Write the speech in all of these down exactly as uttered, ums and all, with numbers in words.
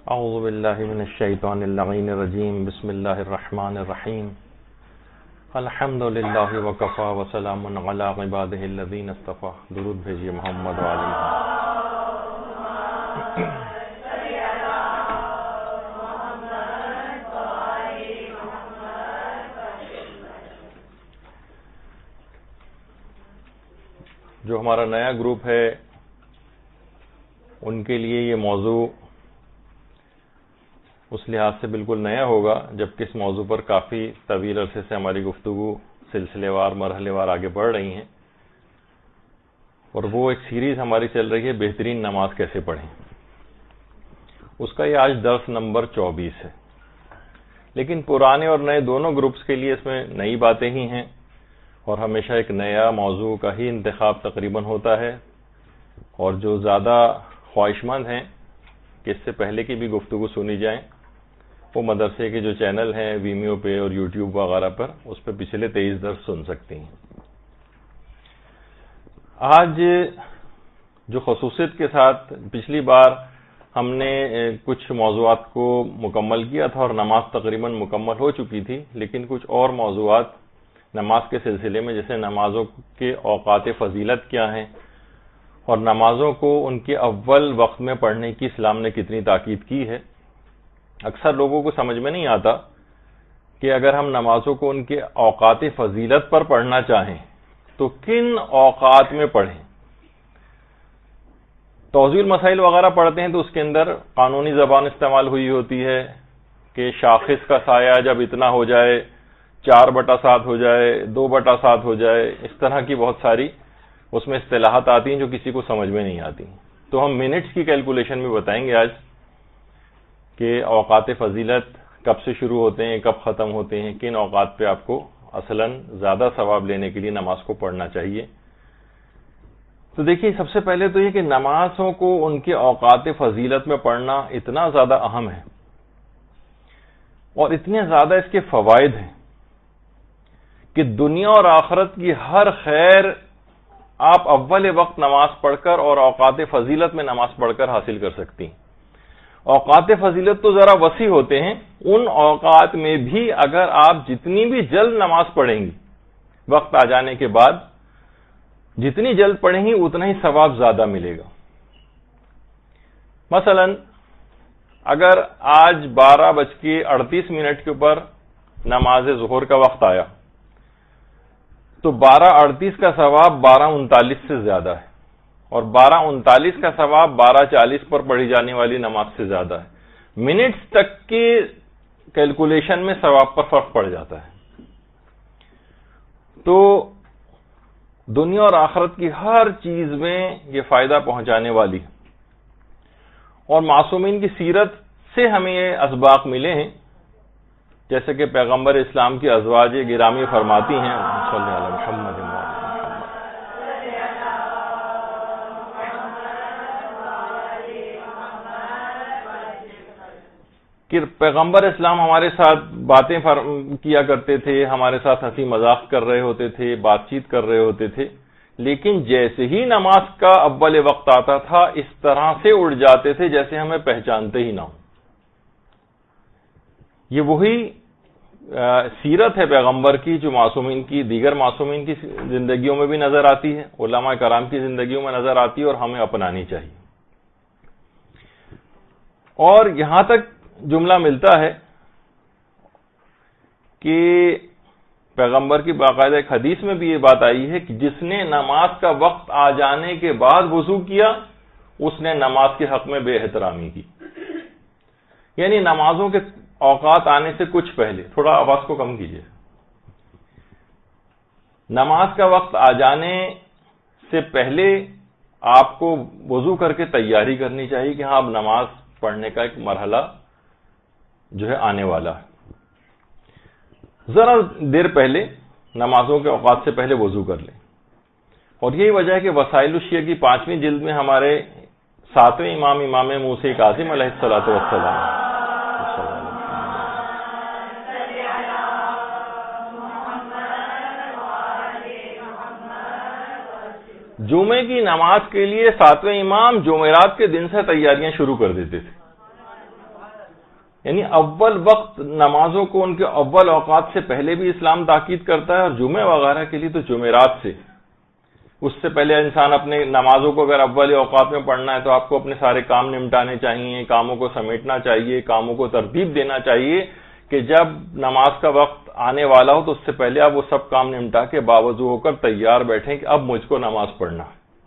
اعوذ باللہ من الشیطان اللعین الرجیم بسم اللہ الرحمن الرحیم الحمد للہ وکفا وسلام علی عبادہ الذین اصطفیٰ. درود بھیجیے محمد وعلی جو ہمارا نیا گروپ ہے ان کے لیے یہ موضوع اس لحاظ سے بالکل نیا ہوگا جبکہ اس موضوع پر کافی طویل عرصے سے ہماری گفتگو سلسلے وار مرحلے وار آگے بڑھ رہی ہیں، اور وہ ایک سیریز ہماری چل رہی ہے بہترین نماز کیسے پڑھیں. اس کا یہ آج درس نمبر چوبیس ہے، لیکن پرانے اور نئے دونوں گروپس کے لیے اس میں نئی باتیں ہی ہیں، اور ہمیشہ ایک نیا موضوع کا ہی انتخاب تقریباً ہوتا ہے. اور جو زیادہ خواہش مند ہیں کہ اس سے پہلے کی بھی گفتگو سنی جائیں، وہ مدرسے کے جو چینل ہیں ویمیو پہ اور یوٹیوب وغیرہ پر اس پہ پچھلے تیئیس درس سن سکتی ہیں. آج جو خصوصیت کے ساتھ پچھلی بار ہم نے کچھ موضوعات کو مکمل کیا تھا اور نماز تقریباً مکمل ہو چکی تھی، لیکن کچھ اور موضوعات نماز کے سلسلے میں، جیسے نمازوں کے اوقات فضیلت کیا ہیں اور نمازوں کو ان کے اول وقت میں پڑھنے کی اسلام نے کتنی تاکید کی ہے. اکثر لوگوں کو سمجھ میں نہیں آتا کہ اگر ہم نمازوں کو ان کے اوقات فضیلت پر پڑھنا چاہیں تو کن اوقات میں پڑھیں. توضیح المسائل وغیرہ پڑھتے ہیں تو اس کے اندر قانونی زبان استعمال ہوئی ہوتی ہے کہ شاخص کا سایہ جب اتنا ہو جائے، چار بٹا سات ہو جائے، دو بٹا سات ہو جائے، اس طرح کی بہت ساری اس میں اصطلاحات آتی ہیں جو کسی کو سمجھ میں نہیں آتی. تو ہم منٹس کی کیلکولیشن میں بتائیں گے آج کہ اوقات فضیلت کب سے شروع ہوتے ہیں، کب ختم ہوتے ہیں، کن اوقات پہ آپ کو اصلاً زیادہ ثواب لینے کے لیے نماز کو پڑھنا چاہیے. تو دیکھیے، سب سے پہلے تو یہ کہ نمازوں کو ان کے اوقات فضیلت میں پڑھنا اتنا زیادہ اہم ہے اور اتنے زیادہ اس کے فوائد ہیں کہ دنیا اور آخرت کی ہر خیر آپ اول وقت نماز پڑھ کر اور اوقات فضیلت میں نماز پڑھ کر حاصل کر سکتی ہیں. اوقات فضیلت تو ذرا وسیع ہوتے ہیں، ان اوقات میں بھی اگر آپ جتنی بھی جلد نماز پڑھیں گی وقت آ جانے کے بعد، جتنی جلد پڑھیں گی اتنا ہی ثواب زیادہ ملے گا. مثلا اگر آج بارہ بج کے اڑتیس منٹ کے اوپر نماز ظہر کا وقت آیا تو بارہ اڑتیس کا ثواب بارہ انتالیس سے زیادہ ہے، اور بارہ انتالیس کا ثواب بارہ چالیس پر پڑھی جانے والی نماز سے زیادہ ہے. منٹس تک کی کیلکولیشن میں ثواب پر فرق پڑ جاتا ہے. تو دنیا اور آخرت کی ہر چیز میں یہ فائدہ پہنچانے والی، اور معصومین کی سیرت سے ہمیں یہ اسباق ملے ہیں، جیسے کہ پیغمبر اسلام کی ازواج گرامی فرماتی ہیں صلی اللہ علیہ محمد کہ پیغمبر اسلام ہمارے ساتھ باتیں کیا کرتے تھے، ہمارے ساتھ ہنسی مذاق کر رہے ہوتے تھے، بات چیت کر رہے ہوتے تھے، لیکن جیسے ہی نماز کا اول وقت آتا تھا اس طرح سے اڑ جاتے تھے جیسے ہمیں پہچانتے ہی نہ ہو. یہ وہی سیرت ہے پیغمبر کی جو معصومین کی، دیگر معصومین کی زندگیوں میں بھی نظر آتی ہے، علماء کرام کی زندگیوں میں نظر آتی ہے، اور ہمیں اپنانی چاہیے. اور یہاں تک جملہ ملتا ہے کہ پیغمبر کی باقاعدہ ایک حدیث میں بھی یہ بات آئی ہے کہ جس نے نماز کا وقت آ جانے کے بعد وضو کیا اس نے نماز کے حق میں بے احترامی کی. یعنی نمازوں کے اوقات آنے سے کچھ پہلے، تھوڑا آواز کو کم کیجیے، نماز کا وقت آ جانے سے پہلے آپ کو وضو کر کے تیاری کرنی چاہیے کہ ہاں اب نماز پڑھنے کا ایک مرحلہ جو ہے آنے والا ہے. ذرا دیر پہلے نمازوں کے اوقات سے پہلے وضو کر لیں. اور یہی وجہ ہے کہ وسائل الشیعہ کی پانچویں جلد میں ہمارے ساتویں امام امام موسی کاظم علیہ الصلوۃ والسلام جمعے کی نماز کے لیے ساتویں امام جمعرات کے دن سے تیاریاں شروع کر دیتے تھے. یعنی اول وقت نمازوں کو ان کے اول اوقات سے پہلے بھی اسلام تاکید کرتا ہے، اور جمعے وغیرہ کے لیے تو جمعرات سے، اس سے پہلے انسان اپنے نمازوں کو اگر اول اوقات میں پڑھنا ہے تو آپ کو اپنے سارے کام نمٹانے چاہیے، کاموں کو سمیٹنا چاہیے، کاموں کو ترتیب دینا چاہیے کہ جب نماز کا وقت آنے والا ہو تو اس سے پہلے آپ وہ سب کام نمٹا کے باوضو ہو کر تیار بیٹھیں کہ اب مجھ کو نماز پڑھنا۔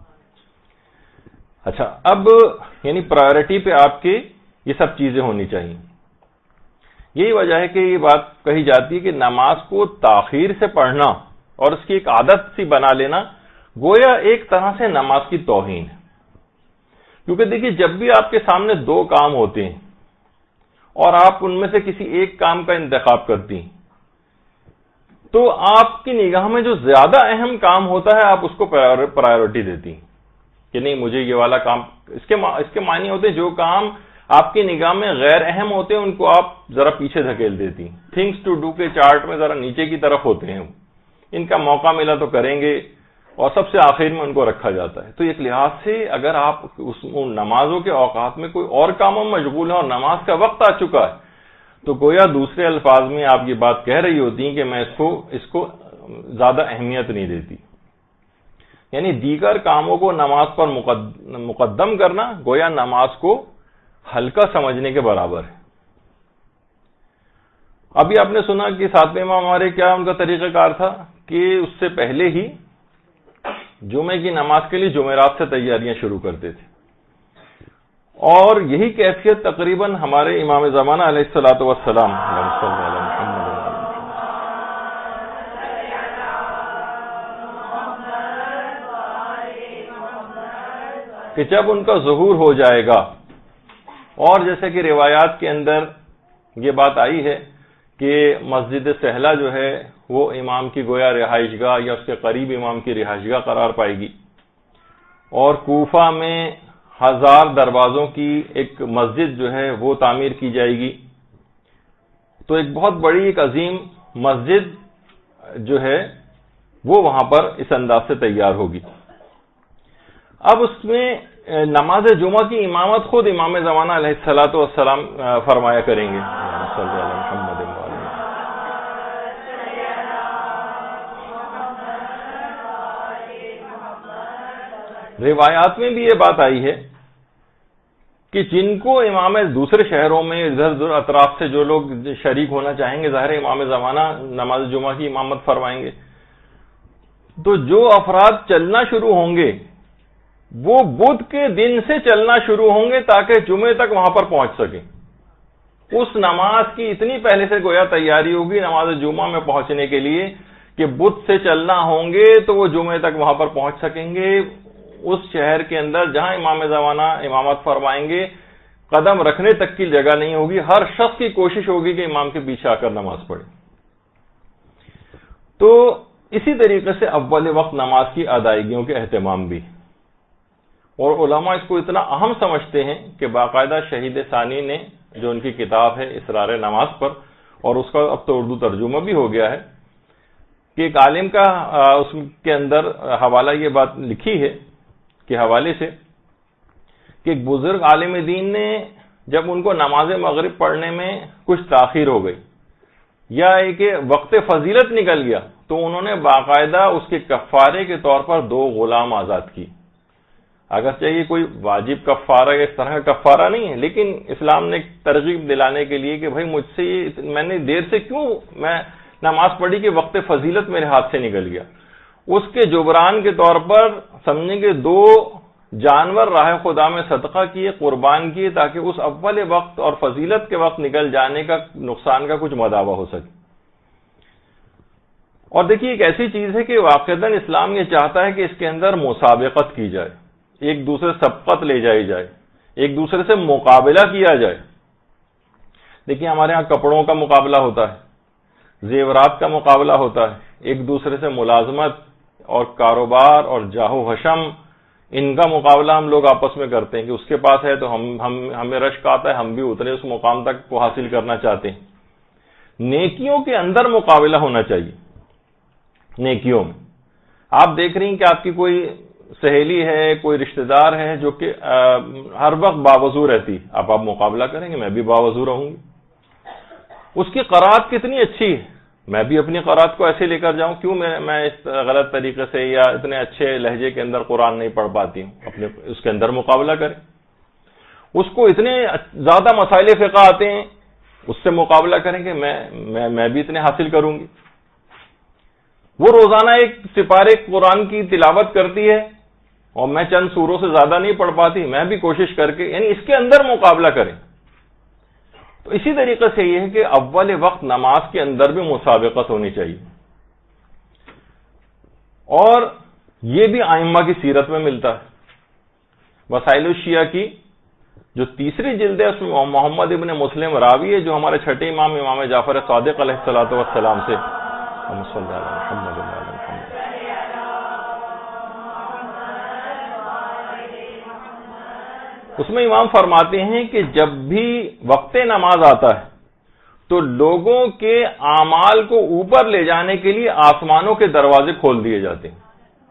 اچھا، اب یعنی پرائیورٹی پہ آپ کے یہ سب چیزیں ہونی چاہیے۔ یہی وجہ ہے کہ یہ بات کہی جاتی ہے کہ نماز کو تاخیر سے پڑھنا اور اس کی ایک عادت سی بنا لینا گویا ایک طرح سے نماز کی توہین ہے، کیونکہ دیکھیے جب بھی آپ کے سامنے دو کام ہوتے ہیں اور آپ ان میں سے کسی ایک کام کا انتخاب کرتی ہیں تو آپ کی نگاہ میں جو زیادہ اہم کام ہوتا ہے آپ اس کو پرائیورٹی دیتی ہیں کہ نہیں مجھے یہ والا کام، اس کے اس کے معنی ہوتے ہیں جو کام آپ کی نگاہ میں غیر اہم ہوتے ہیں ان کو آپ ذرا پیچھے دھکیل دیتی ہیں، تھنگس ٹو ڈو کے چارٹ میں ذرا نیچے کی طرف ہوتے ہیں، ان کا موقع ملا تو کریں گے اور سب سے آخر میں ان کو رکھا جاتا ہے۔ تو ایک لحاظ سے اگر آپ اس نمازوں کے اوقات میں کوئی اور کاموں میں مشغول ہیں اور نماز کا وقت آ چکا ہے تو گویا دوسرے الفاظ میں آپ یہ بات کہہ رہی ہوتی ہیں کہ میں اس کو اس کو زیادہ اہمیت نہیں دیتی، یعنی دیگر کاموں کو نماز پر مقدم کرنا گویا نماز کو ہلکا سمجھنے کے برابر ہے۔ ابھی آپ نے سنا کہ ساتویں امام ہمارے کیا ان کا طریقہ کار تھا کہ اس سے پہلے ہی جمعے کی نماز کے لیے جمعرات سے تیاریاں شروع کرتے تھے، اور یہی کیفیت تقریباً ہمارے امام زمانہ علیہ الصلوۃ والسلام کہ جب ان کا ظہور ہو جائے گا، اور جیسے کہ روایات کے اندر یہ بات آئی ہے کہ مسجد سہلہ جو ہے وہ امام کی گویا رہائش گاہ یا اس کے قریب امام کی رہائش گاہ قرار پائے گی، اور کوفہ میں ہزار دروازوں کی ایک مسجد جو ہے وہ تعمیر کی جائے گی، تو ایک بہت بڑی ایک عظیم مسجد جو ہے وہ وہاں پر اس انداز سے تیار ہوگی۔ اب اس میں نماز جمعہ کی امامت خود امام زمانہ علیہ الصلوۃ والسلام فرمایا کریں گے۔ روایات میں بھی یہ بات آئی ہے کہ جن کو امام دوسرے شہروں میں ادھر ادھر اطراف سے جو لوگ شریک ہونا چاہیں گے ظاہر امام زمانہ نماز جمعہ کی امامت فرمائیں گے، تو جو افراد چلنا شروع ہوں گے وہ بدھ کے دن سے چلنا شروع ہوں گے تاکہ جمعے تک وہاں پر پہنچ سکیں۔ اس نماز کی اتنی پہلے سے گویا تیاری ہوگی نماز جمعہ میں پہنچنے کے لیے کہ بدھ سے چلنا ہوں گے تو وہ جمعے تک وہاں پر پہنچ سکیں گے۔ اس شہر کے اندر جہاں امام زمانہ امامت فرمائیں گے قدم رکھنے تک کی جگہ نہیں ہوگی، ہر شخص کی کوشش ہوگی کہ امام کے پیچھے آ کر نماز پڑھے۔ تو اسی طریقے سے اول وقت نماز کی ادائیگیوں کے اہتمام بھی، اور علماء اس کو اتنا اہم سمجھتے ہیں کہ باقاعدہ شہید ثانی نے جو ان کی کتاب ہے اسرار نماز پر، اور اس کا اب تو اردو ترجمہ بھی ہو گیا ہے، کہ ایک عالم کا اس کے اندر حوالہ یہ بات لکھی ہے کے حوالے سے کہ ایک بزرگ عالم دین نے جب ان کو نماز مغرب پڑھنے میں کچھ تاخیر ہو گئی یا ایک وقت فضیلت نکل گیا تو انہوں نے باقاعدہ اس کے کفارے کے طور پر دو غلام آزاد کی۔ اگرچہ یہ کوئی واجب کفارہ یا اس طرح کا کفارہ نہیں ہے، لیکن اسلام نے ترغیب دلانے کے لیے کہ بھائی مجھ سے یہ میں نے دیر سے کیوں میں نماز پڑھی کہ وقت فضیلت میرے ہاتھ سے نکل گیا، اس کے جبران کے طور پر سمجھیں کہ دو جانور راہ خدا میں صدقہ کیے، قربان کیے، تاکہ اس اول وقت اور فضیلت کے وقت نکل جانے کا نقصان کا کچھ مداوع ہو سکے۔ اور دیکھیے ایک ایسی چیز ہے کہ واقعتاً اسلام یہ چاہتا ہے کہ اس کے اندر مسابقت کی جائے، ایک دوسرے سبقت لے جائی جائے، ایک دوسرے سے مقابلہ کیا جائے۔ دیکھیے ہمارے ہاں کپڑوں کا مقابلہ ہوتا ہے، زیورات کا مقابلہ ہوتا ہے، ایک دوسرے سے ملازمت اور کاروبار اور جاہ و حشم ان کا مقابلہ ہم لوگ آپس میں کرتے ہیں کہ اس کے پاس ہے تو ہم ہم ہمیں رشک آتا ہے، ہم بھی اتنے اس مقام تک کو حاصل کرنا چاہتے ہیں۔ نیکیوں کے اندر مقابلہ ہونا چاہیے۔ نیکیوں میں آپ دیکھ رہی ہیں کہ آپ کی کوئی سہیلی ہے، کوئی رشتہ دار ہے جو کہ ہر وقت باوضو رہتی، اب آپ مقابلہ کریں گے میں بھی باوضو رہوں گی، اس کی قرات کتنی اچھی ہے، میں بھی اپنی قرات کو ایسے لے کر جاؤں، کیوں میں میں اس غلط طریقے سے یا اتنے اچھے لہجے کے اندر قرآن نہیں پڑھ پاتی ہوں، اپنے اس کے اندر مقابلہ کریں۔ اس کو اتنے زیادہ مسائل فقہ آتے ہیں، اس سے مقابلہ کریں کہ میں میں میں بھی اتنے حاصل کروں گی۔ وہ روزانہ ایک سپارے قرآن کی تلاوت کرتی ہے اور میں چند سوروں سے زیادہ نہیں پڑھ پاتی، میں بھی کوشش کر کے، یعنی اس کے اندر مقابلہ کریں۔ تو اسی طریقے سے یہ ہے کہ اول وقت نماز کے اندر بھی مسابقت ہونی چاہیے، اور یہ بھی ائمہ کی سیرت میں ملتا ہے۔ وسائل الشیعہ کی جو تیسری جلد ہے اس میں محمد ابن مسلم راوی ہے، جو ہمارے چھٹے امام امام جعفر صادق علیہ الصلوۃ والسلام سے اس میں امام فرماتے ہیں کہ جب بھی وقت نماز آتا ہے تو لوگوں کے اعمال کو اوپر لے جانے کے لیے آسمانوں کے دروازے کھول دیے جاتے ہیں،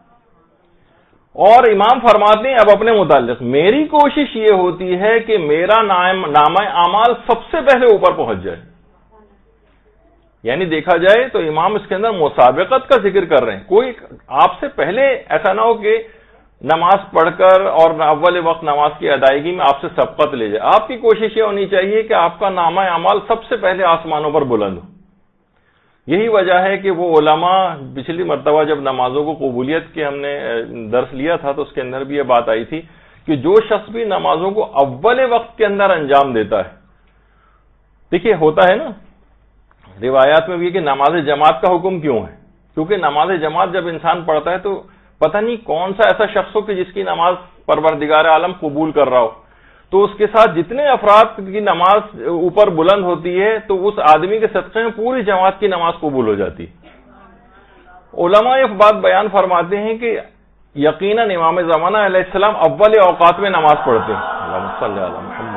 اور امام فرماتے ہیں اب اپنے متعلق میری کوشش یہ ہوتی ہے کہ میرا نامہ اعمال سب سے پہلے اوپر پہنچ جائے۔ یعنی دیکھا جائے تو امام اس کے اندر مسابقت کا ذکر کر رہے ہیں، کوئی آپ سے پہلے ایسا نہ ہو کہ نماز پڑھ کر اور اول وقت نماز کی ادائیگی میں آپ سے سبقت لے جائے۔ آپ کی کوشش یہ ہونی چاہیے کہ آپ کا نامہ اعمال سب سے پہلے آسمانوں پر بلند ہو۔ یہی وجہ ہے کہ وہ علماء پچھلی مرتبہ جب نمازوں کو قبولیت کے ہم نے درس لیا تھا تو اس کے اندر بھی یہ بات آئی تھی کہ جو شخص بھی نمازوں کو اول وقت کے اندر انجام دیتا ہے، دیکھیے ہوتا ہے نا روایات میں بھی کہ نماز جماعت کا حکم کیوں ہے، کیونکہ نماز جماعت جب انسان پڑھتا ہے تو پتہ نہیں کون سا ایسا شخص ہو کہ جس کی نماز پروردگار عالم قبول کر رہا ہو، تو اس کے ساتھ جتنے افراد کی نماز اوپر بلند ہوتی ہے تو اس آدمی کے صدقے میں پوری جماعت کی نماز قبول ہو جاتی ہے۔ علماء یہ بات بیان فرماتے ہیں کہ یقیناً امام زمانہ علیہ السلام اول اوقات میں نماز پڑھتے ہیں۔ اللہم صلی علی محمد۔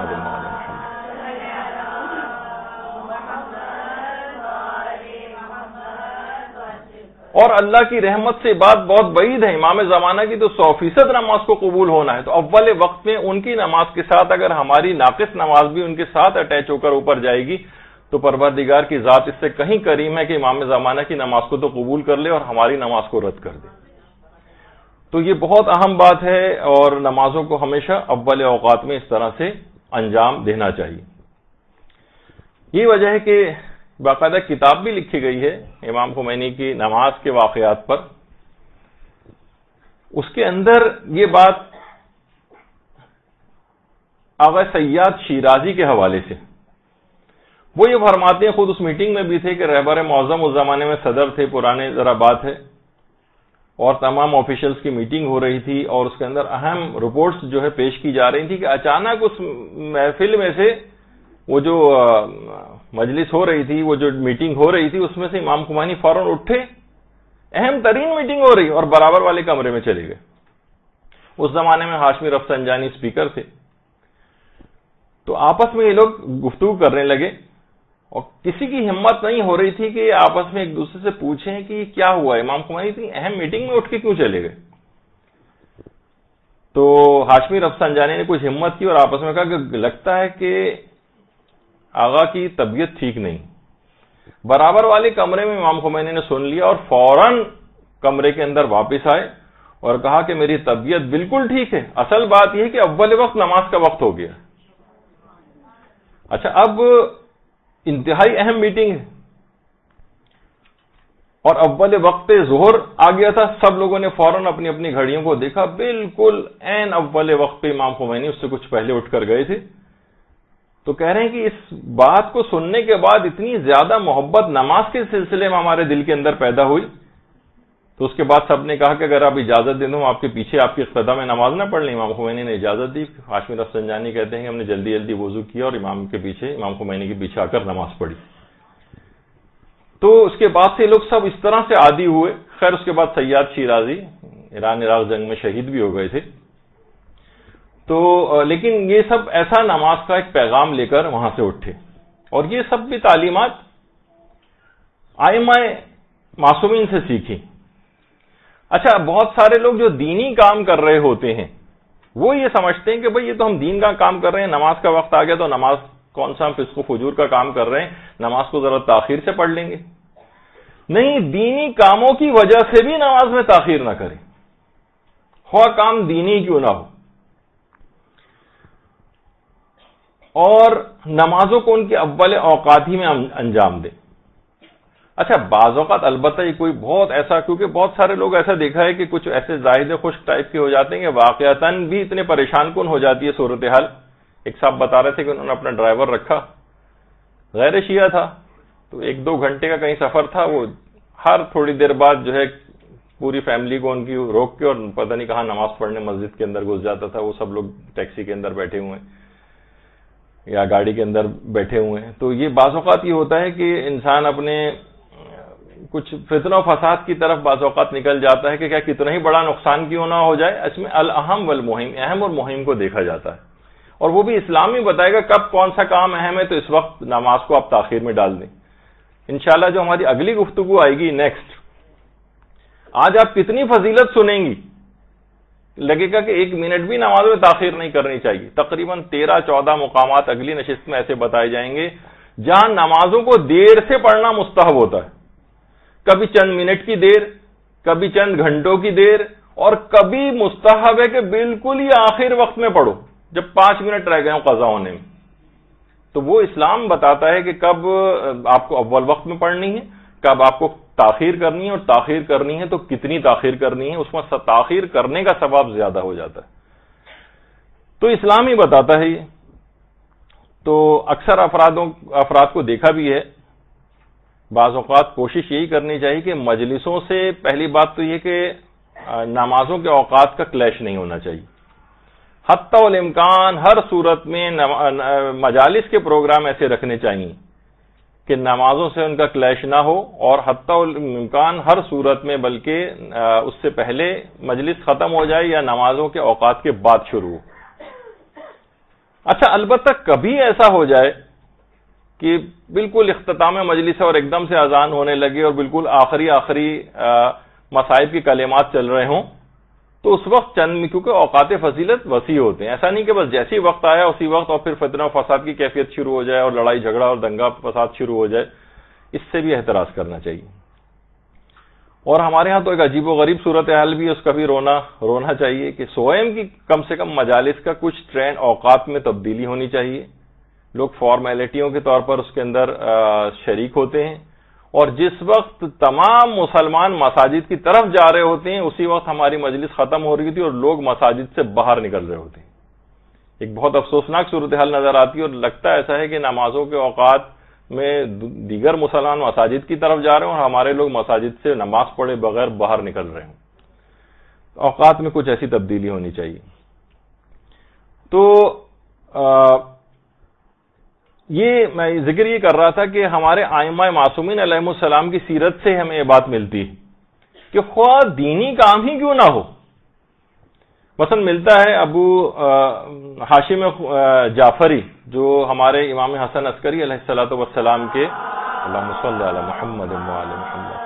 اور اللہ کی رحمت سے بات بہت بعید ہے، امام زمانہ کی تو سو فیصد نماز کو قبول ہونا ہے، تو اول وقت میں ان کی نماز کے ساتھ اگر ہماری ناقص نماز بھی ان کے ساتھ اٹیچ ہو کر اوپر جائے گی تو پروردگار کی ذات اس سے کہیں کریم ہے کہ امام زمانہ کی نماز کو تو قبول کر لے اور ہماری نماز کو رد کر دے۔ تو یہ بہت اہم بات ہے، اور نمازوں کو ہمیشہ اول اوقات میں اس طرح سے انجام دینا چاہیے۔ یہ وجہ ہے کہ باقاعدہ کتاب بھی لکھی گئی ہے امام خمینی کی نماز کے واقعات پر، اس کے اندر یہ بات آغا سیاد شیرازی کے حوالے سے وہ یہ فرماتے ہیں، خود اس میٹنگ میں بھی تھے کہ رہبر معظم اس زمانے میں صدر تھے، پرانے ذرا بات ہے، اور تمام آفیشلز کی میٹنگ ہو رہی تھی اور اس کے اندر اہم رپورٹس جو ہے پیش کی جا رہی تھی کہ اچانک اس محفل میں سے وہ جو مجلس ہو رہی تھی، وہ جو میٹنگ ہو رہی تھی، اس میں سے امام خمینی فوراً اٹھے، اہم ترین میٹنگ ہو رہی اور برابر والے کمرے میں چلے گئے۔ اس زمانے میں ہاشمی رفسنجانی اسپیکر تھے، تو آپس میں یہ لوگ گفتگو کرنے لگے اور کسی کی ہمت نہیں ہو رہی تھی کہ آپس میں ایک دوسرے سے پوچھیں کہ یہ کیا ہوا، امام خمینی اتنی اہم میٹنگ میں اٹھ کے کیوں چلے گئے۔ تو ہاشمی رفسنجانی نے کچھ ہمت کی اور آپس میں کہا کہ لگتا ہے کہ آغا کی طبیعت ٹھیک نہیں۔ برابر والے کمرے میں امام خمینی نے سن لیا اور فوراً کمرے کے اندر واپس آئے اور کہا کہ میری طبیعت بالکل ٹھیک ہے، اصل بات یہ کہ اول وقت نماز کا وقت ہو گیا۔ اچھا، اب انتہائی اہم میٹنگ ہے اور اول وقت ظہر آ گیا تھا، سب لوگوں نے فوراً اپنی اپنی گھڑیوں کو دیکھا، بالکل عین اول وقت پہ امام خمینی اس سے کچھ پہلے اٹھ کر گئے تھے۔ تو کہہ رہے ہیں کہ اس بات کو سننے کے بعد اتنی زیادہ محبت نماز کے سلسلے میں ہمارے دل کے اندر پیدا ہوئی، تو اس کے بعد سب نے کہا کہ اگر آپ اجازت دیں تو آپ کے پیچھے آپ کی اقتدا میں نماز نہ پڑھ لیں۔ امام خمینی نے اجازت دی۔ ہاشمی رفسنجانی کہتے ہیں کہ ہم نے جلدی جلدی وضو کیا اور امام کے پیچھے امام خمینی کے پیچھے آ کر نماز پڑھی۔ تو اس کے بعد سے لوگ سب اس طرح سے عادی ہوئے۔ خیر اس کے بعد سیاد شیرازی ایران عراق جنگ میں شہید بھی ہو گئے تھے۔ تو لیکن یہ سب ایسا نماز کا ایک پیغام لے کر وہاں سے اٹھے، اور یہ سب بھی تعلیمات ائمہ معصومین سے سیکھی۔ اچھا، بہت سارے لوگ جو دینی کام کر رہے ہوتے ہیں وہ یہ سمجھتے ہیں کہ بھئی یہ تو ہم دین کا کام کر رہے ہیں، نماز کا وقت آ گیا تو نماز کون سا ہم فسق و فجور کا کام کر رہے ہیں، نماز کو ذرا تاخیر سے پڑھ لیں گے؟ نہیں، دینی کاموں کی وجہ سے بھی نماز میں تاخیر نہ کریں، خواہ کام دینی کیوں نہ ہو، اور نمازوں کو ان کے اول اوقات ہی میں انجام دیں۔ اچھا، بعض اوقات البتہ یہ کوئی بہت ایسا، کیونکہ بہت سارے لوگ ایسا دیکھا ہے کہ کچھ ایسے زاہد خشک ٹائپ کے ہو جاتے ہیں کہ واقعتاً بھی اتنے پریشان کن ہو جاتی ہے صورتحال۔ ایک صاحب بتا رہے تھے کہ انہوں نے اپنا ڈرائیور رکھا، غیر شیعہ تھا، تو ایک دو گھنٹے کا کہیں سفر تھا، وہ ہر تھوڑی دیر بعد جو ہے پوری فیملی کو ان کی روک کے اور پتہ نہیں کہاں نماز پڑھنے مسجد کے اندر گھس جاتا تھا۔ وہ سب لوگ ٹیکسی کے اندر بیٹھے ہوئے ہیں یا گاڑی کے اندر بیٹھے ہوئے ہیں۔ تو یہ بعض اوقات یہ ہوتا ہے کہ انسان اپنے کچھ فتنہ و فساد کی طرف بعض اوقات نکل جاتا ہے کہ کیا کتنا ہی بڑا نقصان کیوں نہ ہو جائے، اس میں الاہم والمہم، اہم اور مہم کو دیکھا جاتا ہے، اور وہ بھی اسلام ہی بتائے گا کب کون سا کام اہم ہے، تو اس وقت نماز کو آپ تاخیر میں ڈال دیں۔ انشاءاللہ جو ہماری اگلی گفتگو آئے گی نیکسٹ، آج آپ کتنی فضیلت سنیں گی، لگے گا کہ ایک منٹ بھی نماز میں تاخیر نہیں کرنی چاہیے۔ تقریباً تیرہ چودہ مقامات اگلی نشست میں ایسے بتائے جائیں گے جہاں نمازوں کو دیر سے پڑھنا مستحب ہوتا ہے، کبھی چند منٹ کی دیر، کبھی چند گھنٹوں کی دیر، اور کبھی مستحب ہے کہ بالکل ہی آخر وقت میں پڑھو جب پانچ منٹ رہ گئے ہوں قضا ہونے میں۔ تو وہ اسلام بتاتا ہے کہ کب آپ کو اول وقت میں پڑھنی ہے، کب آپ کو تاخیر کرنی ہے، اور تاخیر کرنی ہے تو کتنی تاخیر کرنی ہے، اس میں تاخیر کرنے کا ثواب زیادہ ہو جاتا ہے۔ تو اسلام ہی بتاتا ہے یہ۔ تو اکثر افرادوں افراد کو دیکھا بھی ہے، بعض اوقات کوشش یہی کرنی چاہیے کہ مجلسوں سے پہلی بات تو یہ کہ نمازوں کے اوقات کا کلیش نہیں ہونا چاہیے۔ حتی الامکان ہر صورت میں مجالس کے پروگرام ایسے رکھنے چاہیے کہ نمازوں سے ان کا کلیش نہ ہو، اور حتی الامکان ہر صورت میں بلکہ اس سے پہلے مجلس ختم ہو جائے یا نمازوں کے اوقات کے بعد شروع ہو۔ اچھا، البتہ کبھی ایسا ہو جائے کہ بالکل اختتام مجلس ہے اور ایک دم سے اذان ہونے لگے اور بالکل آخری آخری مصائب کی کلمات چل رہے ہوں، تو اس وقت چند، کیونکہ اوقات فضیلت وسیع ہوتے ہیں، ایسا نہیں کہ بس جیسی وقت آیا اسی وقت اور پھر فتنہ و فساد کی کیفیت شروع ہو جائے اور لڑائی جھگڑا اور دنگا فساد شروع ہو جائے، اس سے بھی احتراز کرنا چاہیے۔ اور ہمارے ہاں تو ایک عجیب و غریب صورتحال بھی ہے، اس کا بھی رونا رونا چاہیے کہ سوئم کی کم سے کم مجالس کا کچھ ٹرینڈ اوقات میں تبدیلی ہونی چاہیے۔ لوگ فارمیلٹیوں کے طور پر اس کے اندر شریک ہوتے ہیں، اور جس وقت تمام مسلمان مساجد کی طرف جا رہے ہوتے ہیں اسی وقت ہماری مجلس ختم ہو رہی تھی اور لوگ مساجد سے باہر نکل رہے ہوتے ہیں۔ ایک بہت افسوسناک صورتحال نظر آتی ہے، اور لگتا ایسا ہے کہ نمازوں کے اوقات میں دیگر مسلمان مساجد کی طرف جا رہے ہیں اور ہمارے لوگ مساجد سے نماز پڑھے بغیر باہر نکل رہے ہیں۔ اوقات میں کچھ ایسی تبدیلی ہونی چاہیے۔ تو یہ میں ذکر یہ کر رہا تھا کہ ہمارے ائمہ معصومین علیہم السلام کی سیرت سے ہمیں یہ بات ملتی ہے کہ خواہ دینی کام ہی کیوں نہ ہو، مثلا ملتا ہے ابو ہاشم جعفری جو ہمارے امام حسن عسکری علیہ الصلوۃ والسلام کے اللہم صل علی محمد و علی محمد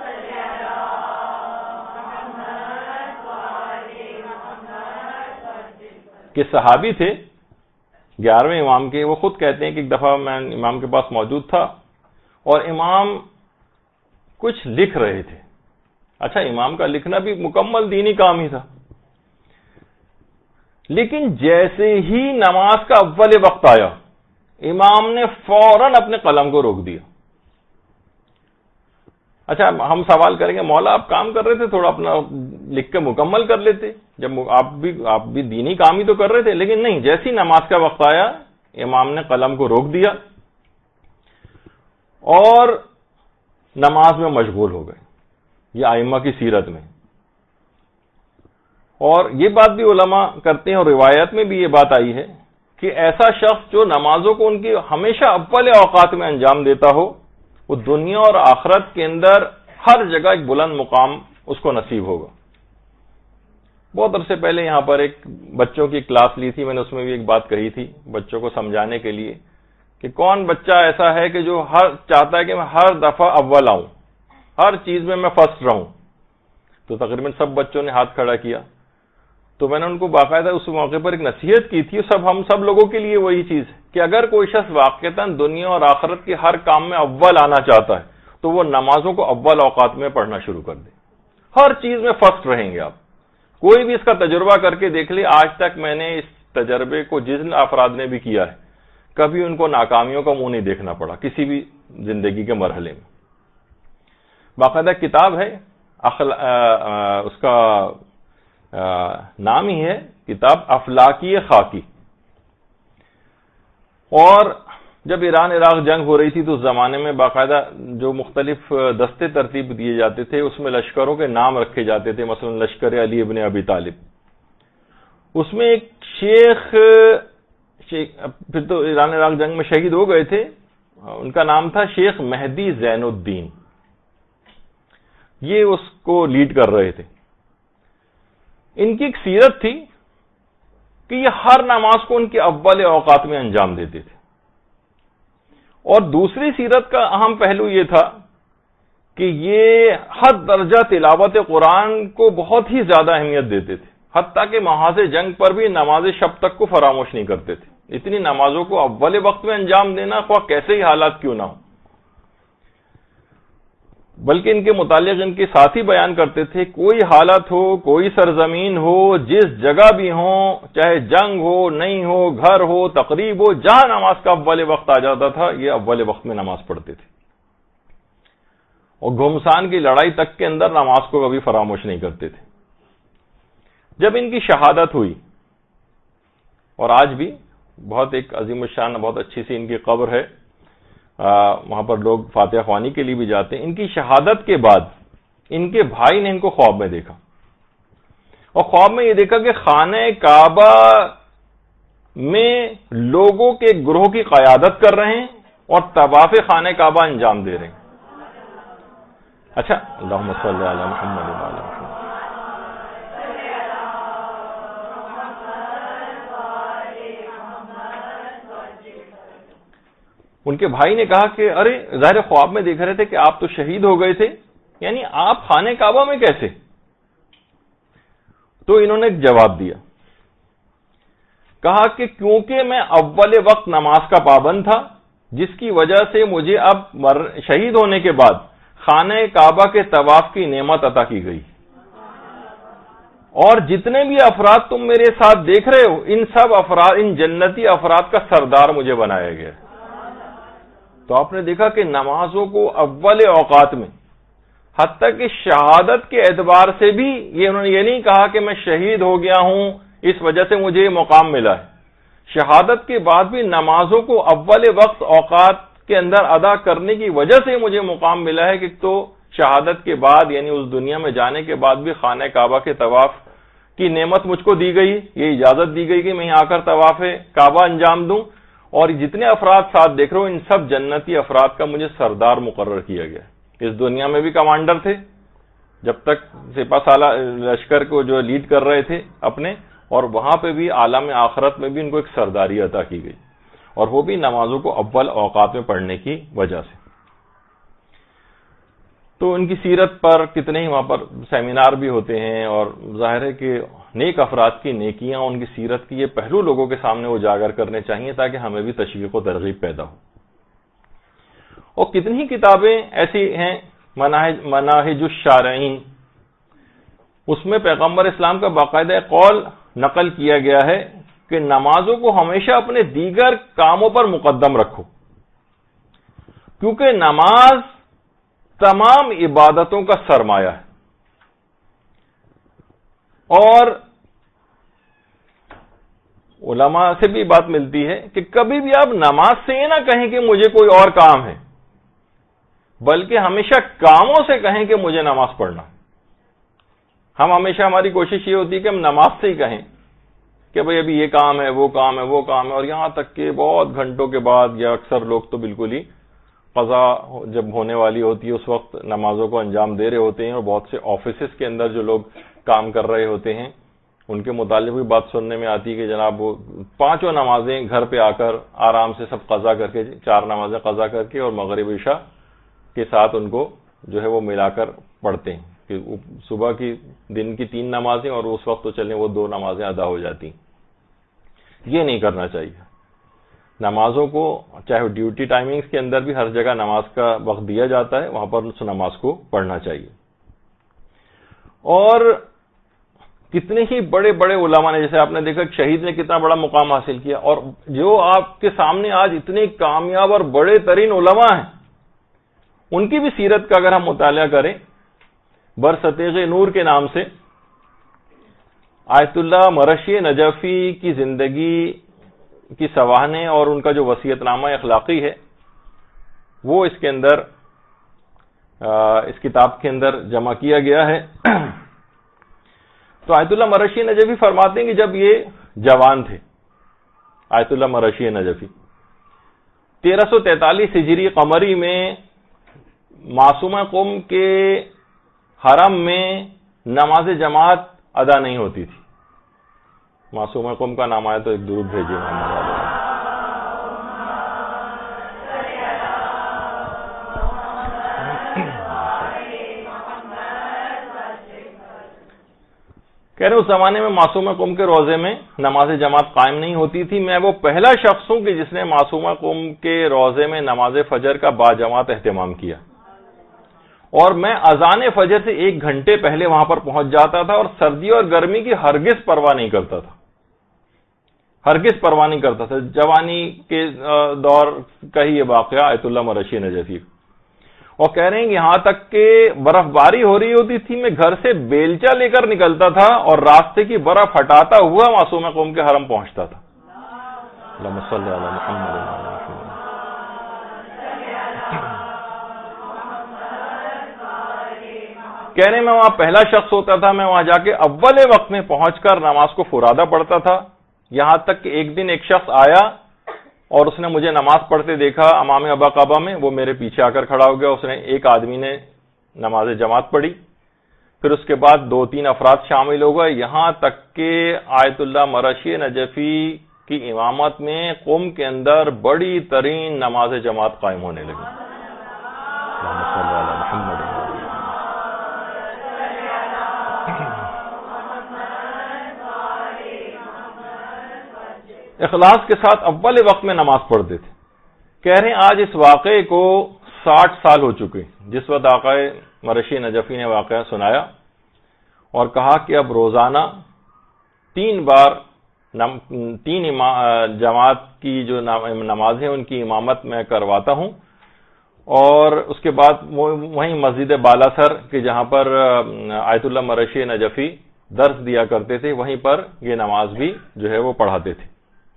کے صحابی تھے، گیارہویں امام کے۔ وہ خود کہتے ہیں کہ ایک دفعہ میں امام کے پاس موجود تھا اور امام کچھ لکھ رہے تھے۔ اچھا، امام کا لکھنا بھی مکمل دینی کام ہی تھا، لیکن جیسے ہی نماز کا اول وقت آیا امام نے فوراً اپنے قلم کو روک دیا۔ اچھا، ہم سوال کریں گے مولا آپ کام کر رہے تھے، تھوڑا اپنا لکھ کے مکمل کر لیتے، جب آپ بھی آپ بھی دینی کام ہی تو کر رہے تھے، لیکن نہیں، جیسی نماز کا وقت آیا امام نے قلم کو روک دیا اور نماز میں مشغول ہو گئے۔ یہ ائمہ کی سیرت میں، اور یہ بات بھی علماء کرتے ہیں اور روایت میں بھی یہ بات آئی ہے کہ ایسا شخص جو نمازوں کو ان کی ہمیشہ اول اوقات میں انجام دیتا ہو، وہ دنیا اور آخرت کے اندر ہر جگہ ایک بلند مقام اس کو نصیب ہوگا۔ بہت عرصے پہلے یہاں پر ایک بچوں کی کلاس لی تھی، میں نے اس میں بھی ایک بات کہی تھی بچوں کو سمجھانے کے لیے کہ کون بچہ ایسا ہے کہ جو ہر چاہتا ہے کہ میں ہر دفعہ اول آؤں، ہر چیز میں میں فرسٹ رہوں۔ تو تقریباً سب بچوں نے ہاتھ کھڑا کیا، تو میں نے ان کو باقاعدہ اس موقع پر ایک نصیحت کی تھی، سب ہم سب لوگوں کے لیے وہی چیز ہے کہ اگر کوئی شخص واقعتاً دنیا اور آخرت کے ہر کام میں اول آنا چاہتا ہے تو وہ نمازوں کو اول اوقات میں پڑھنا شروع کر دے. ہر چیز میں فرسٹ رہیں گے آپ. کوئی بھی اس کا تجربہ کر کے دیکھ لے. آج تک میں نے اس تجربے کو جن افراد نے بھی کیا ہے کبھی ان کو ناکامیوں کا منہ نہیں دیکھنا پڑا کسی بھی زندگی کے مرحلے میں. باقاعدہ کتاب ہے اخلا... اس کا نام ہی ہے کتاب افلاکی خاکی. اور جب ایران عراق جنگ ہو رہی تھی تو اس زمانے میں باقاعدہ جو مختلف دستے ترتیب دیے جاتے تھے اس میں لشکروں کے نام رکھے جاتے تھے. مثلا لشکر علی ابن ابی طالب. اس میں ایک شیخ شیخ پھر تو ایران عراق جنگ میں شہید ہو گئے تھے, ان کا نام تھا شیخ مہدی زین الدین. یہ اس کو لیڈ کر رہے تھے. ان کی ایک سیرت تھی کہ یہ ہر نماز کو ان کے اول اوقات میں انجام دیتے تھے. اور دوسری سیرت کا اہم پہلو یہ تھا کہ یہ حد درجہ تلاوت قرآن کو بہت ہی زیادہ اہمیت دیتے تھے, حتیٰ کہ محاذ جنگ پر بھی نماز شب تک کو فراموش نہیں کرتے تھے. اتنی نمازوں کو اول وقت میں انجام دینا خواہ کیسے ہی حالات کیوں نہ ہو. بلکہ ان کے متعلق ان کے ساتھی بیان کرتے تھے کوئی حالت ہو, کوئی سرزمین ہو, جس جگہ بھی ہو, چاہے جنگ ہو نہیں ہو, گھر ہو, تقریب ہو, جہاں نماز کا اول وقت آ جاتا تھا یہ اول وقت میں نماز پڑھتے تھے. اور گھمسان کی لڑائی تک کے اندر نماز کو کبھی فراموش نہیں کرتے تھے. جب ان کی شہادت ہوئی, اور آج بھی بہت ایک عظیم الشان بہت اچھی سی ان کی قبر ہے, وہاں پر لوگ فاتحہ خوانی کے لیے بھی جاتے ہیں. ان کی شہادت کے بعد ان کے بھائی نے ان کو خواب میں دیکھا, اور خواب میں یہ دیکھا کہ خانہ کعبہ میں لوگوں کے گروہ کی قیادت کر رہے ہیں اور طواف خانہ کعبہ انجام دے رہے ہیں. اچھا, اللہم صلی علی محمد و علی محمد. ان کے بھائی نے کہا کہ ارے ظاہر خواب میں دیکھ رہے تھے کہ آپ تو شہید ہو گئے تھے, یعنی آپ خانہ کعبہ میں کیسے؟ تو انہوں نے ایک جواب دیا, کہا کہ کیونکہ میں اول وقت نماز کا پابند تھا, جس کی وجہ سے مجھے اب شہید ہونے کے بعد خانہ کعبہ کے طواف کی نعمت عطا کی گئی, اور جتنے بھی افراد تم میرے ساتھ دیکھ رہے ہو ان سب افراد, ان جنتی افراد کا سردار مجھے بنایا گیا. تو آپ نے دیکھا کہ نمازوں کو اول اوقات میں, حتیٰ کہ شہادت کے اعتبار سے بھی یہ انہوں نے یہ نہیں کہا کہ میں شہید ہو گیا ہوں اس وجہ سے مجھے یہ مقام ملا ہے. شہادت کے بعد بھی نمازوں کو اول وقت اوقات کے اندر ادا کرنے کی وجہ سے مجھے مقام ملا ہے کہ تو شہادت کے بعد یعنی اس دنیا میں جانے کے بعد بھی خانہ کعبہ کے طواف کی نعمت مجھ کو دی گئی, یہ اجازت دی گئی کہ میں یہاں آ کر طواف کعبہ انجام دوں, اور جتنے افراد ساتھ دیکھ رہے ہو ان سب جنتی افراد کا مجھے سردار مقرر کیا گیا. اس دنیا میں بھی کمانڈر تھے جب تک سپہ سالار لشکر کو جو لیڈ کر رہے تھے اپنے, اور وہاں پہ بھی عالم آخرت میں بھی ان کو ایک سرداری عطا کی گئی, اور وہ بھی نمازوں کو اول اوقات میں پڑھنے کی وجہ سے. تو ان کی سیرت پر کتنے ہی وہاں پر سیمینار بھی ہوتے ہیں, اور ظاہر ہے کہ نیک افراد کی نیکیاں ان کی سیرت کی یہ پہلو لوگوں کے سامنے اجاگر کرنے چاہیے تاکہ ہمیں بھی تشویق و ترغیب پیدا ہو. اور کتنی ہی کتابیں ایسی ہیں, مناہج مناہج الشارعین, اس میں پیغمبر اسلام کا باقاعدہ قول نقل کیا گیا ہے کہ نمازوں کو ہمیشہ اپنے دیگر کاموں پر مقدم رکھو, کیونکہ نماز تمام عبادتوں کا سرمایہ ہے. اور علماء سے بھی بات ملتی ہے کہ کبھی بھی آپ نماز سے یہ نہ کہیں کہ مجھے کوئی اور کام ہے, بلکہ ہمیشہ کاموں سے کہیں کہ مجھے نماز پڑھنا. ہم ہمیشہ ہماری کوشش یہ ہوتی ہے کہ ہم نماز سے ہی کہیں کہ بھئی ابھی یہ کام ہے, وہ کام ہے, وہ کام ہے, اور یہاں تک کہ بہت گھنٹوں کے بعد یا اکثر لوگ تو بالکل ہی قضا جب ہونے والی ہوتی ہے اس وقت نمازوں کو انجام دے رہے ہوتے ہیں. اور بہت سے آفیسز کے اندر جو لوگ کام کر رہے ہوتے ہیں ان کے متعلق بھی بات سننے میں آتی ہے کہ جناب وہ پانچوں نمازیں گھر پہ آ کر آرام سے سب قضا کر کے, چار نمازیں قضا کر کے اور مغرب عشاء کے ساتھ ان کو جو ہے وہ ملا کر پڑھتے ہیں کہ صبح کی دن کی تین نمازیں اور اس وقت تو چلیں وہ دو نمازیں ادا ہو جاتی. یہ نہیں کرنا چاہیے. نمازوں کو چاہے ڈیوٹی ٹائمنگز کے اندر بھی ہر جگہ نماز کا وقت دیا جاتا ہے، وہاں پر اس نماز کو پڑھنا چاہیے. اور کتنے ہی بڑے بڑے علماء نے، جیسے آپ نے دیکھا کہ شہید نے کتنا بڑا مقام حاصل کیا، اور جو آپ کے سامنے آج اتنے کامیاب اور بڑے ترین علماء ہیں، ان کی بھی سیرت کا اگر ہم مطالعہ کریں، برستیغ نور کے نام سے آیت اللہ مرشی نجفی کی زندگی کی سوانح اور ان کا جو وصیت نامہ اخلاقی ہے وہ اس کے اندر اس کتاب کے اندر جمع کیا گیا ہے. تو آیت اللہ مرشی نجفی فرماتے ہیں کہ جب یہ جوان تھے، آیت اللہ مرشی نجفی تیرہ سو تینتالیس ہجری قمری میں معصومہ قم کے حرم میں نماز جماعت ادا نہیں ہوتی تھی. معصومہ قم کا نام آیا تو ایک درود بھیجیے محمد علیہ. کہہ رہے اس زمانے میں معصومہ قم کے روزے میں نماز جماعت قائم نہیں ہوتی تھی. میں وہ پہلا شخص ہوں کہ جس نے معصومہ قم کے روزے میں نماز فجر کا باجماعت اہتمام کیا، اور میں اذان فجر سے ایک گھنٹے پہلے وہاں پر پہنچ جاتا تھا، اور سردی اور گرمی کی ہرگز پرواہ نہیں کرتا تھا، ہرگز پرواہ نہیں کرتا تھا. جوانی کے دور کا ہی یہ واقعہ آیت اللہ مرشی نجفی. اور کہہ رہے ہیں کہ یہاں تک کہ برف باری ہو رہی ہوتی تھی، میں گھر سے بیلچا لے کر نکلتا تھا اور راستے کی برف ہٹاتا ہوا معصومہ قوم کے حرم پہنچتا تھا. اللہم صلی علی محمد. کہہ رہے ہیں میں وہاں پہلا شخص ہوتا تھا، میں وہاں جا کے اول وقت میں پہنچ کر نماز کو فرادہ پڑھتا تھا. یہاں تک کہ ایک دن ایک شخص آیا اور اس نے مجھے نماز پڑھتے دیکھا امام ابا قبا میں، وہ میرے پیچھے آ کر کھڑا ہو گیا. اس نے ایک آدمی نے نماز جماعت پڑھی، پھر اس کے بعد دو تین افراد شامل ہو گئے، یہاں تک کہ آیت اللہ مرشی نجفی کی امامت میں قم کے اندر بڑی ترین نماز جماعت قائم ہونے لگی. اخلاص کے ساتھ اول وقت میں نماز پڑھتے تھے. کہہ رہے ہیں آج اس واقعے کو ساٹھ سال ہو چکے جس وقت آقا مرشی نجفی نے واقعہ سنایا اور کہا کہ اب روزانہ تین بار تین جماعت کی جو نمازیں ان کی امامت میں کرواتا ہوں، اور اس کے بعد وہیں مسجد بالاسر کہ جہاں پر آیت اللہ مرشی نجفی درس دیا کرتے تھے، وہیں پر یہ نماز بھی جو ہے وہ پڑھاتے تھے.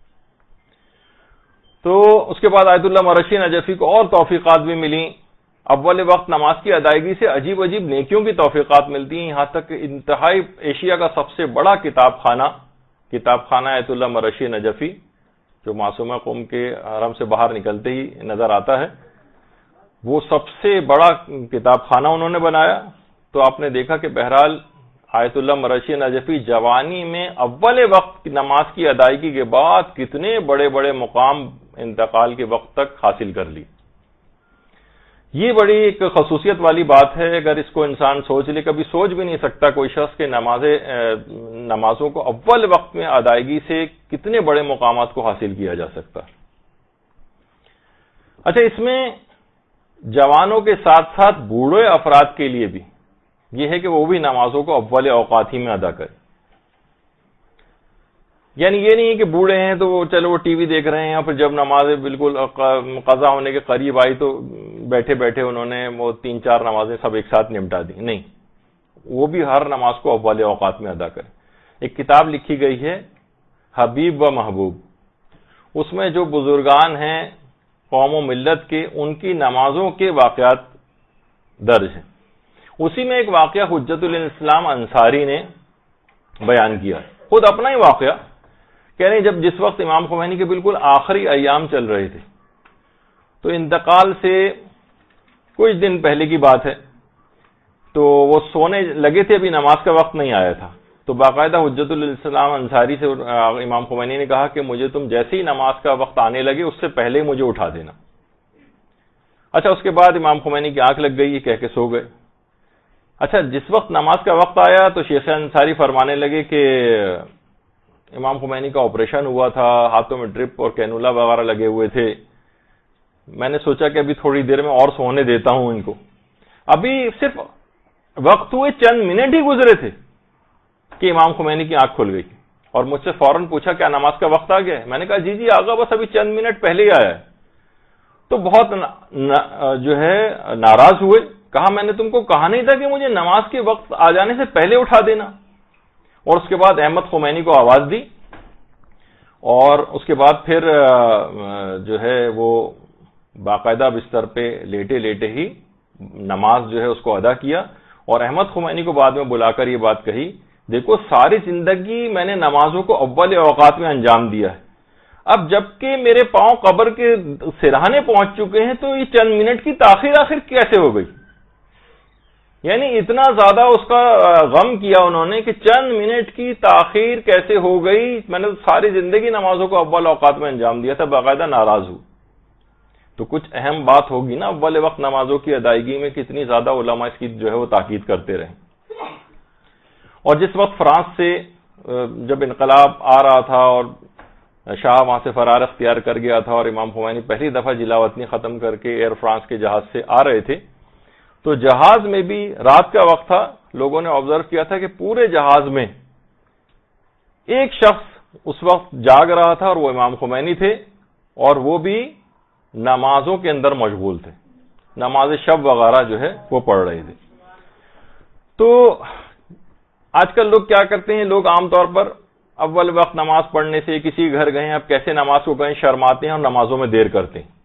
تو اس کے بعد آیت اللہ مرشی نجفی کو اور توفیقات بھی ملیں. اول وقت نماز کی ادائیگی سے عجیب عجیب نیکیوں کی توفیقات ملتی ہیں، یہاں تک کہ انتہائی ایشیا کا سب سے بڑا کتاب خانہ کتاب خانہ آیت اللہ مرشی نجفی جو معصومہ قوم کے حرم سے باہر نکلتے ہی نظر آتا ہے، وہ سب سے بڑا کتاب خانہ انہوں نے بنایا. تو آپ نے دیکھا کہ بہرحال آیت اللہ مرشی نجفی جوانی میں اول وقت نماز کی ادائیگی کے بعد کتنے بڑے بڑے مقام انتقال کے وقت تک حاصل کر لی. یہ بڑی ایک خصوصیت والی بات ہے، اگر اس کو انسان سوچ لے. کبھی سوچ بھی نہیں سکتا کوئی شخص کہ نمازیں نمازوں کو اول وقت میں ادائیگی سے کتنے بڑے مقامات کو حاصل کیا جا سکتا. اچھا، اس میں جوانوں کے ساتھ ساتھ بوڑھے افراد کے لیے بھی یہ ہے کہ وہ بھی نمازوں کو اول اوقات ہی میں ادا کریں. یعنی یہ نہیں ہے کہ بوڑھے ہیں تو وہ چلو وہ ٹی وی دیکھ رہے ہیں، اور پھر جب نمازیں بالکل قضا ہونے کے قریب آئی تو بیٹھے بیٹھے انہوں نے وہ تین چار نمازیں سب ایک ساتھ نمٹا دی. نہیں، وہ بھی ہر نماز کو اول اوقات میں ادا کریں. ایک کتاب لکھی گئی ہے حبیب و محبوب، اس میں جو بزرگان ہیں قوم و ملت کے، ان کی نمازوں کے واقعات درج ہیں. اسی میں ایک واقعہ حجت الاسلام انصاری نے بیان کیا، خود اپنا ہی واقعہ. کہہ رہے ہیں جب جس وقت امام خمینی کے بالکل آخری ایام چل رہے تھے، تو انتقال سے کچھ دن پہلے کی بات ہے، تو وہ سونے لگے تھے، ابھی نماز کا وقت نہیں آیا تھا. تو باقاعدہ حجت الاسلام انصاری سے امام خمینی نے کہا کہ مجھے تم جیسے ہی نماز کا وقت آنے لگے اس سے پہلے ہی مجھے اٹھا دینا. اچھا، اس کے بعد امام خمینی کی آنکھ لگ گئی، یہ کہہ کے سو گئے. اچھا، جس وقت نماز کا وقت آیا تو شیخ انصاری فرمانے لگے کہ امام خمینی کا آپریشن ہوا تھا، ہاتھوں میں ڈرپ اور کینولا وغیرہ لگے ہوئے تھے. میں نے سوچا کہ ابھی تھوڑی دیر میں اور سونے دیتا ہوں ان کو. ابھی صرف وقت ہوئے چند منٹ ہی گزرے تھے کہ امام خمینی کی آنکھ کھل گئی اور مجھ سے فوراً پوچھا کیا نماز کا وقت آ گیا؟ میں نے کہا جی جی آگا، بس ابھی چند منٹ پہلے ہی آیا ہے. تو بہت جو ہے ناراض ہوئے. کہا میں نے تم کو کہا نہیں تھا کہ مجھے نماز کے وقت آ جانے سے پہلے اٹھا دینا؟ اور اس کے بعد احمد خمینی کو آواز دی اور اس کے بعد پھر جو ہے وہ باقاعدہ بستر پہ لیٹے لیٹے ہی نماز جو ہے اس کو ادا کیا. اور احمد خمینی کو بعد میں بلا کر یہ بات کہی، دیکھو ساری زندگی میں نے نمازوں کو اول اوقات میں انجام دیا ہے، اب جبکہ میرے پاؤں قبر کے سرہانے پہنچ چکے ہیں تو یہ چند منٹ کی تاخیر آخر کیسے ہو گئی؟ یعنی اتنا زیادہ اس کا غم کیا انہوں نے کہ چند منٹ کی تاخیر کیسے ہو گئی، میں نے ساری زندگی نمازوں کو اول اوقات میں انجام دیا تھا، باقاعدہ ناراض ہوں. تو کچھ اہم بات ہوگی نا اول وقت نمازوں کی ادائیگی میں، کتنی زیادہ علماء اس کی جو ہے وہ تاکید کرتے رہے. اور جس وقت فرانس سے جب انقلاب آ رہا تھا اور شاہ وہاں سے فرار اختیار کر گیا تھا اور امام خمینی پہلی دفعہ جلا وطنی ختم کر کے ایئر فرانس کے جہاز سے آ رہے تھے، تو جہاز میں بھی رات کا وقت تھا، لوگوں نے آبزرو کیا تھا کہ پورے جہاز میں ایک شخص اس وقت جاگ رہا تھا اور وہ امام خمینی تھے، اور وہ بھی نمازوں کے اندر مشغول تھے، نماز شب وغیرہ جو ہے وہ پڑھ رہے تھے. تو آج کل لوگ کیا کرتے ہیں، لوگ عام طور پر اول وقت نماز پڑھنے سے کسی گھر گئے اب کیسے نماز کو کہیں شرماتے ہیں اور نمازوں میں دیر کرتے ہیں.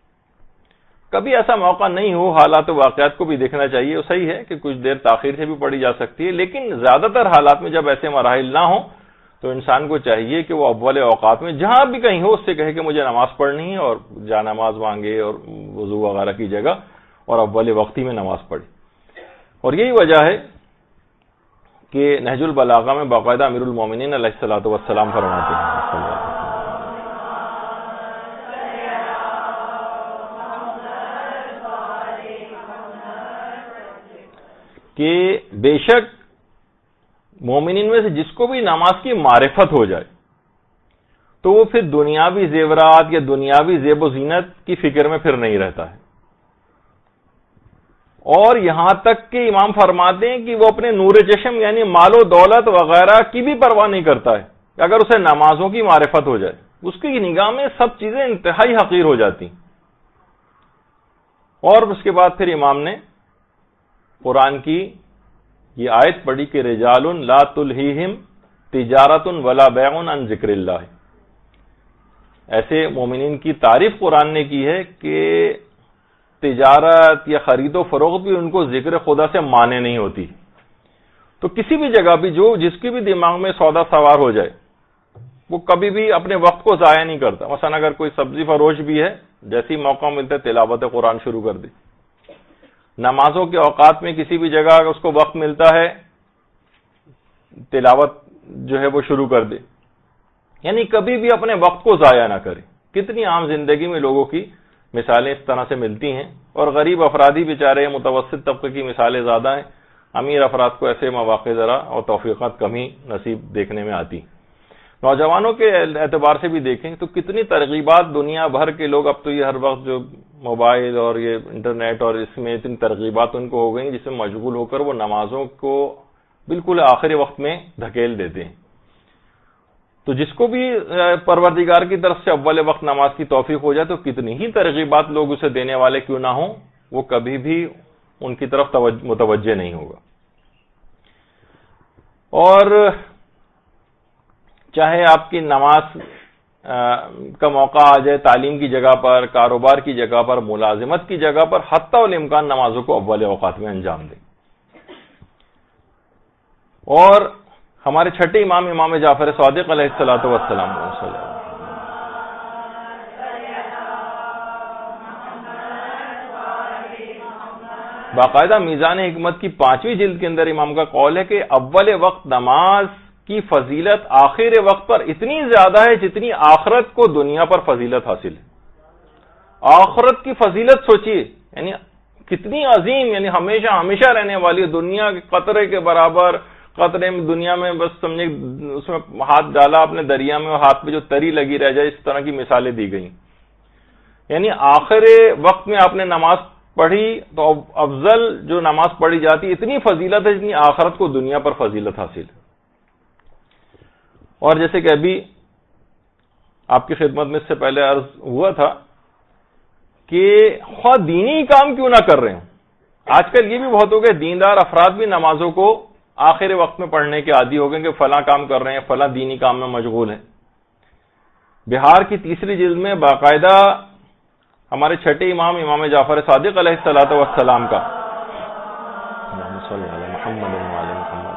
کبھی ایسا موقع نہیں ہو، حالات و واقعات کو بھی دیکھنا چاہیے. وہ صحیح ہے کہ کچھ دیر تاخیر سے بھی پڑھی جا سکتی ہے، لیکن زیادہ تر حالات میں جب ایسے مراحل نہ ہوں تو انسان کو چاہیے کہ وہ اول اوقات میں جہاں بھی کہیں ہو اس سے کہے کہ مجھے نماز پڑھنی ہے، اور جا نماز مانگے اور وضو وغیرہ کی جگہ اور اول وقت ہی میں نماز پڑھے. اور یہی وجہ ہے کہ نہج البلاغہ میں باقاعدہ امیر المومنین علیہ الصلوۃ والسلام فرماتے ہیں کہ بے شک مومنین میں سے جس کو بھی نماز کی معرفت ہو جائے تو وہ پھر دنیاوی زیورات یا دنیاوی زیب و زینت کی فکر میں پھر نہیں رہتا ہے. اور یہاں تک کہ امام فرماتے ہیں کہ وہ اپنے نور چشم یعنی مال و دولت وغیرہ کی بھی پرواہ نہیں کرتا ہے. اگر اسے نمازوں کی معرفت ہو جائے اس کی نگاہ میں سب چیزیں انتہائی حقیر ہو جاتی. اور اس کے بعد پھر امام نے قرآن کی یہ آیت پڑھی کہ رجال لا تلہیہم تجارت ولا بیع عن ذکر اللہ. ایسے مومنین کی تعریف قرآن نے کی ہے کہ تجارت یا خرید و فروخت بھی ان کو ذکر خدا سے مانے نہیں ہوتی. تو کسی بھی جگہ بھی جو جس کی بھی دماغ میں سودا سوار ہو جائے وہ کبھی بھی اپنے وقت کو ضائع نہیں کرتا. مثلا اگر کوئی سبزی فروش بھی ہے، جیسی موقع ملتا ہے تلاوت قرآن شروع کر دی. نمازوں کے اوقات میں کسی بھی جگہ اس کو وقت ملتا ہے تلاوت جو ہے وہ شروع کر دے. یعنی کبھی بھی اپنے وقت کو ضائع نہ کرے. کتنی عام زندگی میں لوگوں کی مثالیں اس طرح سے ملتی ہیں. اور غریب افرادی بیچارے متوسط طبقے کی مثالیں زیادہ ہیں، امیر افراد کو ایسے مواقع ذرا اور توفیقات کم ہی نصیب دیکھنے میں آتی. نوجوانوں کے اعتبار سے بھی دیکھیں تو کتنی ترغیبات دنیا بھر کے لوگ، اب تو یہ ہر وقت جو موبائل اور یہ انٹرنیٹ اور اس میں اتنی ترغیبات ان کو ہو گئی جس میں مشغول ہو کر وہ نمازوں کو بالکل آخری وقت میں دھکیل دیتے ہیں. تو جس کو بھی پروردگار کی طرف سے اول وقت نماز کی توفیق ہو جائے تو کتنی ہی ترغیبات لوگ اسے دینے والے کیوں نہ ہوں، وہ کبھی بھی ان کی طرف متوجہ نہیں ہوگا. اور چاہے آپ کی نماز کا موقع آ جائے تعلیم کی جگہ پر، کاروبار کی جگہ پر، ملازمت کی جگہ پر، حتی الامکان نمازوں کو اول اوقات میں انجام دیں. اور ہمارے چھٹے امام امام جعفر صادق علیہ الصلوۃ والسلام باقاعدہ میزان حکمت کی پانچویں جلد کے اندر امام کا قول ہے کہ اول وقت نماز کی فضیلت آخر وقت پر اتنی زیادہ ہے جتنی آخرت کو دنیا پر فضیلت حاصل ہے. آخرت کی فضیلت سوچیے یعنی کتنی عظیم، یعنی ہمیشہ ہمیشہ رہنے والی، دنیا کے قطرے کے برابر، قطرے میں دنیا میں بس سمجھے اس میں ہاتھ ڈالا اپنے دریا میں اور ہاتھ پہ جو تری لگی رہ جائے، اس طرح کی مثالیں دی گئی. یعنی آخر وقت میں آپ نے نماز پڑھی تو افضل جو نماز پڑھی جاتی اتنی فضیلت ہے جتنی آخرت کو دنیا پر فضیلت حاصل ہے. اور جیسے کہ ابھی آپ کی خدمت میں اس سے پہلے عرض ہوا تھا کہ خواہ دینی کام کیوں نہ کر رہے ہیں، آج کل یہ بھی بہت ہو گئے دیندار افراد بھی نمازوں کو آخر وقت میں پڑھنے کے عادی ہو گئے کہ فلاں کام کر رہے ہیں، فلاں دینی کام میں مشغول ہیں. بہار کی تیسری جلد میں باقاعدہ ہمارے چھٹے امام امام جعفر صادق علیہ الصلوۃ والسلام کا محمد محمد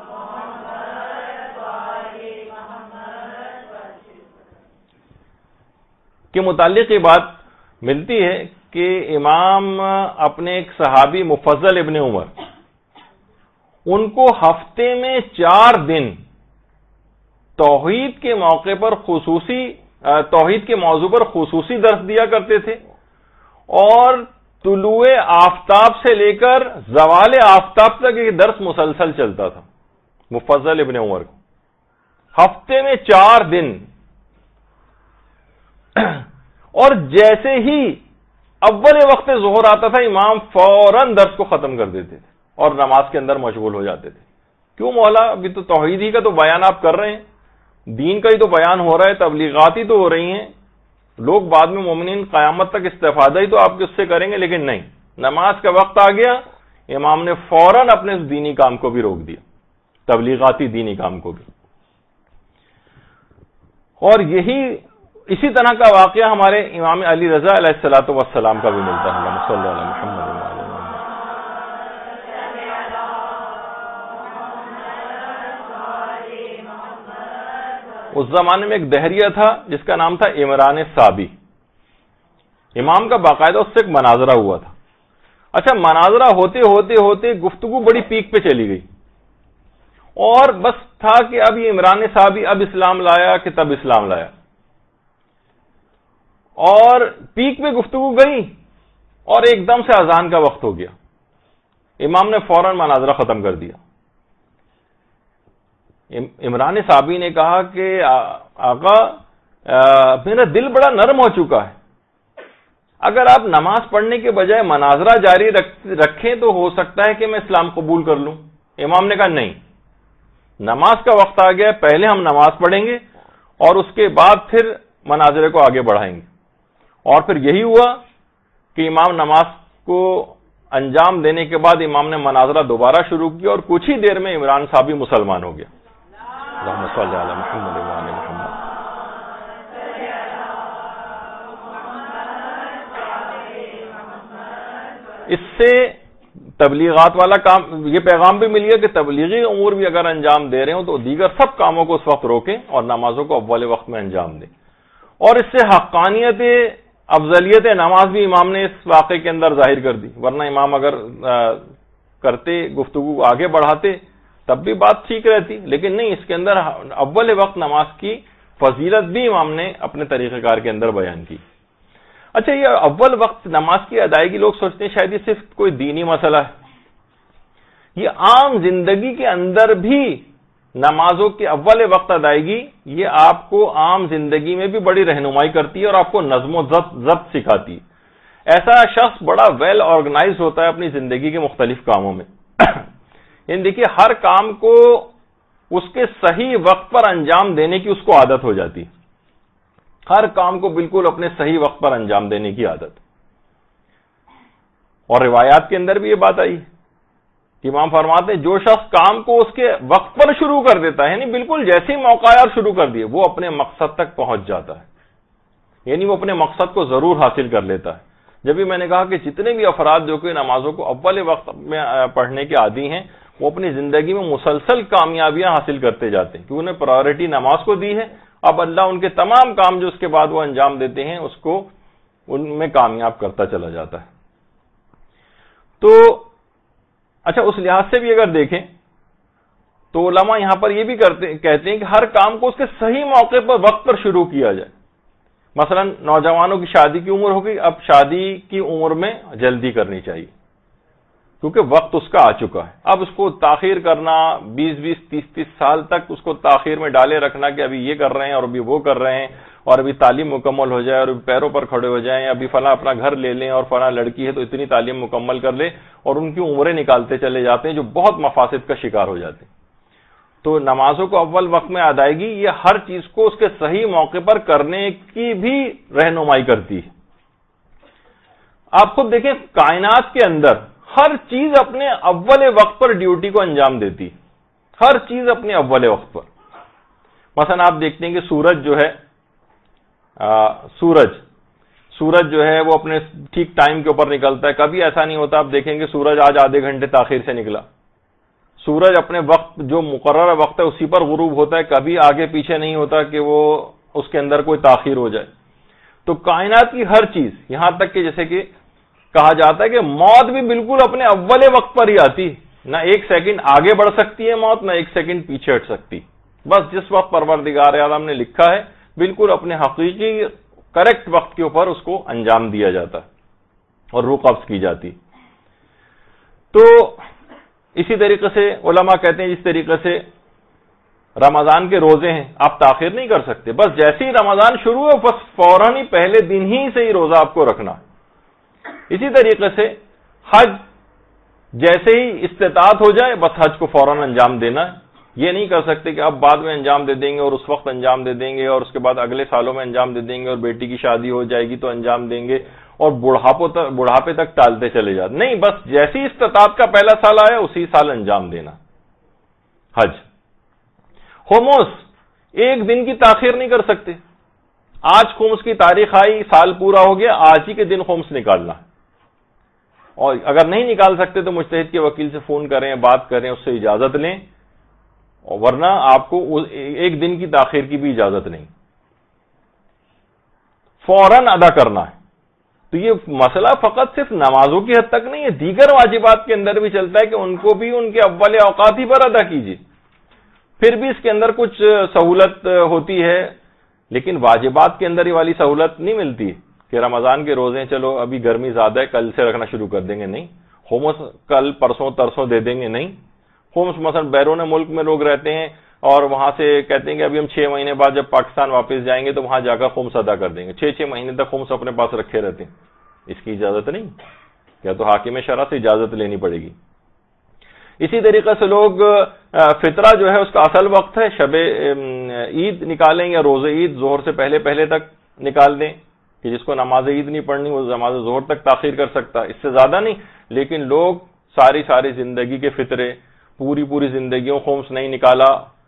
کے متعلق یہ بات ملتی ہے کہ امام اپنے ایک صحابی مفضل ابن عمر ان کو ہفتے میں چار دن توحید کے موقع پر خصوصی توحید کے موضوع پر خصوصی درس دیا کرتے تھے، اور طلوع آفتاب سے لے کر زوال آفتاب تک یہ درس مسلسل چلتا تھا. مفضل ابن عمر کو ہفتے میں چار دن، اور جیسے ہی اول وقت ظہر آتا تھا امام فوراً درس کو ختم کر دیتے تھے اور نماز کے اندر مشغول ہو جاتے تھے. کیوں مولا، ابھی تو توحید ہی کا تو بیان آپ کر رہے ہیں، دین کا ہی تو بیان ہو رہا ہے، تبلیغات ہی تو ہو رہی ہیں، لوگ بعد میں مومنین قیامت تک استفادہ ہی تو آپ کے اس سے کریں گے. لیکن نہیں، نماز کا وقت آ گیا، امام نے فوراً اپنے اس دینی کام کو بھی روک دیا، تبلیغاتی دینی کام کو بھی. اور یہی اسی طرح کا واقعہ ہمارے امام علی رضا علیہ الصلوۃ والسلام کا بھی ملتا ہے. اللہم صلی علی محمد. اس زمانے میں ایک دہریہ تھا جس کا نام تھا عمران صابی. امام کا باقاعدہ اس سے ایک مناظرہ ہوا تھا. اچھا، مناظرہ ہوتے ہوتے ہوتے گفتگو بڑی پیک پہ چلی گئی، اور بس تھا کہ اب یہ عمران صابی اب اسلام لایا کہ تب اسلام لایا، اور پیک پہ گفتگو گئی اور ایک دم سے اذان کا وقت ہو گیا. امام نے فوراً مناظرہ ختم کر دیا. عمران صابی نے کہا کہ آقا میرا دل بڑا نرم ہو چکا ہے، اگر آپ نماز پڑھنے کے بجائے مناظرہ جاری رکھیں تو ہو سکتا ہے کہ میں اسلام قبول کر لوں. امام نے کہا نہیں، نماز کا وقت آ گیا، پہلے ہم نماز پڑھیں گے اور اس کے بعد پھر مناظرے کو آگے بڑھائیں گے. اور پھر یہی ہوا کہ امام نماز کو انجام دینے کے بعد امام نے مناظرہ دوبارہ شروع کیا، اور کچھ ہی دیر میں عمران صابی مسلمان ہو گیا. اللہم صلی علی محمد وعلی محمد. اس سے تبلیغات والا کام، یہ پیغام بھی مل گیا کہ تبلیغی امور بھی اگر انجام دے رہے ہوں تو دیگر سب کاموں کو اس وقت روکیں اور نمازوں کو اول وقت میں انجام دیں. اور اس سے حقانیت افضلیت نماز بھی امام نے اس واقعے کے اندر ظاہر کر دی. ورنہ امام اگر کرتے گفتگو آگے بڑھاتے تب بھی بات ٹھیک رہتی، لیکن نہیں، اس کے اندر اول وقت نماز کی فضیلت بھی امام نے اپنے طریقہ کار کے اندر بیان کی. اچھا، یہ اول وقت نماز کی ادائیگی لوگ سوچتے ہیں شاید یہ صرف کوئی دینی مسئلہ ہے. یہ عام زندگی کے اندر بھی نمازوں کی اول وقت ادائیگی یہ آپ کو عام زندگی میں بھی بڑی رہنمائی کرتی ہے اور آپ کو نظم و ضبط سکھاتی ہے. ایسا شخص بڑا ویل آرگنائز ہوتا ہے اپنی زندگی کے مختلف کاموں میں. یعنی دیکھیے، ہر کام کو اس کے صحیح وقت پر انجام دینے کی اس کو عادت ہو جاتی ہے. ہر کام کو بالکل اپنے صحیح وقت پر انجام دینے کی عادت. اور روایات کے اندر بھی یہ بات آئی. امام فرماتے ہیں جو شخص کام کو اس کے وقت پر شروع کر دیتا ہے، یعنی بالکل جیسے ہی موقعات شروع کر دیے، وہ اپنے مقصد تک پہنچ جاتا ہے. یعنی وہ اپنے مقصد کو ضرور حاصل کر لیتا ہے. جب بھی میں نے کہا کہ جتنے بھی افراد جو کہ نمازوں کو اول وقت میں پڑھنے کے عادی ہیں، وہ اپنی زندگی میں مسلسل کامیابیاں حاصل کرتے جاتے ہیں، کیونکہ انہیں پرائیورٹی نماز کو دی ہے. اب اللہ ان کے تمام کام جو اس کے بعد وہ انجام دیتے ہیں اس کو ان میں کامیاب کرتا چلا جاتا ہے. تو اچھا، اس لحاظ سے بھی اگر دیکھیں تو علماء یہاں پر یہ بھی کرتے کہتے ہیں کہ ہر کام کو اس کے صحیح موقع پر وقت پر شروع کیا جائے. مثلا نوجوانوں کی شادی کی عمر ہوگی، اب شادی کی عمر میں جلدی کرنی چاہیے. کیونکہ وقت اس کا آ چکا ہے. اب اس کو تاخیر کرنا، بیس بیس تیس تیس سال تک اس کو تاخیر میں ڈالے رکھنا کہ ابھی یہ کر رہے ہیں اور ابھی وہ کر رہے ہیں اور ابھی تعلیم مکمل ہو جائے اور ابھی پیروں پر کھڑے ہو جائیں، ابھی فلاں اپنا گھر لے لیں اور فلاں لڑکی ہے تو اتنی تعلیم مکمل کر لے، اور ان کی عمریں نکالتے چلے جاتے ہیں جو بہت مفاسد کا شکار ہو جاتے ہیں. تو نمازوں کو اول وقت میں ادائیگی یہ ہر چیز کو اس کے صحیح موقع پر کرنے کی بھی رہنمائی کرتی ہے. آپ خود دیکھیں کائنات کے اندر ہر چیز اپنے اول وقت پر ڈیوٹی کو انجام دیتی، ہر چیز اپنے اول وقت پر. مثلا آپ دیکھتے ہیں کہ سورج جو ہے آ, سورج سورج جو ہے وہ اپنے ٹھیک ٹائم کے اوپر نکلتا ہے. کبھی ایسا نہیں ہوتا آپ دیکھیں گے سورج آج آدھے گھنٹے تاخیر سے نکلا. سورج اپنے وقت جو مقررہ وقت ہے اسی پر غروب ہوتا ہے، کبھی آگے پیچھے نہیں ہوتا کہ وہ اس کے اندر کوئی تاخیر ہو جائے. تو کائنات کی ہر چیز، یہاں تک کہ جیسے کہ کہا جاتا ہے کہ موت بھی بالکل اپنے اول وقت پر ہی آتی، نہ ایک سیکنڈ آگے بڑھ سکتی ہے موت، نہ ایک سیکنڈ پیچھے ہٹ سکتی. بس جس وقت پروردگار اعظم نے لکھا ہے بالکل اپنے حقیقی کریکٹ وقت کے اوپر اس کو انجام دیا جاتا اور روح قبض کی جاتی. تو اسی طریقے سے علماء کہتے ہیں جس طریقے سے رمضان کے روزے ہیں آپ تاخیر نہیں کر سکتے، بس جیسے ہی رمضان شروع ہے بس فوراً ہی پہلے دن ہی سے ہی روزہ آپ کو رکھنا. اسی طریقے سے حج جیسے ہی استطاعت ہو جائے بس حج کو فوراً انجام دینا ہے. یہ نہیں کر سکتے کہ اب بعد میں انجام دے دیں گے اور اس وقت انجام دے دیں گے اور اس کے بعد اگلے سالوں میں انجام دے دیں گے اور بیٹی کی شادی ہو جائے گی تو انجام دیں گے اور بڑھاپوں تک بڑھاپے تک ٹالتے چلے جاتے. نہیں، بس جیسی استطاعت کا پہلا سال آیا اسی سال انجام دینا حج. خمس ایک دن کی تاخیر نہیں کر سکتے. آج خمس کی تاریخ آئی، سال پورا ہو گیا، آج ہی کے دن خمس نکالنا. اور اگر نہیں نکال سکتے تو مجتہد کے وکیل سے فون کریں، بات کریں، اس سے اجازت لیں، اور ورنہ آپ کو ایک دن کی تاخیر کی بھی اجازت نہیں، فوراً ادا کرنا ہے. تو یہ مسئلہ فقط صرف نمازوں کی حد تک نہیں ہے، دیگر واجبات کے اندر بھی چلتا ہے کہ ان کو بھی ان کے اول اوقات ہی پر ادا کیجیے. پھر بھی اس کے اندر کچھ سہولت ہوتی ہے، لیکن واجبات کے اندر ہی والی سہولت نہیں ملتی کہ رمضان کے روزے چلو ابھی گرمی زیادہ ہے کل سے رکھنا شروع کر دیں گے. نہیں، خمس کل پرسوں ترسوں دے دیں گے. نہیں، خمس مثلا بیرون ملک میں لوگ رہتے ہیں اور وہاں سے کہتے ہیں کہ ابھی ہم چھ مہینے بعد جب پاکستان واپس جائیں گے تو وہاں جا کر خمس ادا کر دیں گے. چھ چھ مہینے تک خمس اپنے پاس رکھے رہتے ہیں. اس کی اجازت نہیں، یا تو حاکم شرع سے اجازت لینی پڑے گی. اسی طریقے سے لوگ فطرہ جو ہے اس کا اصل وقت ہے شب عید نکالیں یا روزہ عید ظہر سے پہلے پہلے تک نکال دیں کہ جس کو نماز عید نہیں پڑھنی وہ نماز ظہر تک تاخیر کر سکتا، اس سے زیادہ نہیں. لیکن لوگ ساری ساری زندگی کے فطرے پوری پوری زندگیوں خمس نہیں نکالا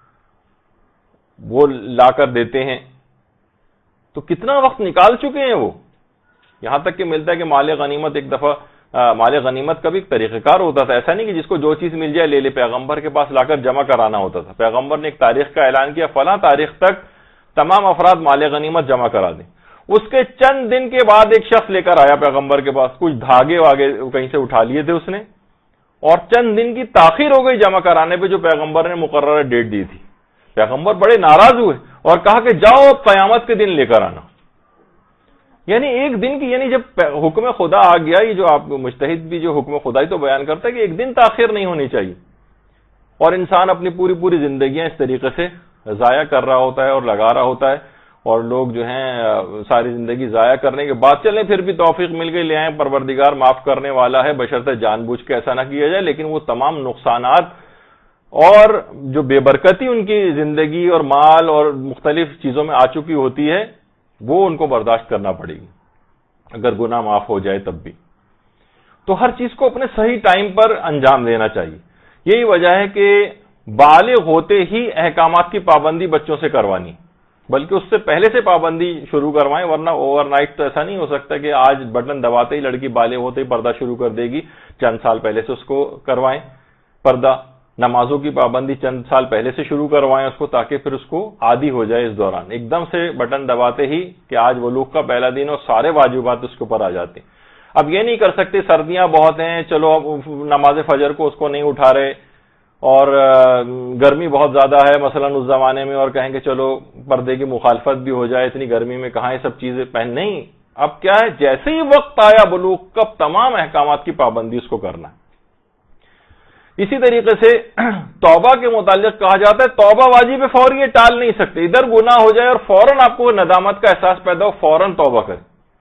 وہ لا کر دیتے ہیں. تو کتنا وقت نکال چکے ہیں وہ، یہاں تک کہ ملتا ہے کہ مال غنیمت ایک دفعہ مال غنیمت کا بھی ایک طریقہ کار ہوتا تھا. ایسا نہیں کہ جس کو جو چیز مل جائے لے لے، پیغمبر کے پاس لا کر جمع کرانا ہوتا تھا. پیغمبر نے ایک تاریخ کا اعلان کیا فلاں تاریخ تک تمام افراد مال غنیمت جمع کرا دیں. اس کے چند دن کے بعد ایک شخص لے کر آیا پیغمبر کے پاس، کچھ دھاگے واگے کہیں سے اٹھا لیے تھے اس نے، اور چند دن کی تاخیر ہو گئی جمع کرانے پہ جو پیغمبر نے مقررہ ڈیٹ دی تھی. پیغمبر بڑے ناراض ہوئے اور کہا کہ جاؤ قیامت کے دن لے کر آنا. یعنی ایک دن کی، یعنی جب حکم خدا آ گیا، یہ جو آپ مجتہد بھی جو حکم خدائی تو بیان کرتا ہے کہ ایک دن تاخیر نہیں ہونی چاہیے، اور انسان اپنی پوری پوری زندگیاں اس طریقے سے ضائع کر رہا ہوتا ہے اور لگا رہا ہوتا ہے. اور لوگ جو ہیں ساری زندگی ضائع کرنے کے بعد چلیں پھر بھی توفیق مل گئی لے آئیں، پروردگار معاف کرنے والا ہے بشرطے جان بوجھ کے ایسا نہ کیا جائے. لیکن وہ تمام نقصانات اور جو بے برکتی ان کی زندگی اور مال اور مختلف چیزوں میں آ چکی ہوتی ہے وہ ان کو برداشت کرنا پڑے گی اگر گناہ معاف ہو جائے تب بھی. تو ہر چیز کو اپنے صحیح ٹائم پر انجام دینا چاہیے. یہی وجہ ہے کہ بالغ ہوتے ہی احکامات کی پابندی بچوں سے کروانی، بلکہ اس سے پہلے سے پابندی شروع کروائیں، ورنہ اوور نائٹ تو ایسا نہیں ہو سکتا کہ آج بٹن دباتے ہی لڑکی بالغ ہوتے ہی پردہ شروع کر دے گی. چند سال پہلے سے اس کو کروائیں پردہ. نمازوں کی پابندی چند سال پہلے سے شروع کروائیں اس کو، تاکہ پھر اس کو عادی ہو جائے. اس دوران ایک دم سے بٹن دباتے ہی کہ آج بلوغ کا پہلا دن اور سارے واجبات اس کے اوپر آ جاتے ہیں. اب یہ نہیں کر سکتے سردیاں بہت ہیں چلو اب نماز فجر کو اس کو نہیں اٹھا رہے، اور گرمی بہت زیادہ ہے مثلا اس زمانے میں، اور کہیں کہ چلو پردے کی مخالفت بھی ہو جائے، اتنی گرمی میں کہاں یہ سب چیزیں پہن. نہیں، اب کیا ہے جیسے ہی وقت آیا بلوغ کا تمام احکامات کی پابندی اس کو کرنا ہے. اسی طریقے سے توبہ کے متعلق کہا جاتا ہے توبہ واجب ہے، فوری یہ ٹال نہیں سکتے، ادھر گناہ ہو جائے اور فوراً آپ کو ندامت کا احساس پیدا ہو، فوراً توبہ کریں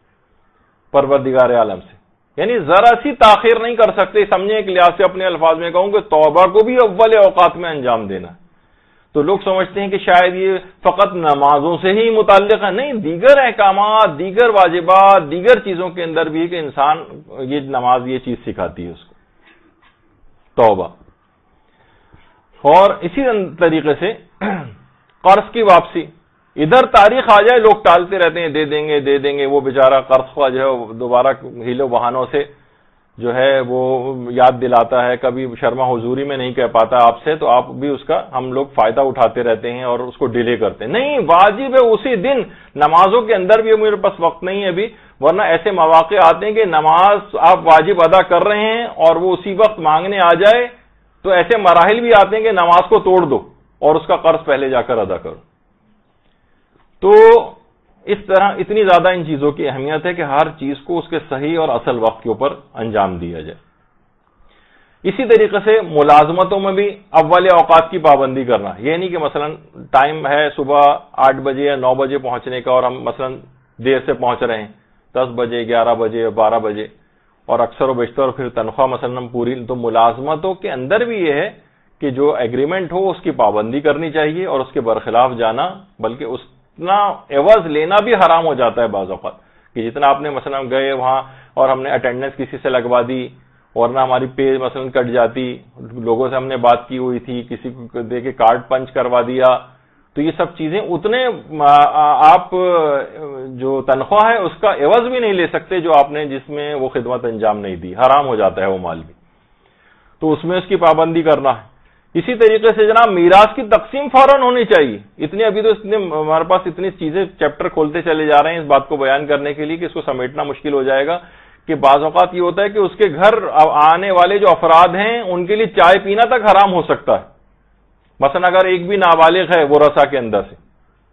پروردگار عالم سے، یعنی ذرا سی تاخیر نہیں کر سکتے. سمجھیں ایک لحاظ سے اپنے الفاظ میں کہوں کہ توبہ کو بھی اول اوقات میں انجام دینا. تو لوگ سمجھتے ہیں کہ شاید یہ فقط نمازوں سے ہی متعلق ہے، نہیں، دیگر احکامات، دیگر واجبات، دیگر چیزوں کے اندر بھی کہ انسان یہ نماز یہ چیز سکھاتی ہے اس کو، توبہ. اور اسی طریقے سے قرض کی واپسی، ادھر تاریخ آ جائے لوگ ٹالتے رہتے ہیں، دے دیں گے دے دیں گے، وہ بیچارہ قرض خواہ جو ہے دوبارہ ہیلو بہانوں سے جو ہے وہ یاد دلاتا ہے، کبھی شرما حضوری میں نہیں کہہ پاتا آپ سے، تو آپ بھی اس کا ہم لوگ فائدہ اٹھاتے رہتے ہیں اور اس کو ڈیلے کرتے ہیں. نہیں، واجب ہے اسی دن. نمازوں کے اندر بھی میرے پاس وقت نہیں ہے ابھی، ورنہ ایسے مواقع آتے ہیں کہ نماز آپ واجب ادا کر رہے ہیں اور وہ اسی وقت مانگنے آ جائے، تو ایسے مراحل بھی آتے ہیں کہ نماز کو توڑ دو اور اس کا قرض پہلے جا کر ادا کرو. تو اس طرح اتنی زیادہ ان چیزوں کی اہمیت ہے کہ ہر چیز کو اس کے صحیح اور اصل وقت کے اوپر انجام دیا جائے. اسی طریقے سے ملازمتوں میں بھی اول اوقات کی پابندی کرنا، یہ نہیں کہ مثلا ٹائم ہے صبح آٹھ بجے یا نو بجے پہنچنے کا اور ہم مثلا دیر سے پہنچ رہے ہیں دس بجے گیارہ بجے یا بارہ بجے، اور اکثر و بیشتر پھر تنخواہ مثلا ہم پوری. تو ملازمتوں کے اندر بھی یہ ہے کہ جو ایگریمنٹ ہو اس کی پابندی کرنی چاہیے اور اس کے برخلاف جانا، بلکہ اس اتنا عوض لینا بھی حرام ہو جاتا ہے بعض اوقات، کہ جتنا آپ نے مثلا گئے وہاں اور ہم نے اٹینڈنس کسی سے لگوا دی ورنہ ہماری پے مثلا کٹ جاتی، لوگوں سے ہم نے بات کی ہوئی تھی، کسی کو دے کے کارڈ پنچ کروا دیا، تو یہ سب چیزیں اتنے آپ جو تنخواہ ہے اس کا عوض بھی نہیں لے سکتے جو آپ نے جس میں وہ خدمت انجام نہیں دی، حرام ہو جاتا ہے وہ مال بھی. تو اس میں اس کی پابندی کرنا ہے. اسی طریقے سے جناب میراث کی تقسیم فوراً ہونی چاہیے. اتنی ابھی تو اتنے ہمارے پاس اتنی چیزیں چیپٹر کھولتے چلے جا رہے ہیں اس بات کو بیان کرنے کے لیے کہ اس کو سمیٹنا مشکل ہو جائے گا، کہ بعض اوقات یہ ہوتا ہے کہ اس کے گھر آنے والے جو افراد ہیں ان کے لیے چائے پینا تک حرام ہو سکتا ہے. مثلا اگر ایک بھی نابالغ ہے ورثہ کے اندر سے،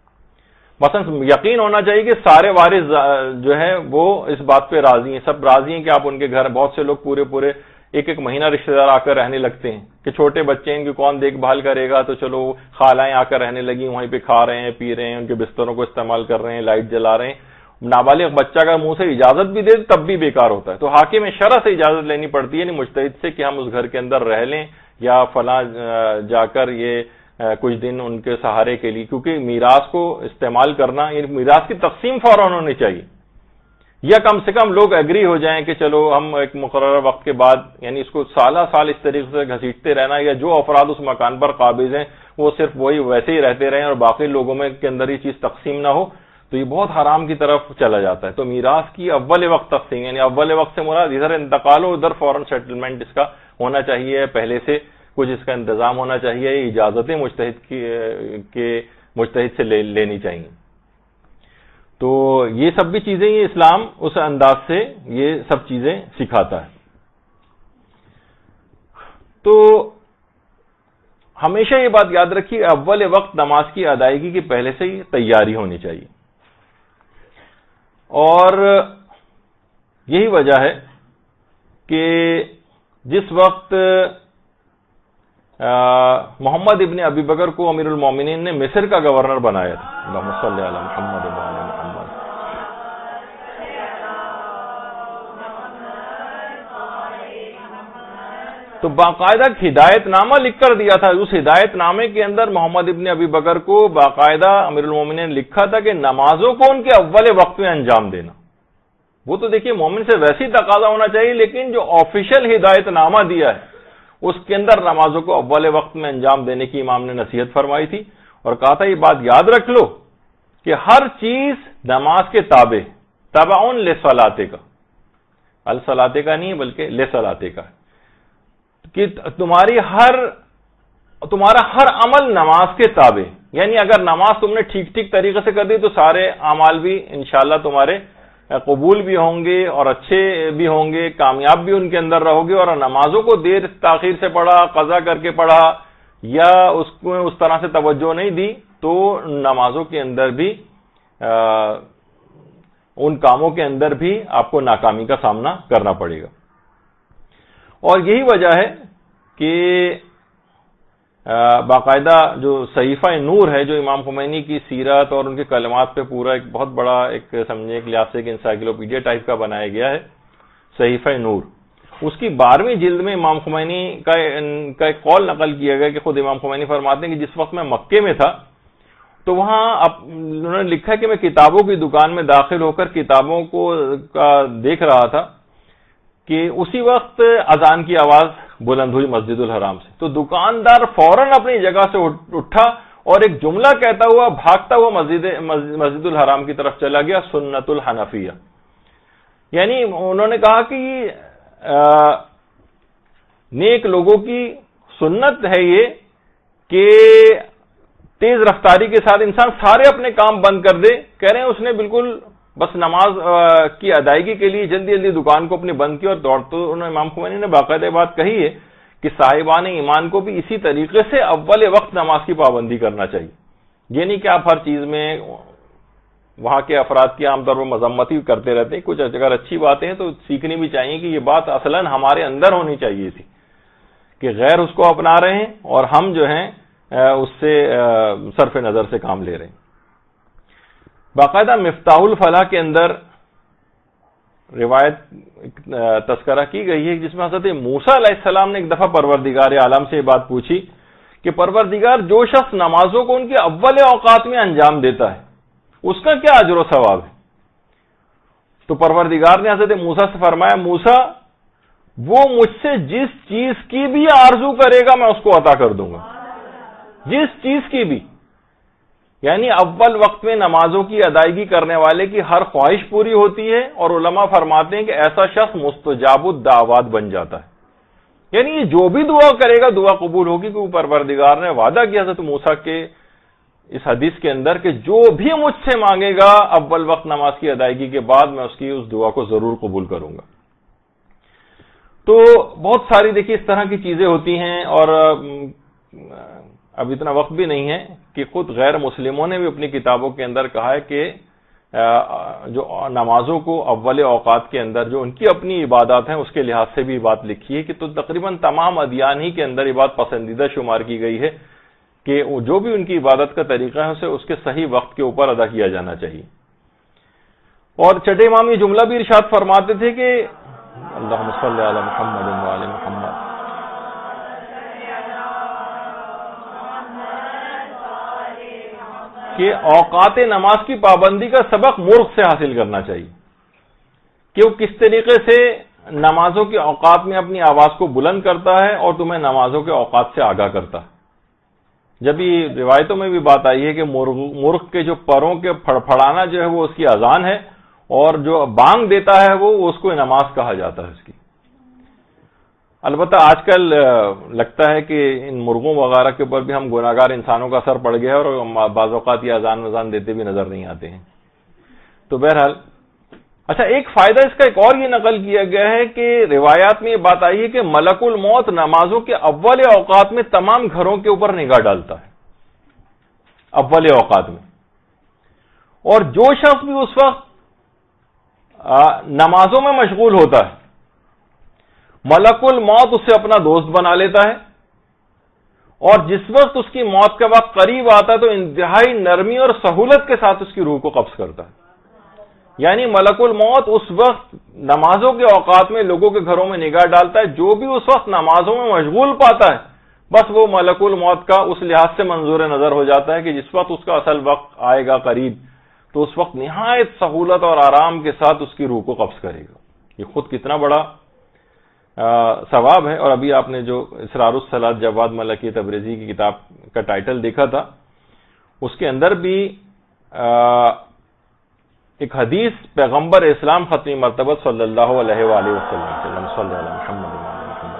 مثلا یقین ہونا چاہیے کہ سارے وارث جو ہے وہ اس بات پہ راضی ہیں، سب راضی ہیں کہ آپ ان کے گھر، بہت سے لوگ پورے پورے ایک ایک مہینہ رشتہ دار آ کر رہنے لگتے ہیں کہ چھوٹے بچے ہیں ان کی کون دیکھ بھال کرے گا، تو چلو خالائیں آ کر رہنے لگی، وہیں پہ کھا رہے ہیں پی رہے ہیں، ان کے بستروں کو استعمال کر رہے ہیں، لائٹ جلا رہے ہیں. نابالغ بچہ اگر منہ سے اجازت بھی دے تب بھی بیکار ہوتا ہے. تو حاکم شرع سے اجازت لینی پڑتی ہے، یعنی مجتہد سے، کہ ہم اس گھر کے اندر رہ لیں یا فلاں جا کر یہ کچھ دن ان کے سہارے کے لیے، کیونکہ میراث کو استعمال کرنا، یعنی میراث کی تقسیم فوراً ہونی چاہیے، یا کم سے کم لوگ ایگری ہو جائیں کہ چلو ہم ایک مقررہ وقت کے بعد، یعنی اس کو سالہ سال اس طریقے سے گھسیٹتے رہنا، یا جو افراد اس مکان پر قابض ہیں وہ صرف وہی ویسے ہی رہتے رہیں اور باقی لوگوں میں کے اندر یہ چیز تقسیم نہ ہو، تو یہ بہت حرام کی طرف چلا جاتا ہے. تو میراث کی اول وقت تقسیم، یعنی اول وقت سے مراد ادھر انتقال ہو ادھر فوراً سیٹلمنٹ اس کا ہونا چاہیے، پہلے سے کچھ اس کا انتظام ہونا چاہیے، اجازتیں مجتہد کی کے مجتہد سے لے لینی چاہیے. تو یہ سب بھی چیزیں یہ اسلام اس انداز سے یہ سب چیزیں سکھاتا ہے. تو ہمیشہ یہ بات یاد رکھیے، اول وقت نماز کی ادائیگی کی پہلے سے ہی تیاری ہونی چاہیے، اور یہی وجہ ہے کہ جس وقت محمد ابن ابی بکر کو امیر المومنین نے مصر کا گورنر بنایا تھا، اللہم صلی علی محمد و علی محمد، تو باقاعدہ ہدایت نامہ لکھ کر دیا تھا. اس ہدایت نامے کے اندر محمد ابن ابی بکر کو باقاعدہ امیر المومنین نے لکھا تھا کہ نمازوں کو ان کے اول وقت میں انجام دینا. وہ تو دیکھیے مومن سے ویسے ہی تقاضا ہونا چاہیے، لیکن جو آفیشیل ہدایت نامہ دیا ہے اس کے اندر نمازوں کو اول وقت میں انجام دینے کی امام نے نصیحت فرمائی تھی، اور کہا تھا یہ بات یاد رکھ لو کہ ہر چیز نماز کے تابع، تبع لصلاتے کا، الصلاتے کا نہیں بلکہ لصلاتے کا، کہ تمہاری ہر تمہارا ہر عمل نماز کے تابع، یعنی اگر نماز تم نے ٹھیک ٹھیک طریقے سے کر دی تو سارے اعمال بھی انشاءاللہ تمہارے قبول بھی ہوں گے اور اچھے بھی ہوں گے، کامیاب بھی ان کے اندر رہو گے. اور نمازوں کو دیر تاخیر سے پڑھا، قضا کر کے پڑھا، یا اس کو اس طرح سے توجہ نہیں دی تو نمازوں کے اندر بھی آ, ان کاموں کے اندر بھی آپ کو ناکامی کا سامنا کرنا پڑے گا. اور یہی وجہ ہے کہ باقاعدہ جو صحیفہ نور ہے، جو امام خمینی کی سیرت اور ان کے کلمات پہ پورا ایک بہت بڑا ایک سمجھے ایک لحاظ سے ایک انسائکلوپیڈیا ٹائپ کا بنایا گیا ہے، صحیفہ نور، اس کی بارہویں جلد میں امام خمینی کا ایک قول نقل کیا گیا کہ خود امام خمینی فرماتے ہیں کہ جس وقت میں مکے میں تھا تو وہاں انہوں نے لکھا کہ میں کتابوں کی دکان میں داخل ہو کر کتابوں کو دیکھ رہا تھا کہ اسی وقت اذان کی آواز بلند ہوئی مسجد الحرام سے، تو دکاندار فوراً اپنی جگہ سے اٹھا اور ایک جملہ کہتا ہوا بھاگتا ہوا مسجد مسجد الحرام کی طرف چلا گیا، سنت الحنفیہ، یعنی انہوں نے کہا کہ نیک لوگوں کی سنت ہے یہ کہ تیز رفتاری کے ساتھ انسان سارے اپنے کام بند کر دے، کہہ رہے ہیں اس نے بالکل بس نماز کی ادائیگی کے لیے جلدی جلدی دکان کو اپنی بند کی اور دوڑ، تو انہوں نے امام خمینی نے باقاعدہ بات کہی ہے کہ صاحبان ایمان کو بھی اسی طریقے سے اول وقت نماز کی پابندی کرنا چاہیے، یہ نہیں کہ آپ ہر چیز میں وہاں کے افراد کی عام طور پر مذمت ہی کرتے رہتے ہیں، کچھ اگر اچھی باتیں ہیں تو سیکھنی بھی چاہیے کہ یہ بات اصلاً ہمارے اندر ہونی چاہیے تھی کہ غیر اس کو اپنا رہے ہیں اور ہم جو ہیں اس سے صرف نظر سے کام لے رہے ہیں۔ باقاعدہ مفتاح الفلاح کے اندر روایت تذکرہ کی گئی ہے جس میں حضرت موسیٰ علیہ السلام نے ایک دفعہ پروردگار عالم سے یہ بات پوچھی کہ پروردگار جو شخص نمازوں کو ان کے اول اوقات میں انجام دیتا ہے اس کا کیا اجر و ثواب ہے؟ تو پروردگار نے حضرت موسیٰ سے فرمایا، موسیٰ وہ مجھ سے جس چیز کی بھی آرزو کرے گا میں اس کو عطا کر دوں گا، جس چیز کی بھی، یعنی اول وقت میں نمازوں کی ادائیگی کرنے والے کی ہر خواہش پوری ہوتی ہے، اور علماء فرماتے ہیں کہ ایسا شخص مستجاب الدعوات بن جاتا ہے، یعنی یہ جو بھی دعا کرے گا دعا قبول ہوگی، کیونکہ پروردگار نے وعدہ کیا حضرت موسیٰ کے اس حدیث کے اندر کہ جو بھی مجھ سے مانگے گا اول وقت نماز کی ادائیگی کے بعد میں اس کی اس دعا کو ضرور قبول کروں گا۔ تو بہت ساری دیکھیے اس طرح کی چیزیں ہوتی ہیں، اور اب اتنا وقت بھی نہیں ہے کہ خود غیر مسلموں نے بھی اپنی کتابوں کے اندر کہا ہے کہ جو نمازوں کو اول اوقات کے اندر جو ان کی اپنی عبادات ہیں اس کے لحاظ سے بھی بات لکھی ہے کہ تو تقریباً تمام ادیان ہی کے اندر یہ بات پسندیدہ شمار کی گئی ہے کہ جو بھی ان کی عبادت کا طریقہ ہے اسے اس کے صحیح وقت کے اوپر ادا کیا جانا چاہیے۔ اور چھٹے امام یہ جملہ بھی ارشاد فرماتے تھے کہ اللہم صلی علی محمد و علی محمد، کہ اوقات نماز کی پابندی کا سبق مرغ سے حاصل کرنا چاہیے کہ وہ کس طریقے سے نمازوں کے اوقات میں اپنی آواز کو بلند کرتا ہے اور تمہیں نمازوں کے اوقات سے آگاہ کرتا ہے۔ جب یہ روایتوں میں بھی بات آئی ہے کہ مرغ مرغ کے جو پروں کے پھڑپھڑانا جو ہے وہ اس کی اذان ہے، اور جو بانگ دیتا ہے وہ اس کو نماز کہا جاتا ہے اس کی۔ البتہ آج کل لگتا ہے کہ ان مرغوں وغیرہ کے اوپر بھی ہم گناہگار انسانوں کا اثر پڑ گیا ہے اور بعض اوقات یہ اذان وزان دیتے بھی نظر نہیں آتے ہیں۔ تو بہرحال اچھا، ایک فائدہ اس کا ایک اور یہ نقل کیا گیا ہے کہ روایات میں یہ بات آئی ہے کہ ملک الموت نمازوں کے اول اوقات میں تمام گھروں کے اوپر نگاہ ڈالتا ہے اول اوقات میں، اور جو شخص بھی اس وقت نمازوں میں مشغول ہوتا ہے ملک الموت اسے اپنا دوست بنا لیتا ہے، اور جس وقت اس کی موت کا وقت قریب آتا ہے تو انتہائی نرمی اور سہولت کے ساتھ اس کی روح کو قبض کرتا ہے۔ یعنی ملک الموت اس وقت نمازوں کے اوقات میں لوگوں کے گھروں میں نگاہ ڈالتا ہے، جو بھی اس وقت نمازوں میں مشغول پاتا ہے بس وہ ملک الموت کا اس لحاظ سے منظور نظر ہو جاتا ہے کہ جس وقت اس کا اصل وقت آئے گا قریب تو اس وقت نہایت سہولت اور آرام کے ساتھ اس کی روح کو قبض کرے گا۔ یہ خود کتنا بڑا ثواب ہے۔ اور ابھی آپ نے جو اسرار الصلاۃ جواد ملکی تبریزی کی کتاب کا ٹائٹل دیکھا تھا اس کے اندر بھی ایک حدیث پیغمبر اسلام ختمی مرتبہ صلی اللہ علیہ وآلہ وسلم صلی اللہ محمد محمد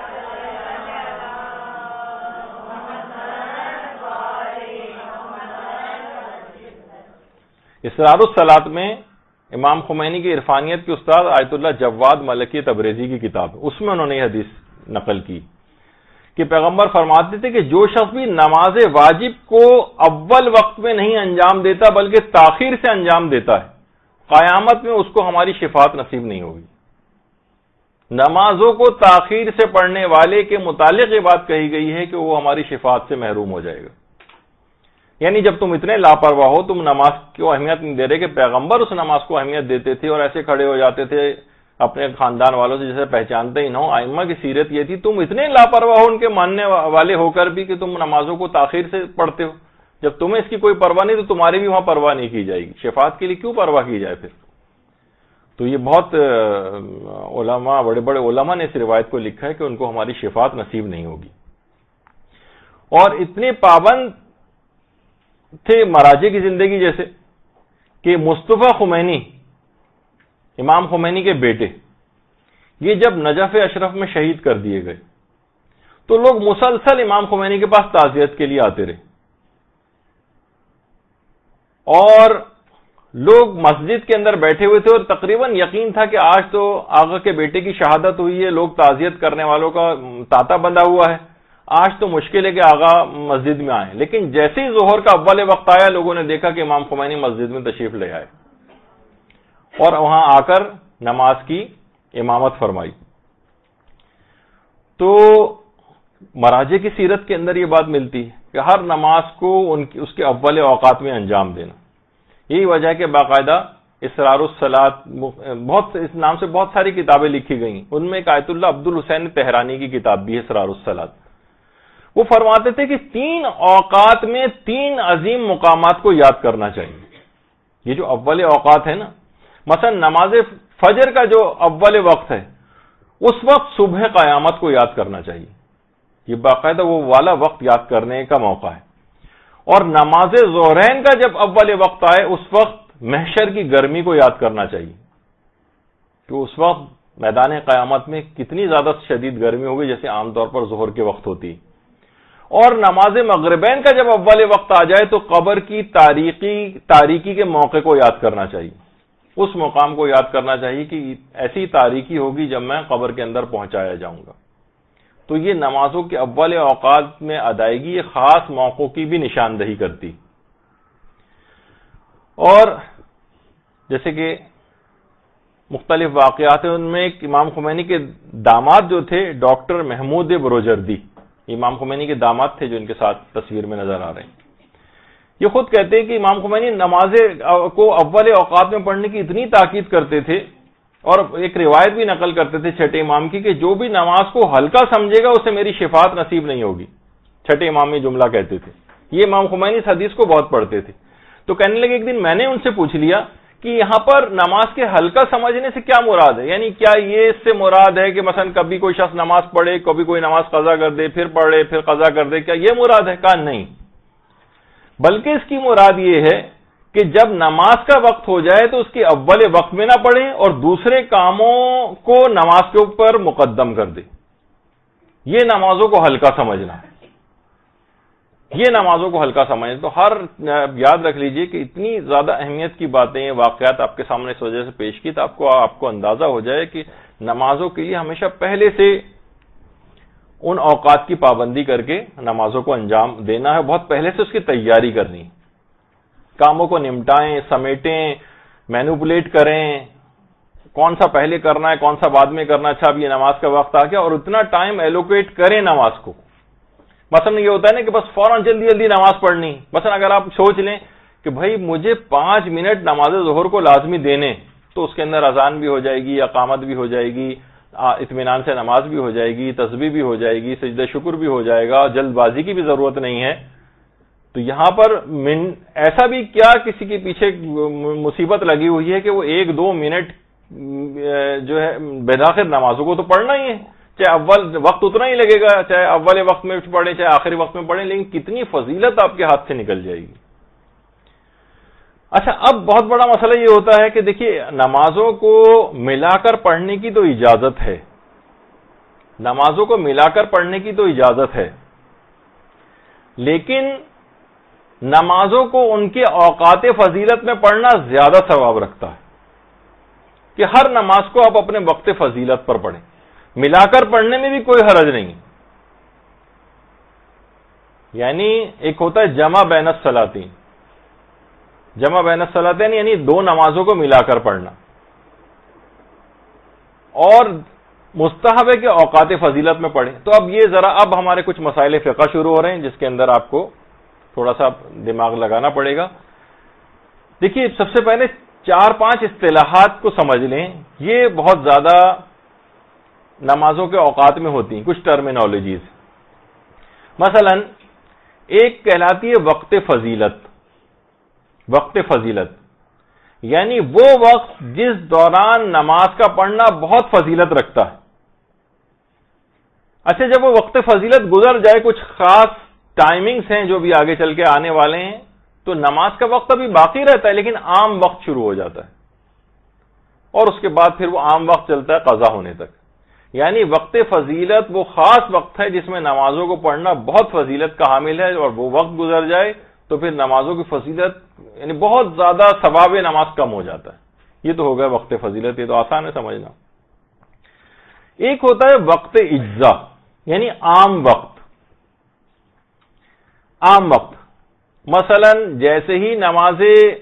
اسرار الصلاۃ میں امام خمینی کی عرفانیت کے استاد آیت اللہ جواد ملکی تبریزی کی کتاب ہے، اس میں انہوں نے یہ حدیث نقل کی کہ پیغمبر فرماتے تھے کہ جو شخص بھی نماز واجب کو اول وقت میں نہیں انجام دیتا بلکہ تاخیر سے انجام دیتا ہے قیامت میں اس کو ہماری شفاعت نصیب نہیں ہوگی۔ نمازوں کو تاخیر سے پڑھنے والے کے متعلق یہ بات کہی گئی ہے کہ وہ ہماری شفاعت سے محروم ہو جائے گا. یعنی جب تم اتنے لاپرواہ ہو، تم نماز کو اہمیت نہیں دے رہے کہ پیغمبر اس نماز کو اہمیت دیتے تھے اور ایسے کھڑے ہو جاتے تھے اپنے خاندان والوں سے جیسے پہچانتے ہی نہ ہو. ائمہ کی سیرت یہ تھی، تم اتنے لاپرواہ ہو ان کے ماننے والے ہو کر بھی کہ تم نمازوں کو تاخیر سے پڑھتے ہو. جب تمہیں اس کی کوئی پرواہ نہیں تو تمہاری بھی وہاں پرواہ نہیں کی جائے گی. شفاعت کے لیے کیوں پرواہ کی جائے پھر؟ تو یہ بہت علماء، بڑے بڑے علماء نے اس روایت کو لکھا ہے کہ ان کو ہماری شفاعت نصیب نہیں ہوگی. اور اتنے پابند تھے مراجع کی زندگی جیسے کہ مصطفیٰ خمینی، امام خمینی کے بیٹے، یہ جب نجف اشرف میں شہید کر دیے گئے تو لوگ مسلسل امام خمینی کے پاس تعزیت کے لیے آتے رہے، اور لوگ مسجد کے اندر بیٹھے ہوئے تھے اور تقریباً یقین تھا کہ آج تو آقا کے بیٹے کی شہادت ہوئی ہے، لوگ تعزیت کرنے والوں کا تانتا بندھا ہوا ہے، آج تو مشکل ہے کہ آقا مسجد میں آئے. لیکن جیسے ہی ظہر کا اول وقت آیا، لوگوں نے دیکھا کہ امام خمینی مسجد میں تشریف لے آئے اور وہاں آ کر نماز کی امامت فرمائی. تو مراجع کی سیرت کے اندر یہ بات ملتی ہے کہ ہر نماز کو ان کی اس کے اول اوقات میں انجام دینا. یہی وجہ ہے کہ باقاعدہ اسرار الصلاۃ، بہت اس نام سے بہت ساری کتابیں لکھی گئیں. ان میں ایک آیت اللہ عبد الحسین تہرانی کی کتاب بھی ہے اسرار الصلاۃ. وہ فرماتے تھے کہ تین اوقات میں تین عظیم مقامات کو یاد کرنا چاہیے. یہ جو اول اوقات ہے نا، مثلا نماز فجر کا جو اول وقت ہے، اس وقت صبح قیامت کو یاد کرنا چاہیے. یہ باقاعدہ وہ والا وقت یاد کرنے کا موقع ہے. اور نماز ظہرین کا جب اول وقت آئے، اس وقت محشر کی گرمی کو یاد کرنا چاہیے کہ اس وقت میدان قیامت میں کتنی زیادہ شدید گرمی ہوگی، جیسے عام طور پر ظہر کے وقت ہوتی. اور نماز مغربین کا جب اول وقت آ جائے تو قبر کی تاریکی تاریکی کے موقع کو یاد کرنا چاہیے. اس مقام کو یاد کرنا چاہیے کہ ایسی تاریکی ہوگی جب میں قبر کے اندر پہنچایا جاؤں گا. تو یہ نمازوں کے اول اوقات میں ادائیگی خاص موقعوں کی بھی نشاندہی کرتی. اور جیسے کہ مختلف واقعات ہیں، ان میں ایک امام خمینی کے داماد جو تھے ڈاکٹر محمود بروجردی، امام خمینی کے داماد تھے جو ان کے ساتھ تصویر میں نظر آ رہے ہیں. یہ خود کہتے ہیں کہ امام خمینی نماز کو اول اوقات میں پڑھنے کی اتنی تاکید کرتے تھے، اور ایک روایت بھی نقل کرتے تھے چھٹے امام کی کہ جو بھی نماز کو ہلکا سمجھے گا اسے میری شفاعت نصیب نہیں ہوگی. چھٹے امام میں جملہ کہتے تھے. یہ امام خمینی اس حدیث کو بہت پڑھتے تھے. تو کہنے لگے ایک دن میں نے ان سے پوچھ لیا کہ یہاں پر نماز کے ہلکا سمجھنے سے کیا مراد ہے؟ یعنی کیا یہ اس سے مراد ہے کہ مثلا کبھی کوئی شخص نماز پڑھے، کبھی کوئی نماز قضا کر دے، پھر پڑھے پھر قضا کر دے، کیا یہ مراد ہے؟ کہا نہیں، بلکہ اس کی مراد یہ ہے کہ جب نماز کا وقت ہو جائے تو اس کے اول وقت میں نہ پڑھیں اور دوسرے کاموں کو نماز کے اوپر مقدم کر دے. یہ نمازوں کو ہلکا سمجھنا ہے، یہ نمازوں کو ہلکا سمجھنا. تو ہر یاد رکھ لیجئے کہ اتنی زیادہ اہمیت کی باتیں، واقعات آپ کے سامنے اس وجہ سے پیش کی تو آپ کو آپ کو اندازہ ہو جائے کہ نمازوں کے لیے ہمیشہ پہلے سے ان اوقات کی پابندی کر کے نمازوں کو انجام دینا ہے. بہت پہلے سے اس کی تیاری کرنی، کاموں کو نمٹائیں، سمیٹیں، مینوپولیٹ کریں، کون سا پہلے کرنا ہے کون سا بعد میں کرنا. اچھا اب یہ نماز کا وقت آ گیا، اور اتنا ٹائم ایلوکیٹ کریں نماز کو. مثلا یہ ہوتا ہے نا کہ بس فوراً جلدی جلدی نماز پڑھنی. مثلا اگر آپ سوچ لیں کہ بھائی مجھے پانچ منٹ نماز ظہر کو لازمی دینے، تو اس کے اندر اذان بھی ہو جائے گی، اقامت بھی ہو جائے گی، اطمینان سے نماز بھی ہو جائے گی، تسبیح بھی ہو جائے گی، سجدہ شکر بھی ہو جائے گا، جلد بازی کی بھی ضرورت نہیں ہے. تو یہاں پر من ایسا بھی کیا کسی کے پیچھے مصیبت لگی ہوئی ہے کہ وہ ایک دو منٹ جو ہے بظاہر نمازوں کو تو پڑھنا ہی ہے، چاہے اول وقت اتنا ہی لگے گا، چاہے اول وقت میں پڑھیں چاہے آخری وقت میں پڑھیں، لیکن کتنی فضیلت آپ کے ہاتھ سے نکل جائے گی. اچھا اب بہت بڑا مسئلہ یہ ہوتا ہے کہ دیکھیے نمازوں کو ملا کر پڑھنے کی تو اجازت ہے، نمازوں کو ملا کر پڑھنے کی تو اجازت ہے، لیکن نمازوں کو ان کے اوقات فضیلت میں پڑھنا زیادہ ثواب رکھتا ہے کہ ہر نماز کو آپ اپنے وقت فضیلت پر پڑھیں. ملا کر پڑھنے میں بھی کوئی حرج نہیں. یعنی ایک ہوتا ہے جمع بین الصلاتین، جمع بین الصلاتین یعنی دو نمازوں کو ملا کر پڑھنا، اور مستحب ہے کہ اوقات فضیلت میں پڑھیں. تو اب یہ ذرا اب ہمارے کچھ مسائل فقہ شروع ہو رہے ہیں جس کے اندر آپ کو تھوڑا سا دماغ لگانا پڑے گا. دیکھیے سب سے پہلے چار پانچ اصطلاحات کو سمجھ لیں. یہ بہت زیادہ نمازوں کے اوقات میں ہوتی ہیں کچھ ٹرمینالوجیز. مثلا ایک کہلاتی ہے وقت فضیلت. وقت فضیلت یعنی وہ وقت جس دوران نماز کا پڑھنا بہت فضیلت رکھتا ہے. اچھا جب وہ وقت فضیلت گزر جائے, کچھ خاص ٹائمنگز ہیں جو بھی آگے چل کے آنے والے ہیں, تو نماز کا وقت ابھی باقی رہتا ہے لیکن عام وقت شروع ہو جاتا ہے, اور اس کے بعد پھر وہ عام وقت چلتا ہے قضا ہونے تک. یعنی وقت فضیلت وہ خاص وقت ہے جس میں نمازوں کو پڑھنا بہت فضیلت کا حامل ہے, اور وہ وقت گزر جائے تو پھر نمازوں کی فضیلت یعنی بہت زیادہ ثواب نماز کم ہو جاتا ہے. یہ تو ہو گیا وقت فضیلت, یہ تو آسان ہے سمجھنا. ایک ہوتا ہے وقت اجزا یعنی عام وقت. عام وقت مثلا جیسے ہی نماز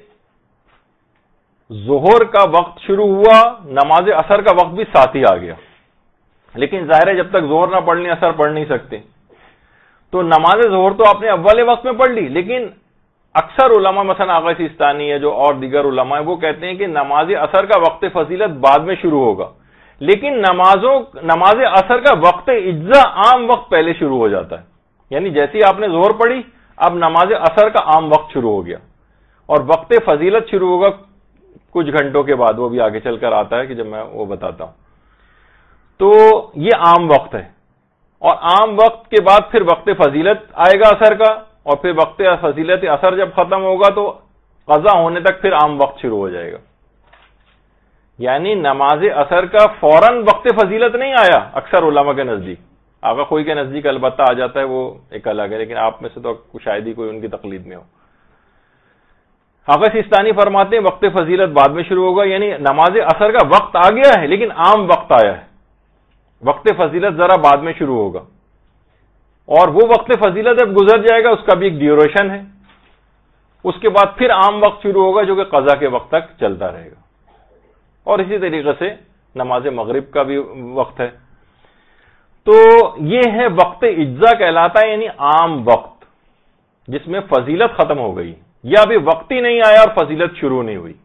ظہر کا وقت شروع ہوا, نماز عصر کا وقت بھی ساتھ ہی آ گیا. لیکن ظاہر ہے جب تک ظہر نہ پڑھ لیں عصر پڑھ نہیں سکتے, تو نماز ظہر تو آپ نے اول وقت میں پڑھ لی. لیکن اکثر علماء مثلا آغا سیستانی ہے جو اور دیگر علماء ہیں وہ کہتے ہیں کہ نماز عصر کا وقت فضیلت بعد میں شروع ہوگا, لیکن نمازوں نماز عصر کا وقت اجزا عام وقت پہلے شروع ہو جاتا ہے. یعنی جیسی آپ نے ظہر پڑھی اب نماز عصر کا عام وقت شروع ہو گیا, اور وقت فضیلت شروع ہوگا کچھ گھنٹوں کے بعد. وہ بھی آگے چل کر آتا ہے کہ جب میں وہ بتاتا ہوں. تو یہ عام وقت ہے, اور عام وقت کے بعد پھر وقت فضیلت آئے گا عصر کا, اور پھر وقت فضیلت عصر جب ختم ہوگا تو قضا ہونے تک پھر عام وقت شروع ہو جائے گا. یعنی نماز عصر کا فوراً وقت فضیلت نہیں آیا اکثر علماء کے نزدیک. آگا کوئی کے نزدیک البتہ آ جاتا ہے, وہ ایک الگ ہے, لیکن آپ میں سے تو شاید ہی کوئی ان کی تقلید میں ہو. آغا سیستانی فرماتے ہیں وقت فضیلت بعد میں شروع ہوگا, یعنی نماز عصر کا وقت آ گیا ہے لیکن عام وقت آیا ہے. وقت فضیلت ذرا بعد میں شروع ہوگا, اور وہ وقت فضیلت جب گزر جائے گا اس کا بھی ایک ڈیوریشن ہے. اس کے بعد پھر عام وقت شروع ہوگا جو کہ قضا کے وقت تک چلتا رہے گا. اور اسی طریقے سے نماز مغرب کا بھی وقت ہے. تو یہ ہے وقت اجزا کہلاتا ہے, یعنی عام وقت جس میں فضیلت ختم ہو گئی, یا ابھی وقت ہی نہیں آیا اور فضیلت شروع نہیں ہوئی.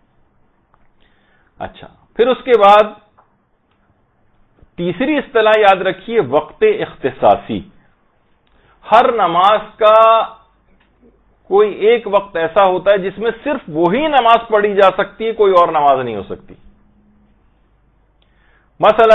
اچھا پھر اس کے بعد تیسری اصطلاح یاد رکھیے وقت اختصاصی. ہر نماز کا کوئی ایک وقت ایسا ہوتا ہے جس میں صرف وہی نماز پڑھی جا سکتی ہے, کوئی اور نماز نہیں ہو سکتی. مثلا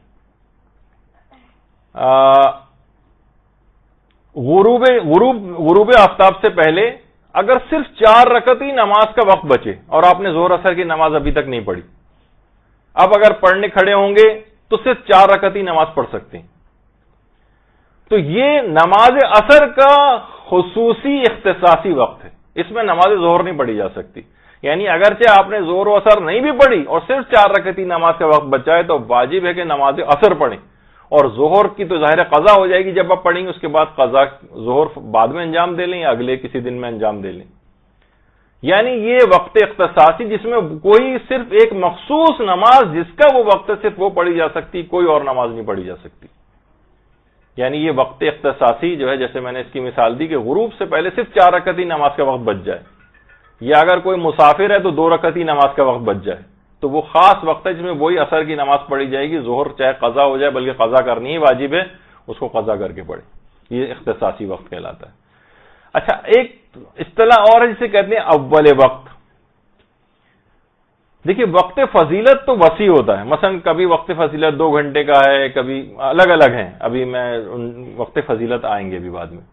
غروب غروب غروب آفتاب سے پہلے اگر صرف چار رکعت ہی نماز کا وقت بچے اور آپ نے ظہر اثر کی نماز ابھی تک نہیں پڑھی, اب اگر پڑھنے کھڑے ہوں گے تو صرف چار رکعت ہی نماز پڑھ سکتے ہیں. تو یہ نماز عصر کا خصوصی اختصاصی وقت ہے, اس میں نماز ظہر نہیں پڑھی جا سکتی. یعنی اگرچہ آپ نے ظہر و عصر نہیں بھی پڑھی اور صرف چار رکعت ہی نماز کا وقت بچا ہے تو واجب ہے کہ نماز عصر پڑھیں, اور ظہر کی تو ظاہر قضا ہو جائے گی جب آپ پڑھیں گے, اس کے بعد قضا ظہر بعد میں انجام دے لیں یا اگلے کسی دن میں انجام دے لیں. یعنی یہ وقت اختصاصی جس میں کوئی صرف ایک مخصوص نماز جس کا وہ وقت ہے صرف وہ پڑھی جا سکتی, کوئی اور نماز نہیں پڑھی جا سکتی. یعنی یہ وقت اختصاصی جو ہے, جیسے میں نے اس کی مثال دی کہ غروب سے پہلے صرف چار رکعت ہی نماز کا وقت بچ جائے, یا اگر کوئی مسافر ہے تو دو رکعت ہی نماز کا وقت بچ جائے, تو وہ خاص وقت ہے جس میں وہی عصر کی نماز پڑھی جائے گی. ظہر چاہے قضا ہو جائے, بلکہ قضا کرنی ہی واجب ہے, اس کو قضا کر کے پڑھے. یہ اختصاصی وقت کہلاتا ہے. اچھا ایک اصطلاح اور ہے جسے کہتے ہیں اول وقت. دیکھیے وقت فضیلت تو وسیع ہوتا ہے. مثلا کبھی وقت فضیلت دو گھنٹے کا ہے, کبھی الگ الگ ہیں, ابھی میں وقت فضیلت آئیں گے ابھی بعد میں.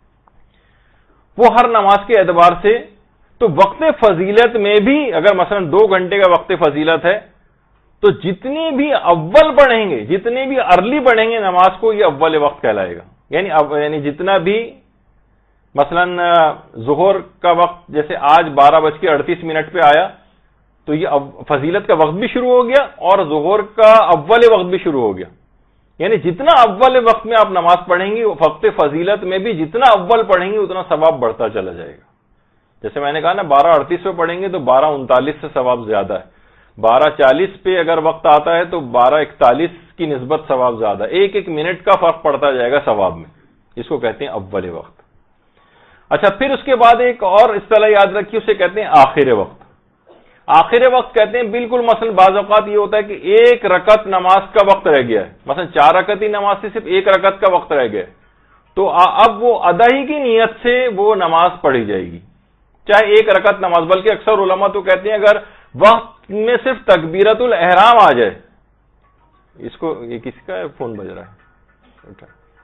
وہ ہر نماز کے اعتبار سے, تو وقت فضیلت میں بھی اگر مثلا دو گھنٹے کا وقت فضیلت ہے تو جتنی بھی اول پڑھیں گے, جتنی بھی ارلی پڑھیں گے نماز کو, یہ اول وقت کہلائے گا. یعنی یعنی جتنا بھی مثلا ظہر کا وقت جیسے آج بارہ بج کے اڑتیس منٹ پہ آیا تو یہ فضیلت کا وقت بھی شروع ہو گیا اور ظہر کا اول وقت بھی شروع ہو گیا. یعنی جتنا اول وقت میں آپ نماز پڑھیں گی وقت فضیلت میں بھی جتنا اول پڑھیں گی اتنا ثواب بڑھتا چلا جائے گا. جیسے میں نے کہا نا بارہ اڑتیس پہ پڑھیں گے تو بارہ انتالیس سے ثواب زیادہ ہے, بارہ چالیس پہ اگر وقت آتا ہے تو بارہ اکتالیس کی نسبت ثواب زیادہ، ایک ایک منٹ کا فرق پڑتا جائے گا ثواب میں، اس کو کہتے ہیں اول وقت۔ اچھا، پھر اس کے بعد ایک اور اصطلاح یاد رکھیے، اسے کہتے ہیں آخر وقت۔ آخر وقت کہتے ہیں بالکل مثلا بعض اوقات یہ ہوتا ہے کہ ایک رکعت نماز کا وقت رہ گیا ہے، مثلا چار رکعت ہی نماز سے صرف ایک رکعت کا وقت رہ گیا ہے، تو اب وہ ادائی کی نیت سے وہ نماز پڑھی جائے گی، چاہے ایک رکعت نماز، بلکہ اکثر علماء تو کہتے ہیں اگر وقت میں صرف تکبیرۃ الاحرام آ جائے، اس کو یہ کس کا فون بج رہا ہے،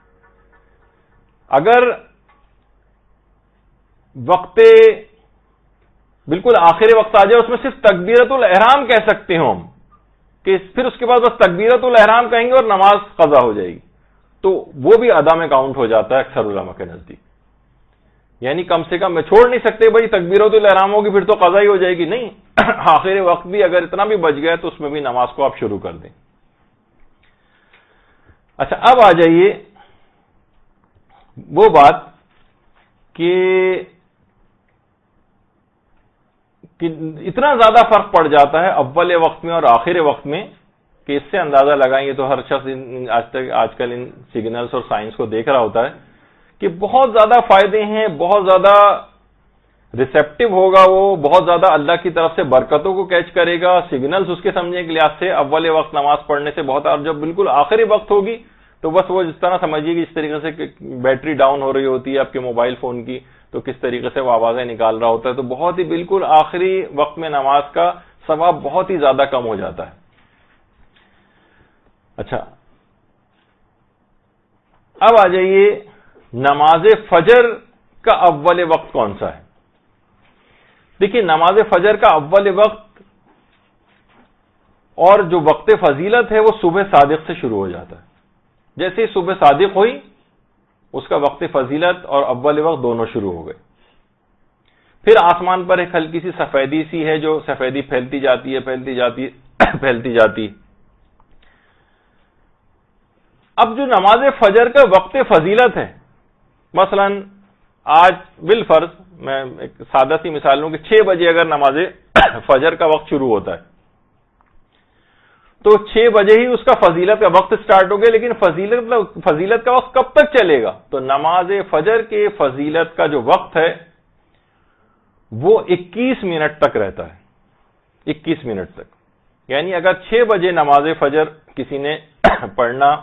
اگر وقت بالکل آخری وقت آ جائے اس میں صرف تکبیرۃ الاحرام کہہ سکتے ہوں ہم، کہ پھر اس کے بعد بس تکبیرۃ الاحرام کہیں گے اور نماز قضا ہو جائے گی، تو وہ بھی ادا میں کاؤنٹ ہو جاتا ہے اکثر علماء کے نزدیک، یعنی کم سے کم میں چھوڑ نہیں سکتے بھائی تکبیرۃ الاحرام ہوگی پھر تو قضا ہی ہو جائے گی، نہیں، آخری وقت بھی اگر اتنا بھی بچ گیا تو اس میں بھی نماز کو آپ شروع کر دیں۔ اچھا، اب آ جائیے وہ بات کہ کہ اتنا زیادہ فرق پڑ جاتا ہے اول وقت میں اور آخر وقت میں کہ اس سے اندازہ لگائیں، یہ تو ہر شخص آج تک آج کل ان سگنلز اور سائنس کو دیکھ رہا ہوتا ہے کہ بہت زیادہ فائدے ہیں، بہت زیادہ ریسیپٹیو ہوگا، وہ بہت زیادہ اللہ کی طرف سے برکتوں کو کیچ کرے گا، سگنلز اس کے سمجھنے کے لحاظ سے اول وقت نماز پڑھنے سے بہت، اور جب بالکل آخری وقت ہوگی تو بس وہ جس طرح سمجھیے کہ اس طریقے سے بیٹری ڈاؤن ہو رہی ہوتی ہے آپ کے موبائل فون کی، تو کس طریقے سے وہ آوازیں نکال رہا ہوتا ہے، تو بہت ہی بالکل آخری وقت میں نماز کا ثواب بہت ہی زیادہ کم ہو جاتا ہے۔ اچھا، اب آ جائیے نماز فجر کا اول وقت کون سا ہے؟ دیکھیے، نماز فجر کا اول وقت اور جو وقت فضیلت ہے وہ صبح صادق سے شروع ہو جاتا ہے، جیسے ہی صبح صادق ہوئی اس کا وقت فضیلت اور اول وقت دونوں شروع ہو گئے، پھر آسمان پر ایک ہلکی سی سفیدی سی ہے جو سفیدی پھیلتی جاتی ہے پھیلتی جاتی ہے پھیلتی جاتی اب جو نماز فجر کا وقت فضیلت ہے، مثلا آج بالفرض میں ایک سادہ سی مثال لوں کہ چھ بجے اگر نماز فجر کا وقت شروع ہوتا ہے تو چھ بجے ہی اس کا فضیلت کا وقت سٹارٹ ہو گیا، لیکن فضیلت فضیلت کا وقت کب تک چلے گا؟ تو نماز فجر کے فضیلت کا جو وقت ہے وہ اکیس منٹ تک رہتا ہے، اکیس منٹ تک، یعنی اگر چھ بجے نماز فجر کسی نے پڑھنا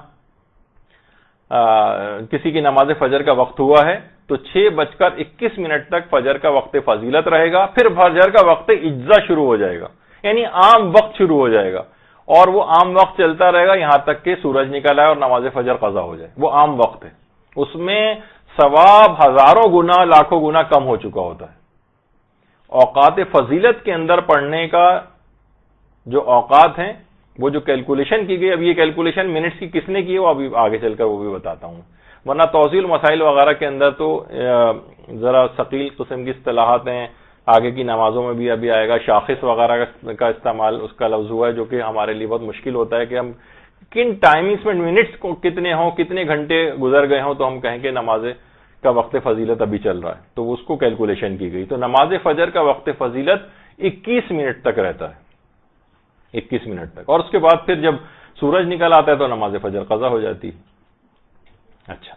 کسی کی نماز فجر کا وقت ہوا ہے تو چھ بج کر اکیس منٹ تک فجر کا وقت فضیلت رہے گا، پھر فجر کا وقت اجزا شروع ہو جائے گا، یعنی عام وقت شروع ہو جائے گا، اور وہ عام وقت چلتا رہے گا یہاں تک کہ سورج نکل آئے اور نماز فجر قضا ہو جائے، وہ عام وقت ہے، اس میں ثواب ہزاروں گنا لاکھوں گنا کم ہو چکا ہوتا ہے۔ اوقات فضیلت کے اندر پڑھنے کا جو اوقات ہیں وہ جو کیلکولیشن کی گئی، اب یہ کیلکولیشن منٹس کی کس نے کی ہے وہ ابھی آگے چل کر وہ بھی بتاتا ہوں، ورنہ توضیح مسائل وغیرہ کے اندر تو ذرا ثقیل قسم کی اصطلاحات ہیں، آگے کی نمازوں میں بھی ابھی آئے گا، شاخص وغیرہ کا استعمال اس کا لفظ ہوا ہے جو کہ ہمارے لیے بہت مشکل ہوتا ہے کہ ہم کن ٹائمنگز میں منٹس کو کتنے ہوں، کتنے گھنٹے گزر گئے ہوں تو ہم کہیں کہ نماز کا وقت فضیلت ابھی چل رہا ہے، تو اس کو کیلکولیشن کی گئی، تو نماز فجر کا وقت فضیلت اکیس منٹ تک رہتا ہے، اکیس منٹ تک، اور اس کے بعد پھر جب سورج نکل آتا ہے تو نماز فجر قضا ہو جاتی ہے۔ اچھا،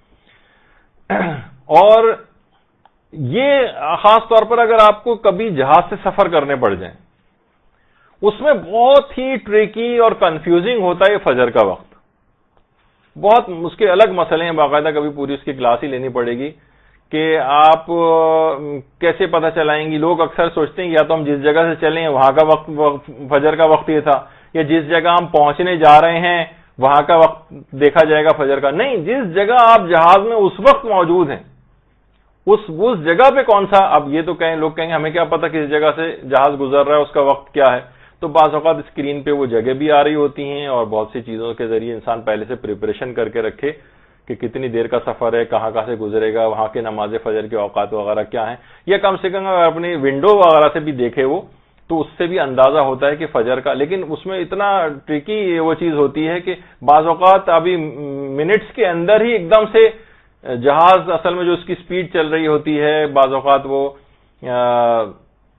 اور یہ خاص طور پر اگر آپ کو کبھی جہاز سے سفر کرنے پڑ جائیں، اس میں بہت ہی ٹریکی اور کنفیوزنگ ہوتا ہے یہ فجر کا وقت، بہت اس کے الگ مسئلے ہیں، باقاعدہ کبھی پوری اس کی کلاس ہی لینی پڑے گی کہ آپ کیسے پتہ چلائیں گی۔ لوگ اکثر سوچتے ہیں یا تو ہم جس جگہ سے چلیں وہاں کا وقت فجر کا وقت یہ تھا، یا جس جگہ ہم پہنچنے جا رہے ہیں وہاں کا وقت دیکھا جائے گا فجر کا، نہیں، جس جگہ آپ جہاز میں اس وقت موجود ہیں اس اس جگہ پہ کون سا، اب یہ تو کہیں لوگ کہیں ہمیں کیا پتا کس جگہ سے جہاز گزر رہا ہے اس کا وقت کیا ہے، تو بعض اوقات اسکرین پہ وہ جگہ بھی آ رہی ہوتی ہیں اور بہت سی چیزوں کے ذریعے انسان پہلے سے پریپریشن کر کے رکھے کہ کتنی دیر کا سفر ہے، کہاں کہاں سے گزرے گا، وہاں کے نماز فجر کے اوقات وغیرہ کیا ہیں، یا کم سے کم اپنی ونڈو وغیرہ سے بھی دیکھے وہ تو اس سے بھی اندازہ ہوتا ہے کہ فجر کا، لیکن اس میں اتنا ٹرکی وہ چیز ہوتی ہے کہ بعض اوقات ابھی منٹس کے اندر ہی ایک دم سے جہاز اصل میں جو اس کی سپیڈ چل رہی ہوتی ہے، بعض اوقات وہ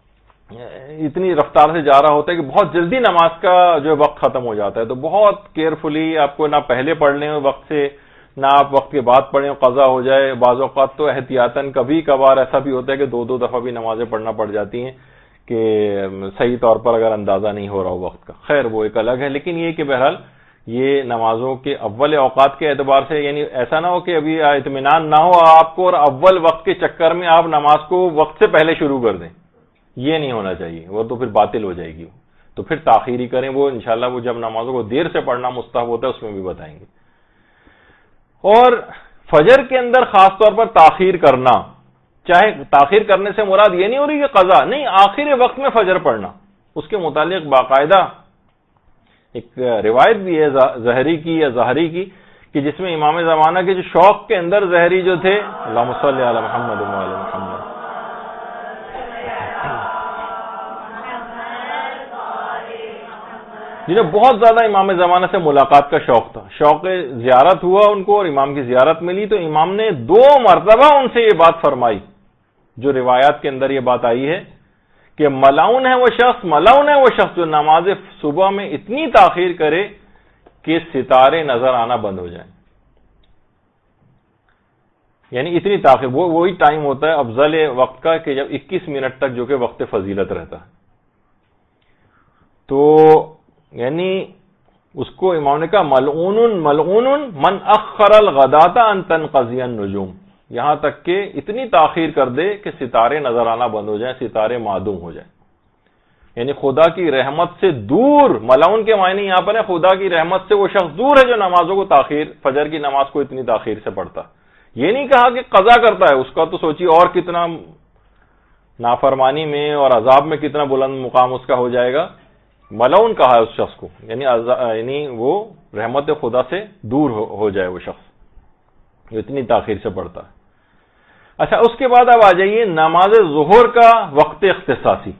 اتنی رفتار سے جا رہا ہوتا ہے کہ بہت جلدی نماز کا جو وقت ختم ہو جاتا ہے. تو بہت کیئرفلی آپ کو نہ پہلے پڑھ لیں وقت سے نہ آپ وقت کے بعد پڑھیں قضا ہو جائے. بعض اوقات تو احتیاطاً کبھی کبھار ایسا بھی ہوتا ہے کہ دو دو دفعہ بھی نمازیں پڑھنا پڑ جاتی ہیں کہ صحیح طور پر اگر اندازہ نہیں ہو رہا ہو وقت کا. خیر وہ ایک الگ ہے. لیکن یہ کہ بہرحال یہ نمازوں کے اول اوقات کے اعتبار سے یعنی ایسا نہ ہو کہ ابھی اطمینان نہ ہو آپ کو اور اول وقت کے چکر میں آپ نماز کو وقت سے پہلے شروع کر دیں. یہ نہیں ہونا چاہیے, وہ تو پھر باطل ہو جائے گی. تو پھر تاخیر ہی کریں. وہ انشاءاللہ وہ جب نمازوں کو دیر سے پڑھنا مستحب ہوتا ہے اس میں بھی بتائیں گے. اور فجر کے اندر خاص طور پر تاخیر کرنا, چاہے تاخیر کرنے سے مراد یہ نہیں ہو رہی کہ قضا نہیں, آخر وقت میں فجر پڑھنا, اس کے متعلق باقاعدہ ایک روایت بھی ہے زہری کی یا زہری کی کہ جس میں امام زمانہ کے جو شوق کے اندر زہری جو تھے, اللہم صلی علی محمد و علی محمد, جنہیں بہت زیادہ امام زمانہ سے ملاقات کا شوق تھا, شوق زیارت ہوا ان کو اور امام کی زیارت ملی, تو امام نے دو مرتبہ ان سے یہ بات فرمائی جو روایات کے اندر یہ بات آئی ہے کہ ملعون ہے وہ شخص, ملعون ہے وہ شخص جو نماز صبح میں اتنی تاخیر کرے کہ ستارے نظر آنا بند ہو جائیں. یعنی اتنی تاخیر, وہ وہی ٹائم ہوتا ہے افضل وقت کا کہ جب اکیس منٹ تک جو کہ وقت فضیلت رہتا ہے. تو یعنی اس کو امام نے کہا ملعون ملعون من اخر الغداۃ ان تنقضی النجوم, یہاں تک کہ اتنی تاخیر کر دے کہ ستارے نظر آنا بند ہو جائیں, ستارے معدوم ہو جائیں. یعنی خدا کی رحمت سے دور, ملعون کے معنی یہاں پر ہے خدا کی رحمت سے وہ شخص دور ہے جو نمازوں کو تاخیر, فجر کی نماز کو اتنی تاخیر سے پڑھتا. یہ نہیں کہا کہ قضا کرتا ہے, اس کا تو سوچیے اور کتنا نافرمانی میں اور عذاب میں کتنا بلند مقام اس کا ہو جائے گا. ملعون کہا ہے اس شخص کو, یعنی یعنی وہ رحمت خدا سے دور ہو جائے وہ شخص جو اتنی تاخیر سے پڑھتا ہے. اچھا, اس کے بعد اب آ جائیے نماز ظہر کا وقت اختصاصی.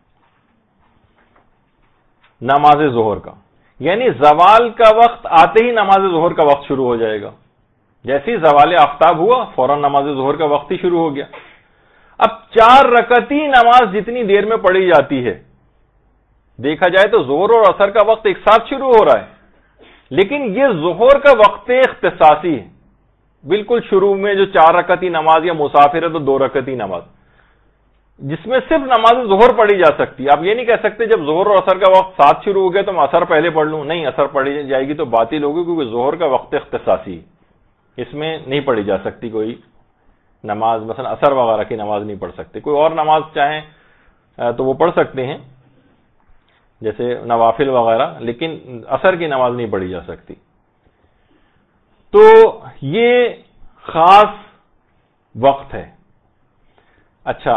نماز ظہر کا یعنی زوال کا وقت آتے ہی نماز ظہر کا وقت شروع ہو جائے گا. جیسے ہی زوال آفتاب ہوا فوراً نماز ظہر کا وقت ہی شروع ہو گیا. اب چار رکعتی نماز جتنی دیر میں پڑھی جاتی ہے, دیکھا جائے تو ظہر اور عصر کا وقت ایک ساتھ شروع ہو رہا ہے, لیکن یہ ظہر کا وقت اختصاصی ہے. بالکل شروع میں جو چار رکعتی نماز یا مسافر ہے تو دو رکعتی نماز, جس میں صرف نماز ظہر پڑھی جا سکتی. آپ یہ نہیں کہہ سکتے جب ظہر اور عصر کا وقت ساتھ شروع ہو گیا تو میں عصر پہلے پڑھ لوں, نہیں, عصر پڑھی جائے گی تو باطل ہوگی کیونکہ ظہر کا وقت اختصاصی, اس میں نہیں پڑھی جا سکتی کوئی نماز. مثلا عصر وغیرہ کی نماز نہیں پڑھ سکتے, کوئی اور نماز چاہیں تو وہ پڑھ سکتے ہیں جیسے نوافل وغیرہ, لیکن عصر کی نماز نہیں پڑھی جا سکتی. تو یہ خاص وقت ہے. اچھا,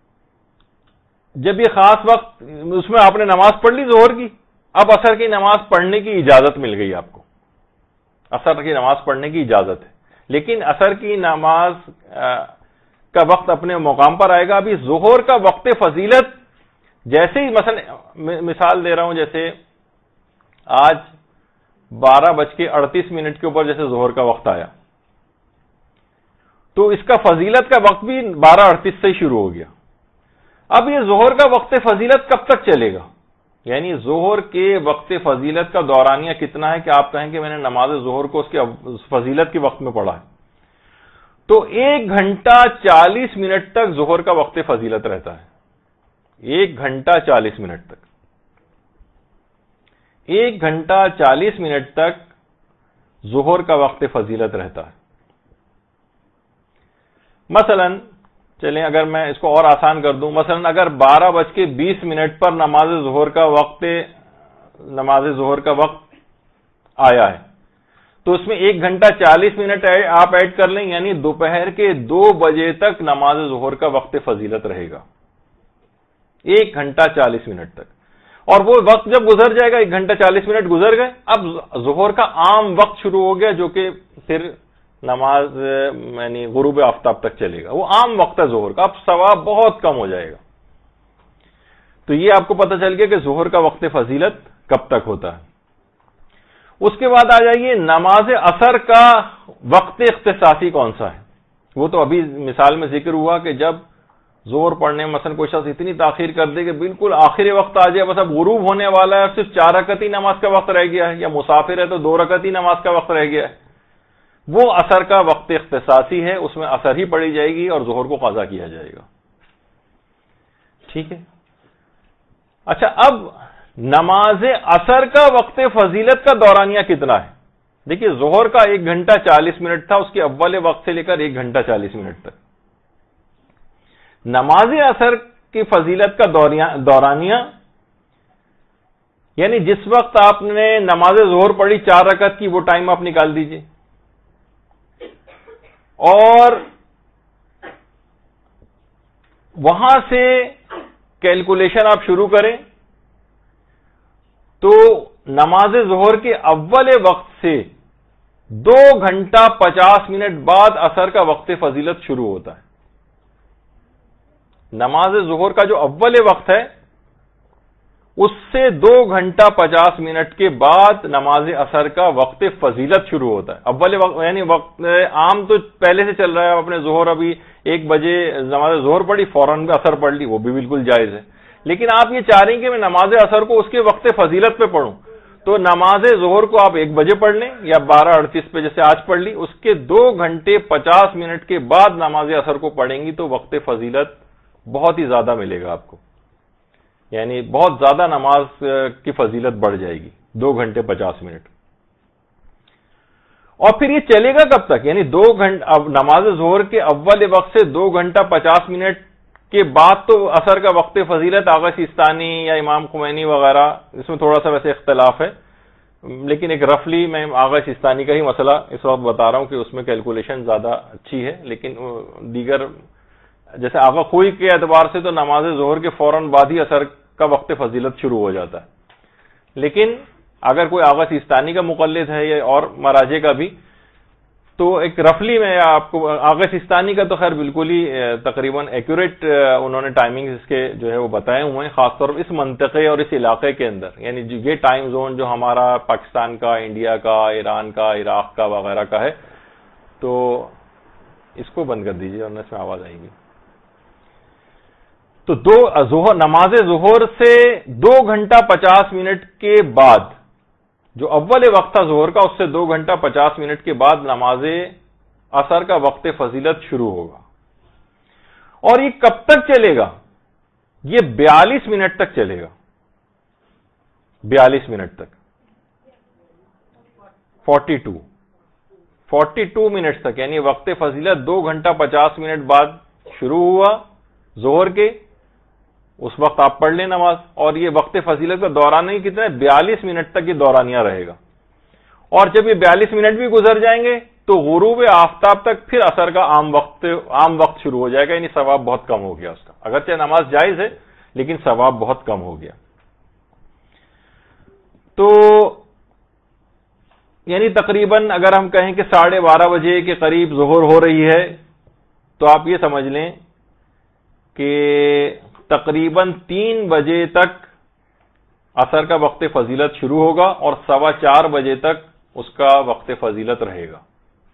جب یہ خاص وقت, اس میں آپ نے نماز پڑھ لی ظہر کی, اب عصر کی نماز پڑھنے کی اجازت مل گئی آپ کو, عصر کی نماز پڑھنے کی اجازت ہے, لیکن عصر کی نماز کا وقت اپنے مقام پر آئے گا. ابھی ظہر کا وقت فضیلت جیسے ہی, مثلا مثال دے رہا ہوں, جیسے آج بارہ بج کے اڑتیس منٹ کے اوپر جیسے ظہر کا وقت آیا تو اس کا فضیلت کا وقت بھی بارہ اڑتیس سے ہی شروع ہو گیا. اب یہ ظہر کا وقت فضیلت کب تک چلے گا؟ یعنی ظہر کے وقت فضیلت کا دورانیہ کتنا ہے کہ آپ کہیں کہ میں نے نماز ظہر کو اس کے فضیلت کے وقت میں پڑھا ہے, تو ایک گھنٹہ چالیس منٹ تک ظہر کا وقت فضیلت رہتا ہے. ایک گھنٹہ چالیس منٹ تک ایک گھنٹہ چالیس منٹ تک ظہر کا وقت فضیلت رہتا ہے. مثلا چلیں اگر میں اس کو اور آسان کر دوں, مثلا اگر بارہ بج کے بیس منٹ پر نماز ظہر کا وقت نماز ظہر کا وقت آیا ہے تو اس میں ایک گھنٹہ چالیس منٹ آپ ایڈ کر لیں, یعنی دوپہر کے دو بجے تک نماز ظہر کا وقت فضیلت رہے گا. ایک گھنٹہ چالیس منٹ تک. اور وہ وقت جب گزر جائے گا, ایک گھنٹہ چالیس منٹ گزر گئے, اب ظہر کا عام وقت شروع ہو گیا جو کہ پھر نماز یعنی غروب آفتاب تک چلے گا. وہ عام وقت ہے ظہر کا, اب ثواب بہت کم ہو جائے گا. تو یہ آپ کو پتہ چل گیا کہ ظہر کا وقت فضیلت کب تک ہوتا ہے. اس کے بعد آ جائیے نماز عصر کا وقت اختصاصی کون سا ہے. وہ تو ابھی مثال میں ذکر ہوا کہ جب زہر پڑھنے میں مثلا کوئی شخص اتنی تاخیر کر دے کہ بالکل آخری وقت آ جائے، بس اب غروب ہونے والا ہے، صرف چار رکعت ہی نماز کا وقت رہ گیا ہے، یا مسافر ہے تو دو رکعت ہی نماز کا وقت رہ گیا ہے، وہ عصر کا وقت اختصاصی ہے، اس میں عصر ہی پڑھی جائے گی اور ظہر کو قضا کیا جائے گا. ٹھیک ہے. اچھا، اب نماز عصر کا وقت فضیلت کا دورانیہ کتنا ہے؟ دیکھیے، ظہر کا ایک گھنٹہ چالیس منٹ تھا، اس کے اول وقت سے لے کر ایک گھنٹہ چالیس منٹ تک. نماز عصر کی فضیلت کا دورانیہ یعنی جس وقت آپ نے نماز ظہر پڑھی چار رکعت کی، وہ ٹائم آپ نکال دیجئے، اور وہاں سے کیلکولیشن آپ شروع کریں تو نماز ظہر کے اول وقت سے دو گھنٹہ پچاس منٹ بعد عصر کا وقت فضیلت شروع ہوتا ہے. نماز ظہر کا جو اول وقت ہے اس سے دو گھنٹہ پچاس منٹ کے بعد نماز عصر کا وقت فضیلت شروع ہوتا ہے. اول وقت یعنی وقت عام تو پہلے سے چل رہا ہے، اپنے ظہر ابھی ایک بجے نماز ظہر پڑھی، فوراً عصر پڑھ لی، وہ بھی بالکل جائز ہے. لیکن آپ یہ چاہ رہے ہیں کہ میں نماز عصر کو اس کے وقت فضیلت پہ پڑھوں، تو نماز ظہر کو آپ ایک بجے پڑھ لیں یا بارہ اڑتیس پہ جیسے آج پڑھ لی، اس کے دو گھنٹے پچاس منٹ کے بعد نماز عصر کو پڑھیں گی تو وقت فضیلت بہت ہی زیادہ ملے گا آپ کو، یعنی بہت زیادہ نماز کی فضیلت بڑھ جائے گی، دو گھنٹے پچاس منٹ. اور پھر یہ چلے گا کب تک؟ یعنی دو گھنٹے اب نماز ظہر کے اول وقت سے دو گھنٹہ پچاس منٹ کے بعد تو عصر کا وقت فضیلت آغا سیستانی یا امام خمینی وغیرہ، اس میں تھوڑا سا ویسے اختلاف ہے، لیکن ایک رفلی میں آغا سیستانی کا ہی مسئلہ اس وقت بتا رہا ہوں کہ اس میں کیلکولیشن زیادہ اچھی ہے، لیکن دیگر جیسے آغا خوئی کے اعتبار سے تو نماز ظہر کے فوراً بعد ہی عصر کا وقت فضیلت شروع ہو جاتا ہے. لیکن اگر کوئی آغا سیستانی کا مقلد ہے یا اور مراجع کا بھی، تو ایک رفلی میں آپ کو آغا سیستانی کا تو خیر بالکل ہی تقریباً ایکوریٹ انہوں نے ٹائمنگ اس کے جو ہے وہ بتائے ہوئے ہیں، خاص طور پر اس منطقے اور اس علاقے کے اندر، یعنی یہ ٹائم زون جو ہمارا پاکستان کا، انڈیا کا، ایران کا، عراق کا وغیرہ کا ہے. تو اس کو بند کر دیجیے ورنہ اس میں آواز آئے گی. تو دو ظہر نماز ظہر سے دو گھنٹہ پچاس منٹ کے بعد جو اول وقت تھا ظہر کا، اس سے دو گھنٹہ پچاس منٹ کے بعد نماز عصر کا وقت فضیلت شروع ہوگا. اور یہ کب تک چلے گا؟ یہ بیالیس منٹ تک چلے گا، بیالیس منٹ تک، forty two forty two minute تک، یعنی وقت فضیلت دو گھنٹہ پچاس منٹ بعد شروع ہوا ظہر کے، اس وقت آپ پڑھ لیں نماز، اور یہ وقت فضیلت کا دورانیہ کتنا ہے؟ بیالیس منٹ تک یہ دورانیہ رہے گا. اور جب یہ بیالیس منٹ بھی گزر جائیں گے تو غروب آفتاب تک پھر عصر کا عام وقت عام وقت شروع ہو جائے گا، یعنی ثواب بہت کم ہو گیا اس کا، اگرچہ نماز جائز ہے لیکن ثواب بہت کم ہو گیا. تو یعنی تقریباً اگر ہم کہیں کہ ساڑھے بارہ بجے کے قریب ظہر ہو رہی ہے تو آپ یہ سمجھ لیں کہ تقریباً تین بجے تک عصر کا وقت فضیلت شروع ہوگا اور سوا چار بجے تک اس کا وقت فضیلت رہے گا.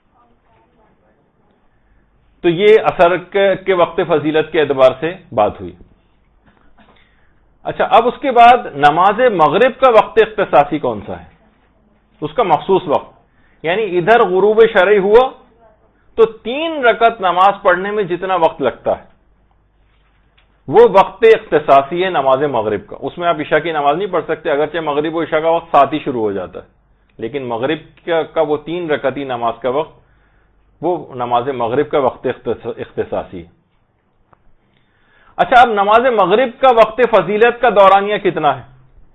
تو یہ عصر کے وقت فضیلت کے اعتبار سے بات ہوئی. اچھا، اب اس کے بعد نماز مغرب کا وقت اختصاصی کون سا ہے؟ اس کا مخصوص وقت، یعنی ادھر غروب شرعی ہوا تو تین رکعت نماز پڑھنے میں جتنا وقت لگتا ہے وہ وقت اختصاصی ہے نماز مغرب کا. اس میں آپ عشاء کی نماز نہیں پڑھ سکتے، اگرچہ مغرب و عشاء کا وقت ساتھ ہی شروع ہو جاتا ہے، لیکن مغرب کا وہ تین رکعتی نماز کا وقت وہ نماز مغرب کا وقت اختصاصی ہے. اچھا، اب نماز مغرب کا وقت فضیلت کا دورانیہ کتنا ہے؟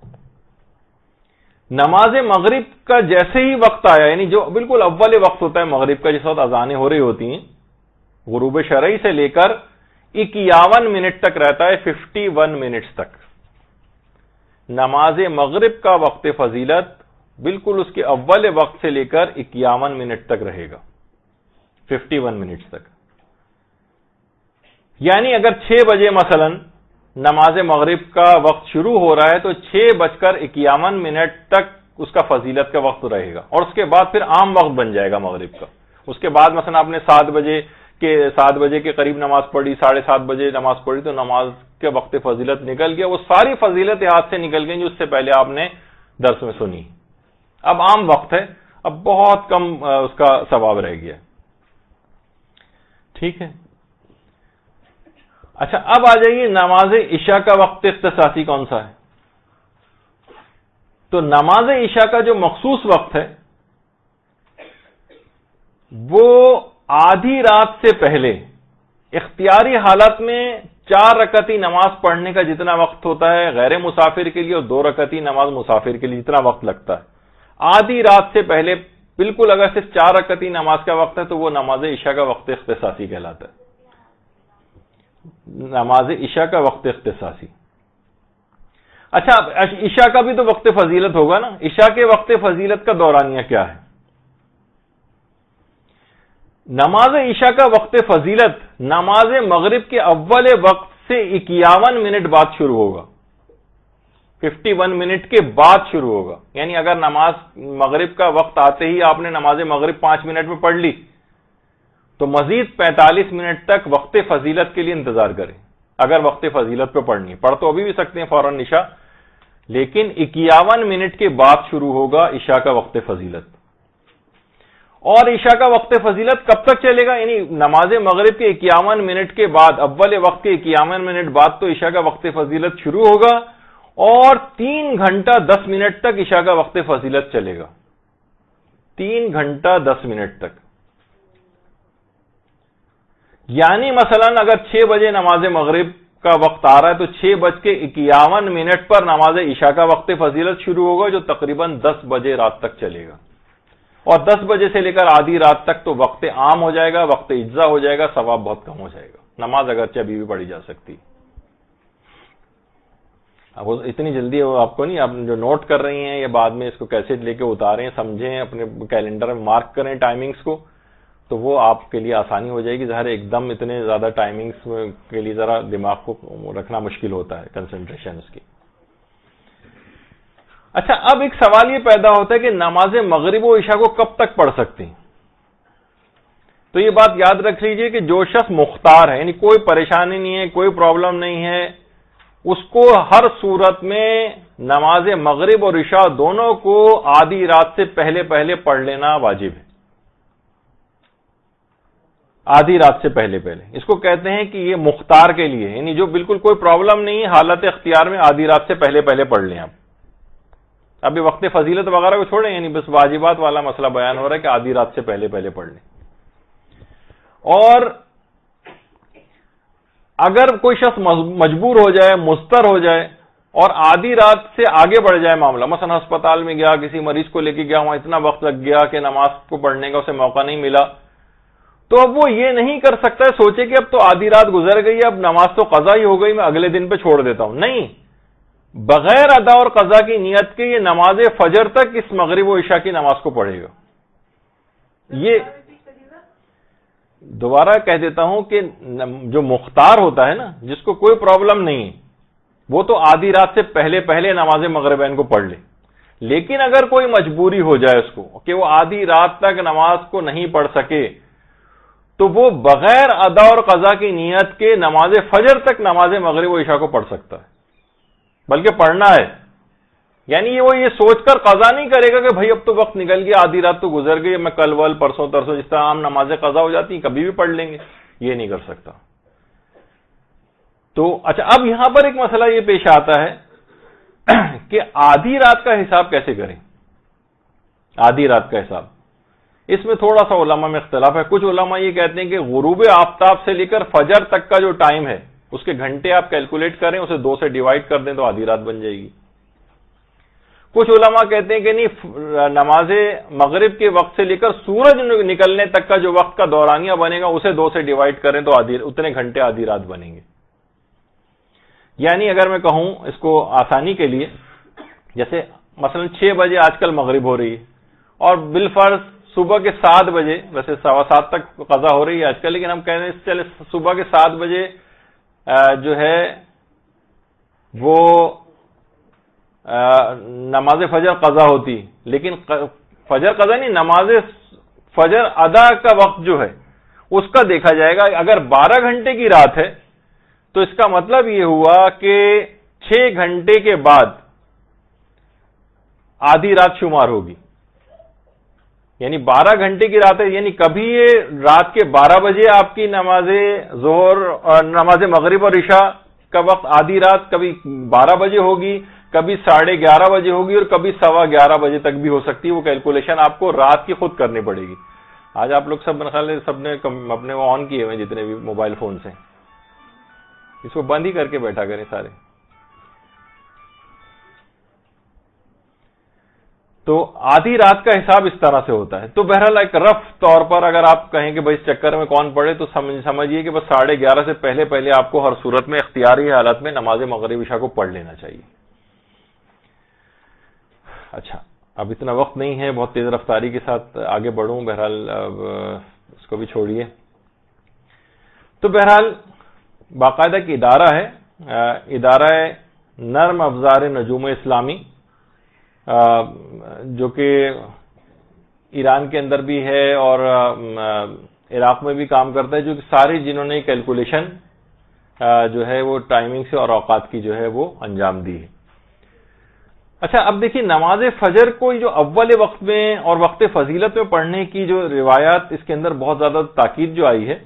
نماز مغرب کا جیسے ہی وقت آیا، یعنی جو بالکل اول وقت ہوتا ہے مغرب کا، جس وقت اذانیں ہو رہی ہوتی ہیں، غروب شرعی سے لے کر اکیاون منٹ تک رہتا ہے، ففٹی ون منٹس تک. نماز مغرب کا وقت فضیلت بالکل اس کے اول وقت سے لے کر اکیاون منٹ تک رہے گا، ففٹی ون منٹس تک. یعنی اگر چھ بجے مثلا نماز مغرب کا وقت شروع ہو رہا ہے تو چھ بج کر اکیاون منٹ تک اس کا فضیلت کا وقت رہے گا، اور اس کے بعد پھر عام وقت بن جائے گا مغرب کا. اس کے بعد مثلا آپ نے سات بجے کہ سات بجے کے قریب نماز پڑھی، ساڑھے سات بجے نماز پڑھی تو نماز کے وقت فضیلت نکل گیا، وہ ساری فضیلت یاد سے نکل گئی جو اس سے پہلے آپ نے درس میں سنی. اب عام وقت ہے، اب بہت کم اس کا ثواب رہ گیا. ٹھیک ہے. اچھا اب آ جائیے نماز عشاء کا وقت اختصاصی کون سا ہے؟ تو نماز عشاء کا جو مخصوص وقت ہے وہ آدھی رات سے پہلے اختیاری حالت میں چار رکعتی نماز پڑھنے کا جتنا وقت ہوتا ہے غیر مسافر کے لیے، اور دو رکعتی نماز مسافر کے لیے جتنا وقت لگتا ہے، آدھی رات سے پہلے بالکل اگر صرف چار رکعتی نماز کا وقت ہے تو وہ نماز عشاء کا وقت اختصاصی کہلاتا ہے. نماز عشاء کا وقت اختصاصی. اچھا عشاء کا بھی تو وقت فضیلت ہوگا نا. عشاء کے وقت فضیلت کا دورانیہ کیا ہے؟ نماز عشاء کا وقت فضیلت نماز مغرب کے اول وقت سے اکیاون منٹ بعد شروع ہوگا، ففٹی ون منٹ کے بعد شروع ہوگا. یعنی اگر نماز مغرب کا وقت آتے ہی آپ نے نماز مغرب پانچ منٹ میں پڑھ لی تو مزید پینتالیس منٹ تک وقت فضیلت کے لیے انتظار کریں. اگر وقت فضیلت پہ پڑھنی ہے پڑھ تو ابھی بھی سکتے ہیں فوراً عشاء، لیکن اکیاون منٹ کے بعد شروع ہوگا عشاء کا وقت فضیلت. اور عشاء کا وقت فضیلت کب تک چلے گا؟ یعنی نماز مغرب کے اکیاون منٹ کے بعد، اول وقت کے اکیاون منٹ بعد تو عشاء کا وقت فضیلت شروع ہوگا، اور تین گھنٹہ دس منٹ تک عشاء کا وقت فضیلت چلے گا. تین گھنٹہ دس منٹ تک. یعنی مثلا اگر چھ بجے نماز مغرب کا وقت آ رہا ہے تو چھ بج کے اکیاون منٹ پر نماز عشاء کا وقت فضیلت شروع ہوگا جو تقریباً دس بجے رات تک چلے گا. اور دس بجے سے لے کر آدھی رات تک تو وقت عام ہو جائے گا، وقت اجزا ہو جائے گا، ثواب بہت کم ہو جائے گا. نماز اگرچہ ابھی بھی پڑھی جا سکتی. اب اتنی جلدی آپ کو نہیں، آپ جو نوٹ کر رہی ہیں یا بعد میں اس کو کیسے لے کے اتاریں، سمجھیں، اپنے کیلنڈر میں مارک کریں ٹائمنگز کو، تو وہ آپ کے لیے آسانی ہو جائے گی. ظاہر ایک دم اتنے زیادہ ٹائمنگز کے لیے ذرا دماغ کو رکھنا مشکل ہوتا ہے، کنسنٹریشن اس کی. اچھا اب ایک سوال یہ پیدا ہوتا ہے کہ نماز مغرب و عشاء کو کب تک پڑھ سکتے ہیں؟ تو یہ بات یاد رکھ لیجئے کہ جو شخص مختار ہے، یعنی کوئی پریشانی نہیں ہے، کوئی پرابلم نہیں ہے، اس کو ہر صورت میں نماز مغرب اور عشاء دونوں کو آدھی رات سے پہلے پہلے پڑھ لینا واجب ہے. آدھی رات سے پہلے پہلے اس کو کہتے ہیں کہ یہ مختار کے لیے، یعنی جو بالکل کوئی پرابلم نہیں ہے، حالت اختیار میں آدھی رات سے پہلے پہلے پڑھ لیں. آپ ابھی وقت فضیلت وغیرہ کو چھوڑیں، یعنی بس واجبات والا مسئلہ بیان ہو رہا ہے کہ آدھی رات سے پہلے پہلے پڑھ لیں. اور اگر کوئی شخص مجبور ہو جائے، مضطر ہو جائے اور آدھی رات سے آگے بڑھ جائے معاملہ، مثلا ہسپتال میں گیا، کسی مریض کو لے کے گیا، وہاں اتنا وقت لگ گیا کہ نماز کو پڑھنے کا اسے موقع نہیں ملا، تو اب وہ یہ نہیں کر سکتا ہے سوچے کہ اب تو آدھی رات گزر گئی، اب نماز تو قضا ہی ہو گئی، میں اگلے دن پہ چھوڑ دیتا ہوں. نہیں، بغیر ادا اور قضا کی نیت کے یہ نماز فجر تک اس مغرب و عشاء کی نماز کو پڑھے گا. یہ دوبارہ کہہ دیتا ہوں کہ جو مختار ہوتا ہے نا، جس کو کوئی پرابلم نہیں، وہ تو آدھی رات سے پہلے پہلے نماز مغربین کو پڑھ لے. لیکن اگر کوئی مجبوری ہو جائے اس کو کہ وہ آدھی رات تک نماز کو نہیں پڑھ سکے، تو وہ بغیر ادا اور قضا کی نیت کے نماز فجر تک نماز مغرب و عشاء کو پڑھ سکتا ہے، بلکہ پڑھنا ہے. یعنی وہ یہ سوچ کر قضا نہیں کرے گا کہ بھائی اب تو وقت نکل گیا، آدھی رات تو گزر گئی، میں کل ول پرسوں ترسوں جس طرح عام نمازیں قضا ہو جاتی ہیں کبھی بھی پڑھ لیں گے، یہ نہیں کر سکتا. تو اچھا اب یہاں پر ایک مسئلہ یہ پیش آتا ہے کہ آدھی رات کا حساب کیسے کریں؟ آدھی رات کا حساب اس میں تھوڑا سا علماء میں اختلاف ہے. کچھ علماء یہ کہتے ہیں کہ غروب آفتاب سے لے کر فجر تک کا جو ٹائم ہے اس کے گھنٹے آپ کیلکولیٹ کریں، اسے دو سے ڈیوائڈ کر دیں تو آدھی رات بن جائے گی. کچھ علماء کہتے ہیں کہ نہیں، نماز مغرب کے وقت سے لے کر سورج نکلنے تک کا جو وقت کا دورانیہ بنے گا اسے دو سے ڈیوائڈ کریں تو آدھی اتنے گھنٹے آدھی رات بنیں گے. یعنی اگر میں کہوں اس کو آسانی کے لیے، جیسے مثلا چھ بجے آج کل مغرب ہو رہی ہے اور بالفرض صبح کے سات بجے، ویسے سوا سات تک قضا ہو رہی ہے آج کل، لیکن ہم کہہ رہے ہیں چلے صبح کے سات بجے جو ہے وہ نماز فجر قضا ہوتی، لیکن فجر قضا نہیں، نماز فجر ادا کا وقت جو ہے اس کا دیکھا جائے گا. اگر بارہ گھنٹے کی رات ہے تو اس کا مطلب یہ ہوا کہ چھ گھنٹے کے بعد آدھی رات شمار ہوگی. یعنی بارہ گھنٹے کی رات ہے, یعنی کبھی یہ رات کے بارہ بجے آپ کی نماز ظہر اور نماز مغرب اور عشاء کا وقت آدھی رات کبھی بارہ بجے ہوگی, کبھی ساڑھے گیارہ بجے ہوگی اور کبھی سوا گیارہ بجے تک بھی ہو سکتی ہے. وہ کیلکولیشن آپ کو رات کی خود کرنی پڑے گی. آج آپ لوگ سب خیال سب نے اپنے وہ آن کیے ہوئے جتنے بھی موبائل فون سے, اس کو بند ہی کر کے بیٹھا کریں سارے. تو آدھی رات کا حساب اس طرح سے ہوتا ہے. تو بہرحال ایک رف طور پر اگر آپ کہیں کہ بھائی اس چکر میں کون پڑے تو سمجھیے کہ بس ساڑھے گیارہ سے پہلے پہلے آپ کو ہر صورت میں اختیاری حالت میں نماز مغرب عشاء کو پڑھ لینا چاہیے. اچھا, اب اتنا وقت نہیں ہے بہت تیز رفتاری کے ساتھ آگے بڑھوں, بہرحال اب اس کو بھی چھوڑیے. تو بہرحال باقاعدہ ایک ادارہ ہے, ادارہ نرم افزار نجوم اسلامی, جو کہ ایران کے اندر بھی ہے اور عراق میں بھی کام کرتا ہے, جو کہ سارے جنہوں نے کیلکولیشن جو ہے وہ ٹائمنگ سے اور اوقات کی جو ہے وہ انجام دی ہے. اچھا, اب دیکھیے نماز فجر کو جو اول وقت میں اور وقت فضیلت میں پڑھنے کی جو روایات اس کے اندر بہت زیادہ تاکید جو آئی ہے,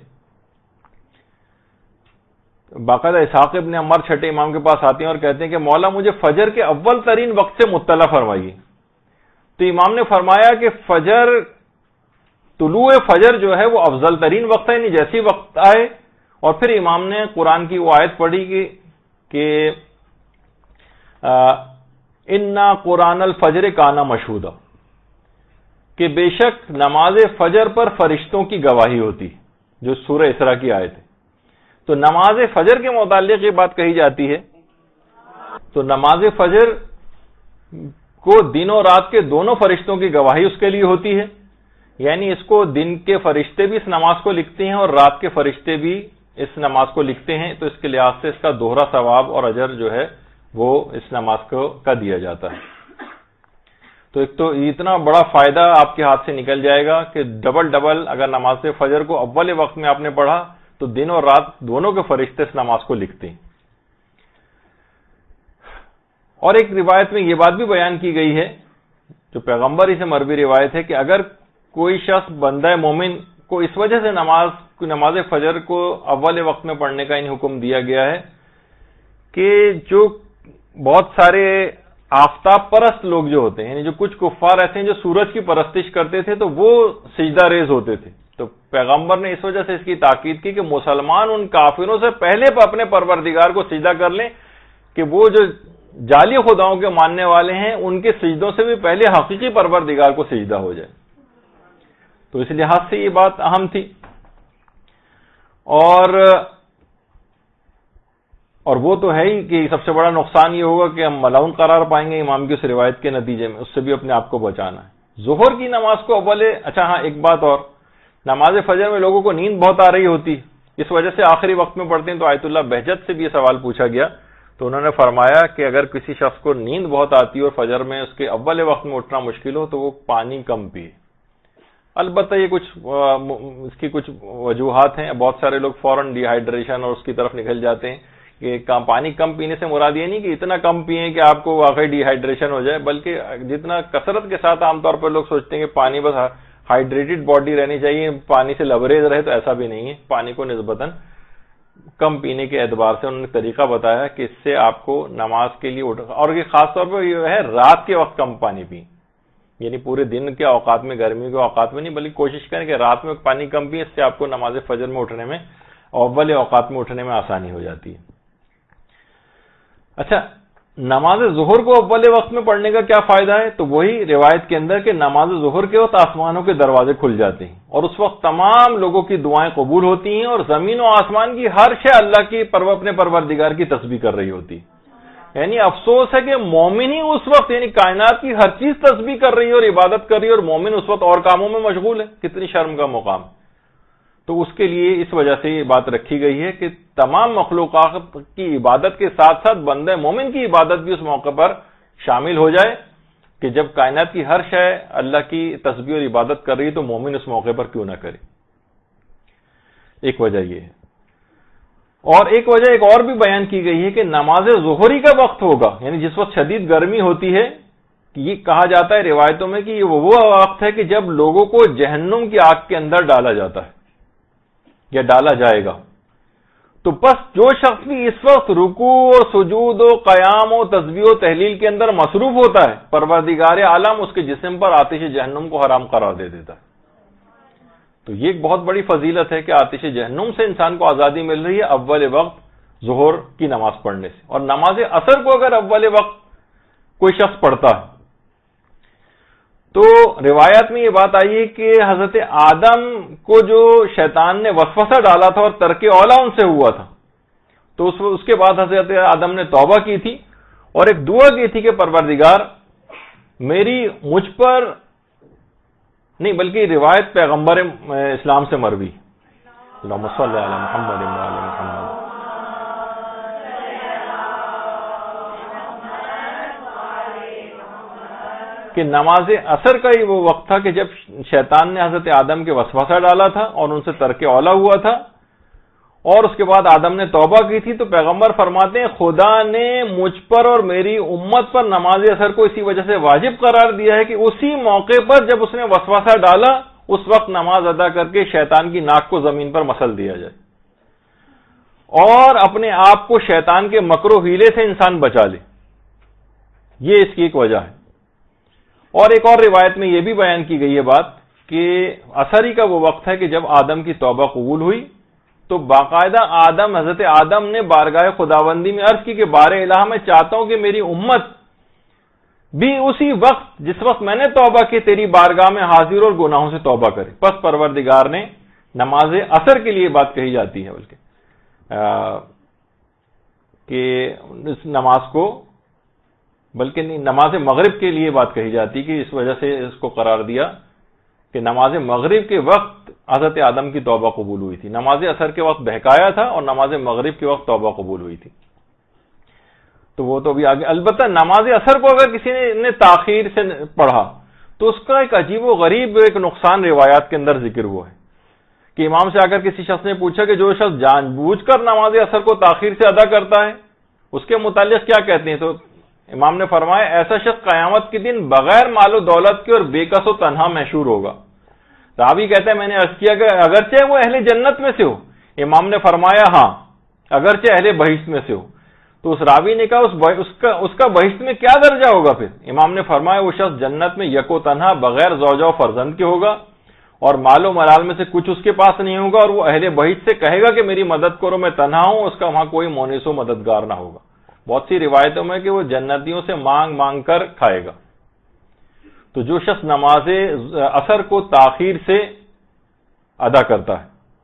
باقاعدہ اسحاق ابن عمر چھٹے امام کے پاس آتے ہیں اور کہتے ہیں کہ مولا مجھے فجر کے اول ترین وقت سے مطلع فرمائیے. تو امام نے فرمایا کہ فجر طلوع فجر جو ہے وہ افضل ترین وقت ہے, یعنی جیسی وقت آئے. اور پھر امام نے قرآن کی وہ آیت پڑھی کہ انا قرآن الفجر کانا مشہودا, کہ بے شک نماز فجر پر فرشتوں کی گواہی ہوتی, جو سورہ اسراء کی آیت ہے. تو نماز فجر کے متعلق یہ بات کہی جاتی ہے. تو نماز فجر کو دن اور رات کے دونوں فرشتوں کی گواہی اس کے لیے ہوتی ہے, یعنی اس کو دن کے فرشتے بھی اس نماز کو لکھتے ہیں اور رات کے فرشتے بھی اس نماز کو لکھتے ہیں. تو اس کے لحاظ سے اس کا دوہرا ثواب اور اجر جو ہے وہ اس نماز کو کا دیا جاتا ہے. تو ایک تو اتنا بڑا فائدہ آپ کے ہاتھ سے نکل جائے گا کہ ڈبل ڈبل اگر نماز فجر کو اول وقت میں آپ نے پڑھا تو دن اور رات دونوں کے فرشتے اس نماز کو لکھتے ہیں. اور ایک روایت میں یہ بات بھی بیان کی گئی ہے, جو پیغمبر ہی سے مروی روایت ہے, کہ اگر کوئی شخص بندہ مومن کو اس وجہ سے نماز نماز فجر کو اول وقت میں پڑھنے کا ان حکم دیا گیا ہے کہ جو بہت سارے آفتاب پرست لوگ جو ہوتے ہیں, یعنی جو کچھ کفار ایسے ہیں جو سورج کی پرستش کرتے تھے, تو وہ سجدہ ریز ہوتے تھے. تو پیغمبر نے اس وجہ سے اس کی تاکید کی کہ مسلمان ان کافروں سے پہلے اپنے پروردگار کو سجدہ کر لیں, کہ وہ جو جعلی خداؤں کے ماننے والے ہیں ان کے سجدوں سے بھی پہلے حقیقی پروردگار کو سجدہ ہو جائے. تو اس لحاظ سے یہ بات اہم تھی. اور اور وہ تو ہے ہی کہ سب سے بڑا نقصان یہ ہوگا کہ ہم ملعون قرار پائیں گے امام کی اس روایت کے نتیجے میں, اس سے بھی اپنے آپ کو بچانا ہے. ظہر کی نماز کو اول, اچھا ہاں ایک بات اور, نماز فجر میں لوگوں کو نیند بہت آ رہی ہوتی, اس وجہ سے آخری وقت میں پڑھتے ہیں. تو آیت اللہ بہجت سے بھی یہ سوال پوچھا گیا, تو انہوں نے فرمایا کہ اگر کسی شخص کو نیند بہت آتی ہے اور فجر میں اس کے اول وقت میں اٹھنا مشکل ہو تو وہ پانی کم پیے. البتہ یہ کچھ اس کی کچھ وجوہات ہیں. بہت سارے لوگ فوراً ڈی ہائیڈریشن اور اس کی طرف نکل جاتے ہیں کہ پانی کم پینے سے مراد یہ نہیں کہ اتنا کم پئیں کہ آپ کو واقعی ڈی ہائیڈریشن ہو جائے, بلکہ جتنا کثرت کے ساتھ عام طور پر لوگ سوچتے ہیں کہ پانی بس ہائیڈریٹڈ باڈی رہنی چاہیے, پانی سے لبریز رہے, تو ایسا بھی نہیں ہے. پانی کو نسبتاً کم پینے کے اعتبار سے انہوں نے طریقہ بتایا کہ اس سے آپ کو نماز کے لیے اٹھ, اور یہ خاص طور پر یہ ہے رات کے وقت کم پانی پئیں, یعنی پورے دن کے اوقات میں, گرمی کے اوقات میں نہیں, بلکہ کوشش کریں کہ رات میں پانی کم پئیں. اس سے آپ کو نماز فجر میں اٹھنے میں, اول اوقات میں اٹھنے میں آسانی ہو جاتی ہے. اچھا, نماز ظہر کو اول وقت میں پڑھنے کا کیا فائدہ ہے؟ تو وہی روایت کے اندر کہ نماز ظہر کے وقت آسمانوں کے دروازے کھل جاتے ہیں اور اس وقت تمام لوگوں کی دعائیں قبول ہوتی ہیں اور زمین و آسمان کی ہر شے اللہ کی پرو اپنے پروردگار کی تسبیح کر رہی ہوتی. یعنی افسوس ہے کہ مومن ہی اس وقت, یعنی کائنات کی ہر چیز تسبیح کر رہی ہے اور عبادت کر رہی ہے, اور مومن اس وقت اور کاموں میں مشغول ہے. کتنی شرم کا مقام. تو اس کے لیے اس وجہ سے یہ بات رکھی گئی ہے کہ تمام مخلوقات کی عبادت کے ساتھ ساتھ بندہ مومن کی عبادت بھی اس موقع پر شامل ہو جائے, کہ جب کائنات کی ہر شے اللہ کی تسبیح اور عبادت کر رہی ہے تو مومن اس موقع پر کیوں نہ کرے. ایک وجہ یہ ہے. اور ایک وجہ ایک اور بھی بیان کی گئی ہے کہ نماز ظہری کا وقت ہوگا، یعنی جس وقت شدید گرمی ہوتی ہے، یہ کہا جاتا ہے روایتوں میں کہ یہ وہ وقت ہے کہ جب لوگوں کو جہنم کی آگ کے اندر ڈالا جاتا ہے یا ڈالا جائے گا. تو بس جو شخص بھی اس وقت رکوع و سجود و قیام و تسبیح و تحلیل کے اندر مصروف ہوتا ہے، پروردگار عالم اس کے جسم پر آتش جہنم کو حرام قرار دے دیتا ہے. تو یہ ایک بہت بڑی فضیلت ہے کہ آتش جہنم سے انسان کو آزادی مل رہی ہے اول وقت ظہر کی نماز پڑھنے سے. اور نماز عصر کو اگر اول وقت کوئی شخص پڑھتا ہے تو روایات میں یہ بات آئی ہے کہ حضرت آدم کو جو شیطان نے وسوسہ ڈالا تھا اور ترک اولا ان سے ہوا تھا، تو اس کے بعد حضرت آدم نے توبہ کی تھی اور ایک دعا کی تھی کہ پروردگار میری مجھ پر نہیں، بلکہ روایت پیغمبر اسلام سے مروی، اللہم صلی علی محمد و علی محمد، کہ نماز عصر کا ہی وہ وقت تھا کہ جب شیطان نے حضرت آدم کے وسوسہ ڈالا تھا اور ان سے ترک اولا ہوا تھا، اور اس کے بعد آدم نے توبہ کی تھی. تو پیغمبر فرماتے ہیں خدا نے مجھ پر اور میری امت پر نماز عصر کو اسی وجہ سے واجب قرار دیا ہے کہ اسی موقع پر جب اس نے وسوسہ ڈالا اس وقت نماز ادا کر کے شیطان کی ناک کو زمین پر مسل دیا جائے اور اپنے آپ کو شیطان کے مکر و حیلے سے انسان بچا لے. یہ اس کی ایک وجہ ہے. اور ایک اور روایت میں یہ بھی بیان کی گئی ہے بات کہ عصر ہی کا وہ وقت ہے کہ جب آدم کی توبہ قبول ہوئی تو باقاعدہ آدم حضرت آدم نے بارگاہ خداوندی میں عرض کی کہ بار الہ میں چاہتا ہوں کہ میری امت بھی اسی وقت جس وقت میں نے توبہ کی تیری بارگاہ میں حاضر اور گناہوں سے توبہ کرے. پس پروردگار نے نماز عصر کے لیے بات کہی جاتی ہے بلکہ کہ اس نماز کو بلکہ نہیں نماز مغرب کے لیے بات کہی جاتی کہ اس وجہ سے اس کو قرار دیا کہ نماز مغرب کے وقت حضرت آدم کی توبہ قبول ہوئی تھی. نماز عصر کے وقت بہکایا تھا اور نماز مغرب کے وقت توبہ قبول ہوئی تھی. تو وہ تو بھی آگے. البتہ نماز عصر کو اگر کسی نے تاخیر سے پڑھا تو اس کا ایک عجیب و غریب ایک نقصان روایات کے اندر ذکر ہوا ہے کہ امام سے اگر کسی شخص نے پوچھا کہ جو شخص جان بوجھ کر نماز عصر کو تاخیر سے ادا کرتا ہے اس کے متعلق کیا کہتے ہیں، تو امام نے فرمایا ایسا شخص قیامت کے دن بغیر مال و دولت کے اور بے کس و تنہا محشور ہوگا. راوی کہتا ہے میں نے عرض کیا کہ اگرچہ وہ اہل جنت میں سے ہو. امام نے فرمایا ہاں اگرچہ اہل بہشت میں سے ہو. تو اس راوی نے کہا اس کا اس کا بہشت میں کیا درجہ ہوگا؟ پھر امام نے فرمایا وہ شخص جنت میں یک و تنہا بغیر زوجہ و فرزند کے ہوگا اور مال و ملال میں سے کچھ اس کے پاس نہیں ہوگا، اور وہ اہل بہشت سے کہے گا کہ میری مدد کرو میں تنہا ہوں، اس کا وہاں کوئی مونس و مددگار نہ ہوگا. بہت سی روایتوں میں کہ وہ جنتیوں سے مانگ مانگ کر کھائے گا. تو جو شخص نماز عصر کو تاخیر سے ادا کرتا ہے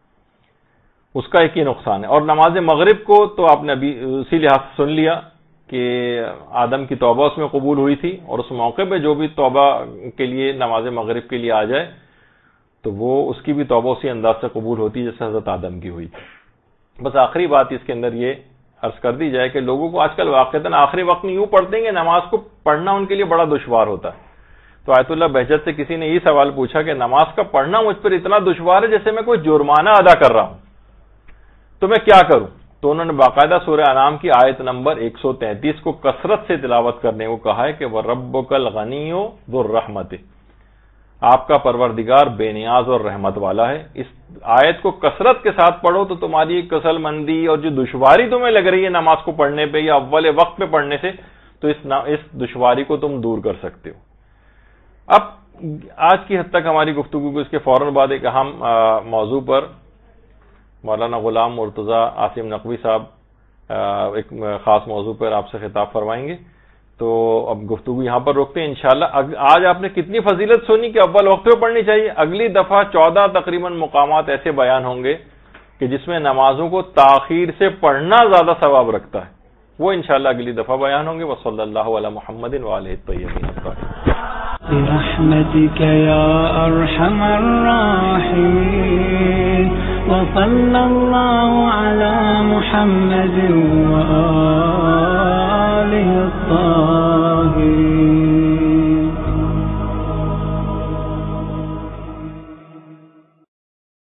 اس کا ایک ہی نقصان ہے. اور نماز مغرب کو تو آپ نے ابھی اسی لحاظ سے سن لیا کہ آدم کی توبہ اس میں قبول ہوئی تھی، اور اس موقع پہ جو بھی توبہ کے لیے نماز مغرب کے لیے آ جائے تو وہ اس کی بھی توبہ اسی انداز سے قبول ہوتی ہے جیسے حضرت آدم کی ہوئی تھی. بس آخری بات اس کے اندر یہ عرض کر دی جائے کہ لوگوں کو آج کل واقعتاً آخری وقت میں یوں پڑھتے ہیں کہ نماز کو پڑھنا ان کے لیے بڑا دشوار ہوتا ہے. تو آیت اللہ بہجت سے کسی نے یہ سوال پوچھا کہ نماز کا پڑھنا مجھ پر اتنا دشوار ہے جیسے میں کوئی جرمانہ ادا کر رہا ہوں، تو میں کیا کروں؟ تو انہوں نے باقاعدہ سورہ انعام کی آیت نمبر ایک سو تینتیس کو کثرت سے تلاوت کرنے کو کہا ہے کہ وَرَبُّكَ الْغَنِيُّ ذُو الرَّحْمَةِ، آپ کا پروردگار بے نیاز اور رحمت والا ہے. اس آیت کو کثرت کے ساتھ پڑھو تو تمہاری کسل مندی اور جو دشواری تمہیں لگ رہی ہے نماز کو پڑھنے پہ یا اول وقت پہ پڑھنے سے، تو اس اس دشواری کو تم دور کر سکتے ہو. اب آج کی حد تک ہماری گفتگو کو اس کے فوراً بعد ایک اہم موضوع پر مولانا غلام مرتضی عاصم نقوی صاحب ایک خاص موضوع پر آپ سے خطاب فرمائیں گے. تو اب گفتگو یہاں پر روکتے ہیں انشاءاللہ. آج آپ نے کتنی فضیلت سنی کہ اول وقت پہ پڑھنی چاہیے. اگلی دفعہ چودہ تقریباً مقامات ایسے بیان ہوں گے کہ جس میں نمازوں کو تاخیر سے پڑھنا زیادہ ثواب رکھتا ہے، وہ انشاءاللہ اگلی دفعہ بیان ہوں گے. وصلی اللہ علی محمد وآلہ الطیبین الطاہرین. برحمتك يا أرحم الراحمين وصلى الله على محمد وآله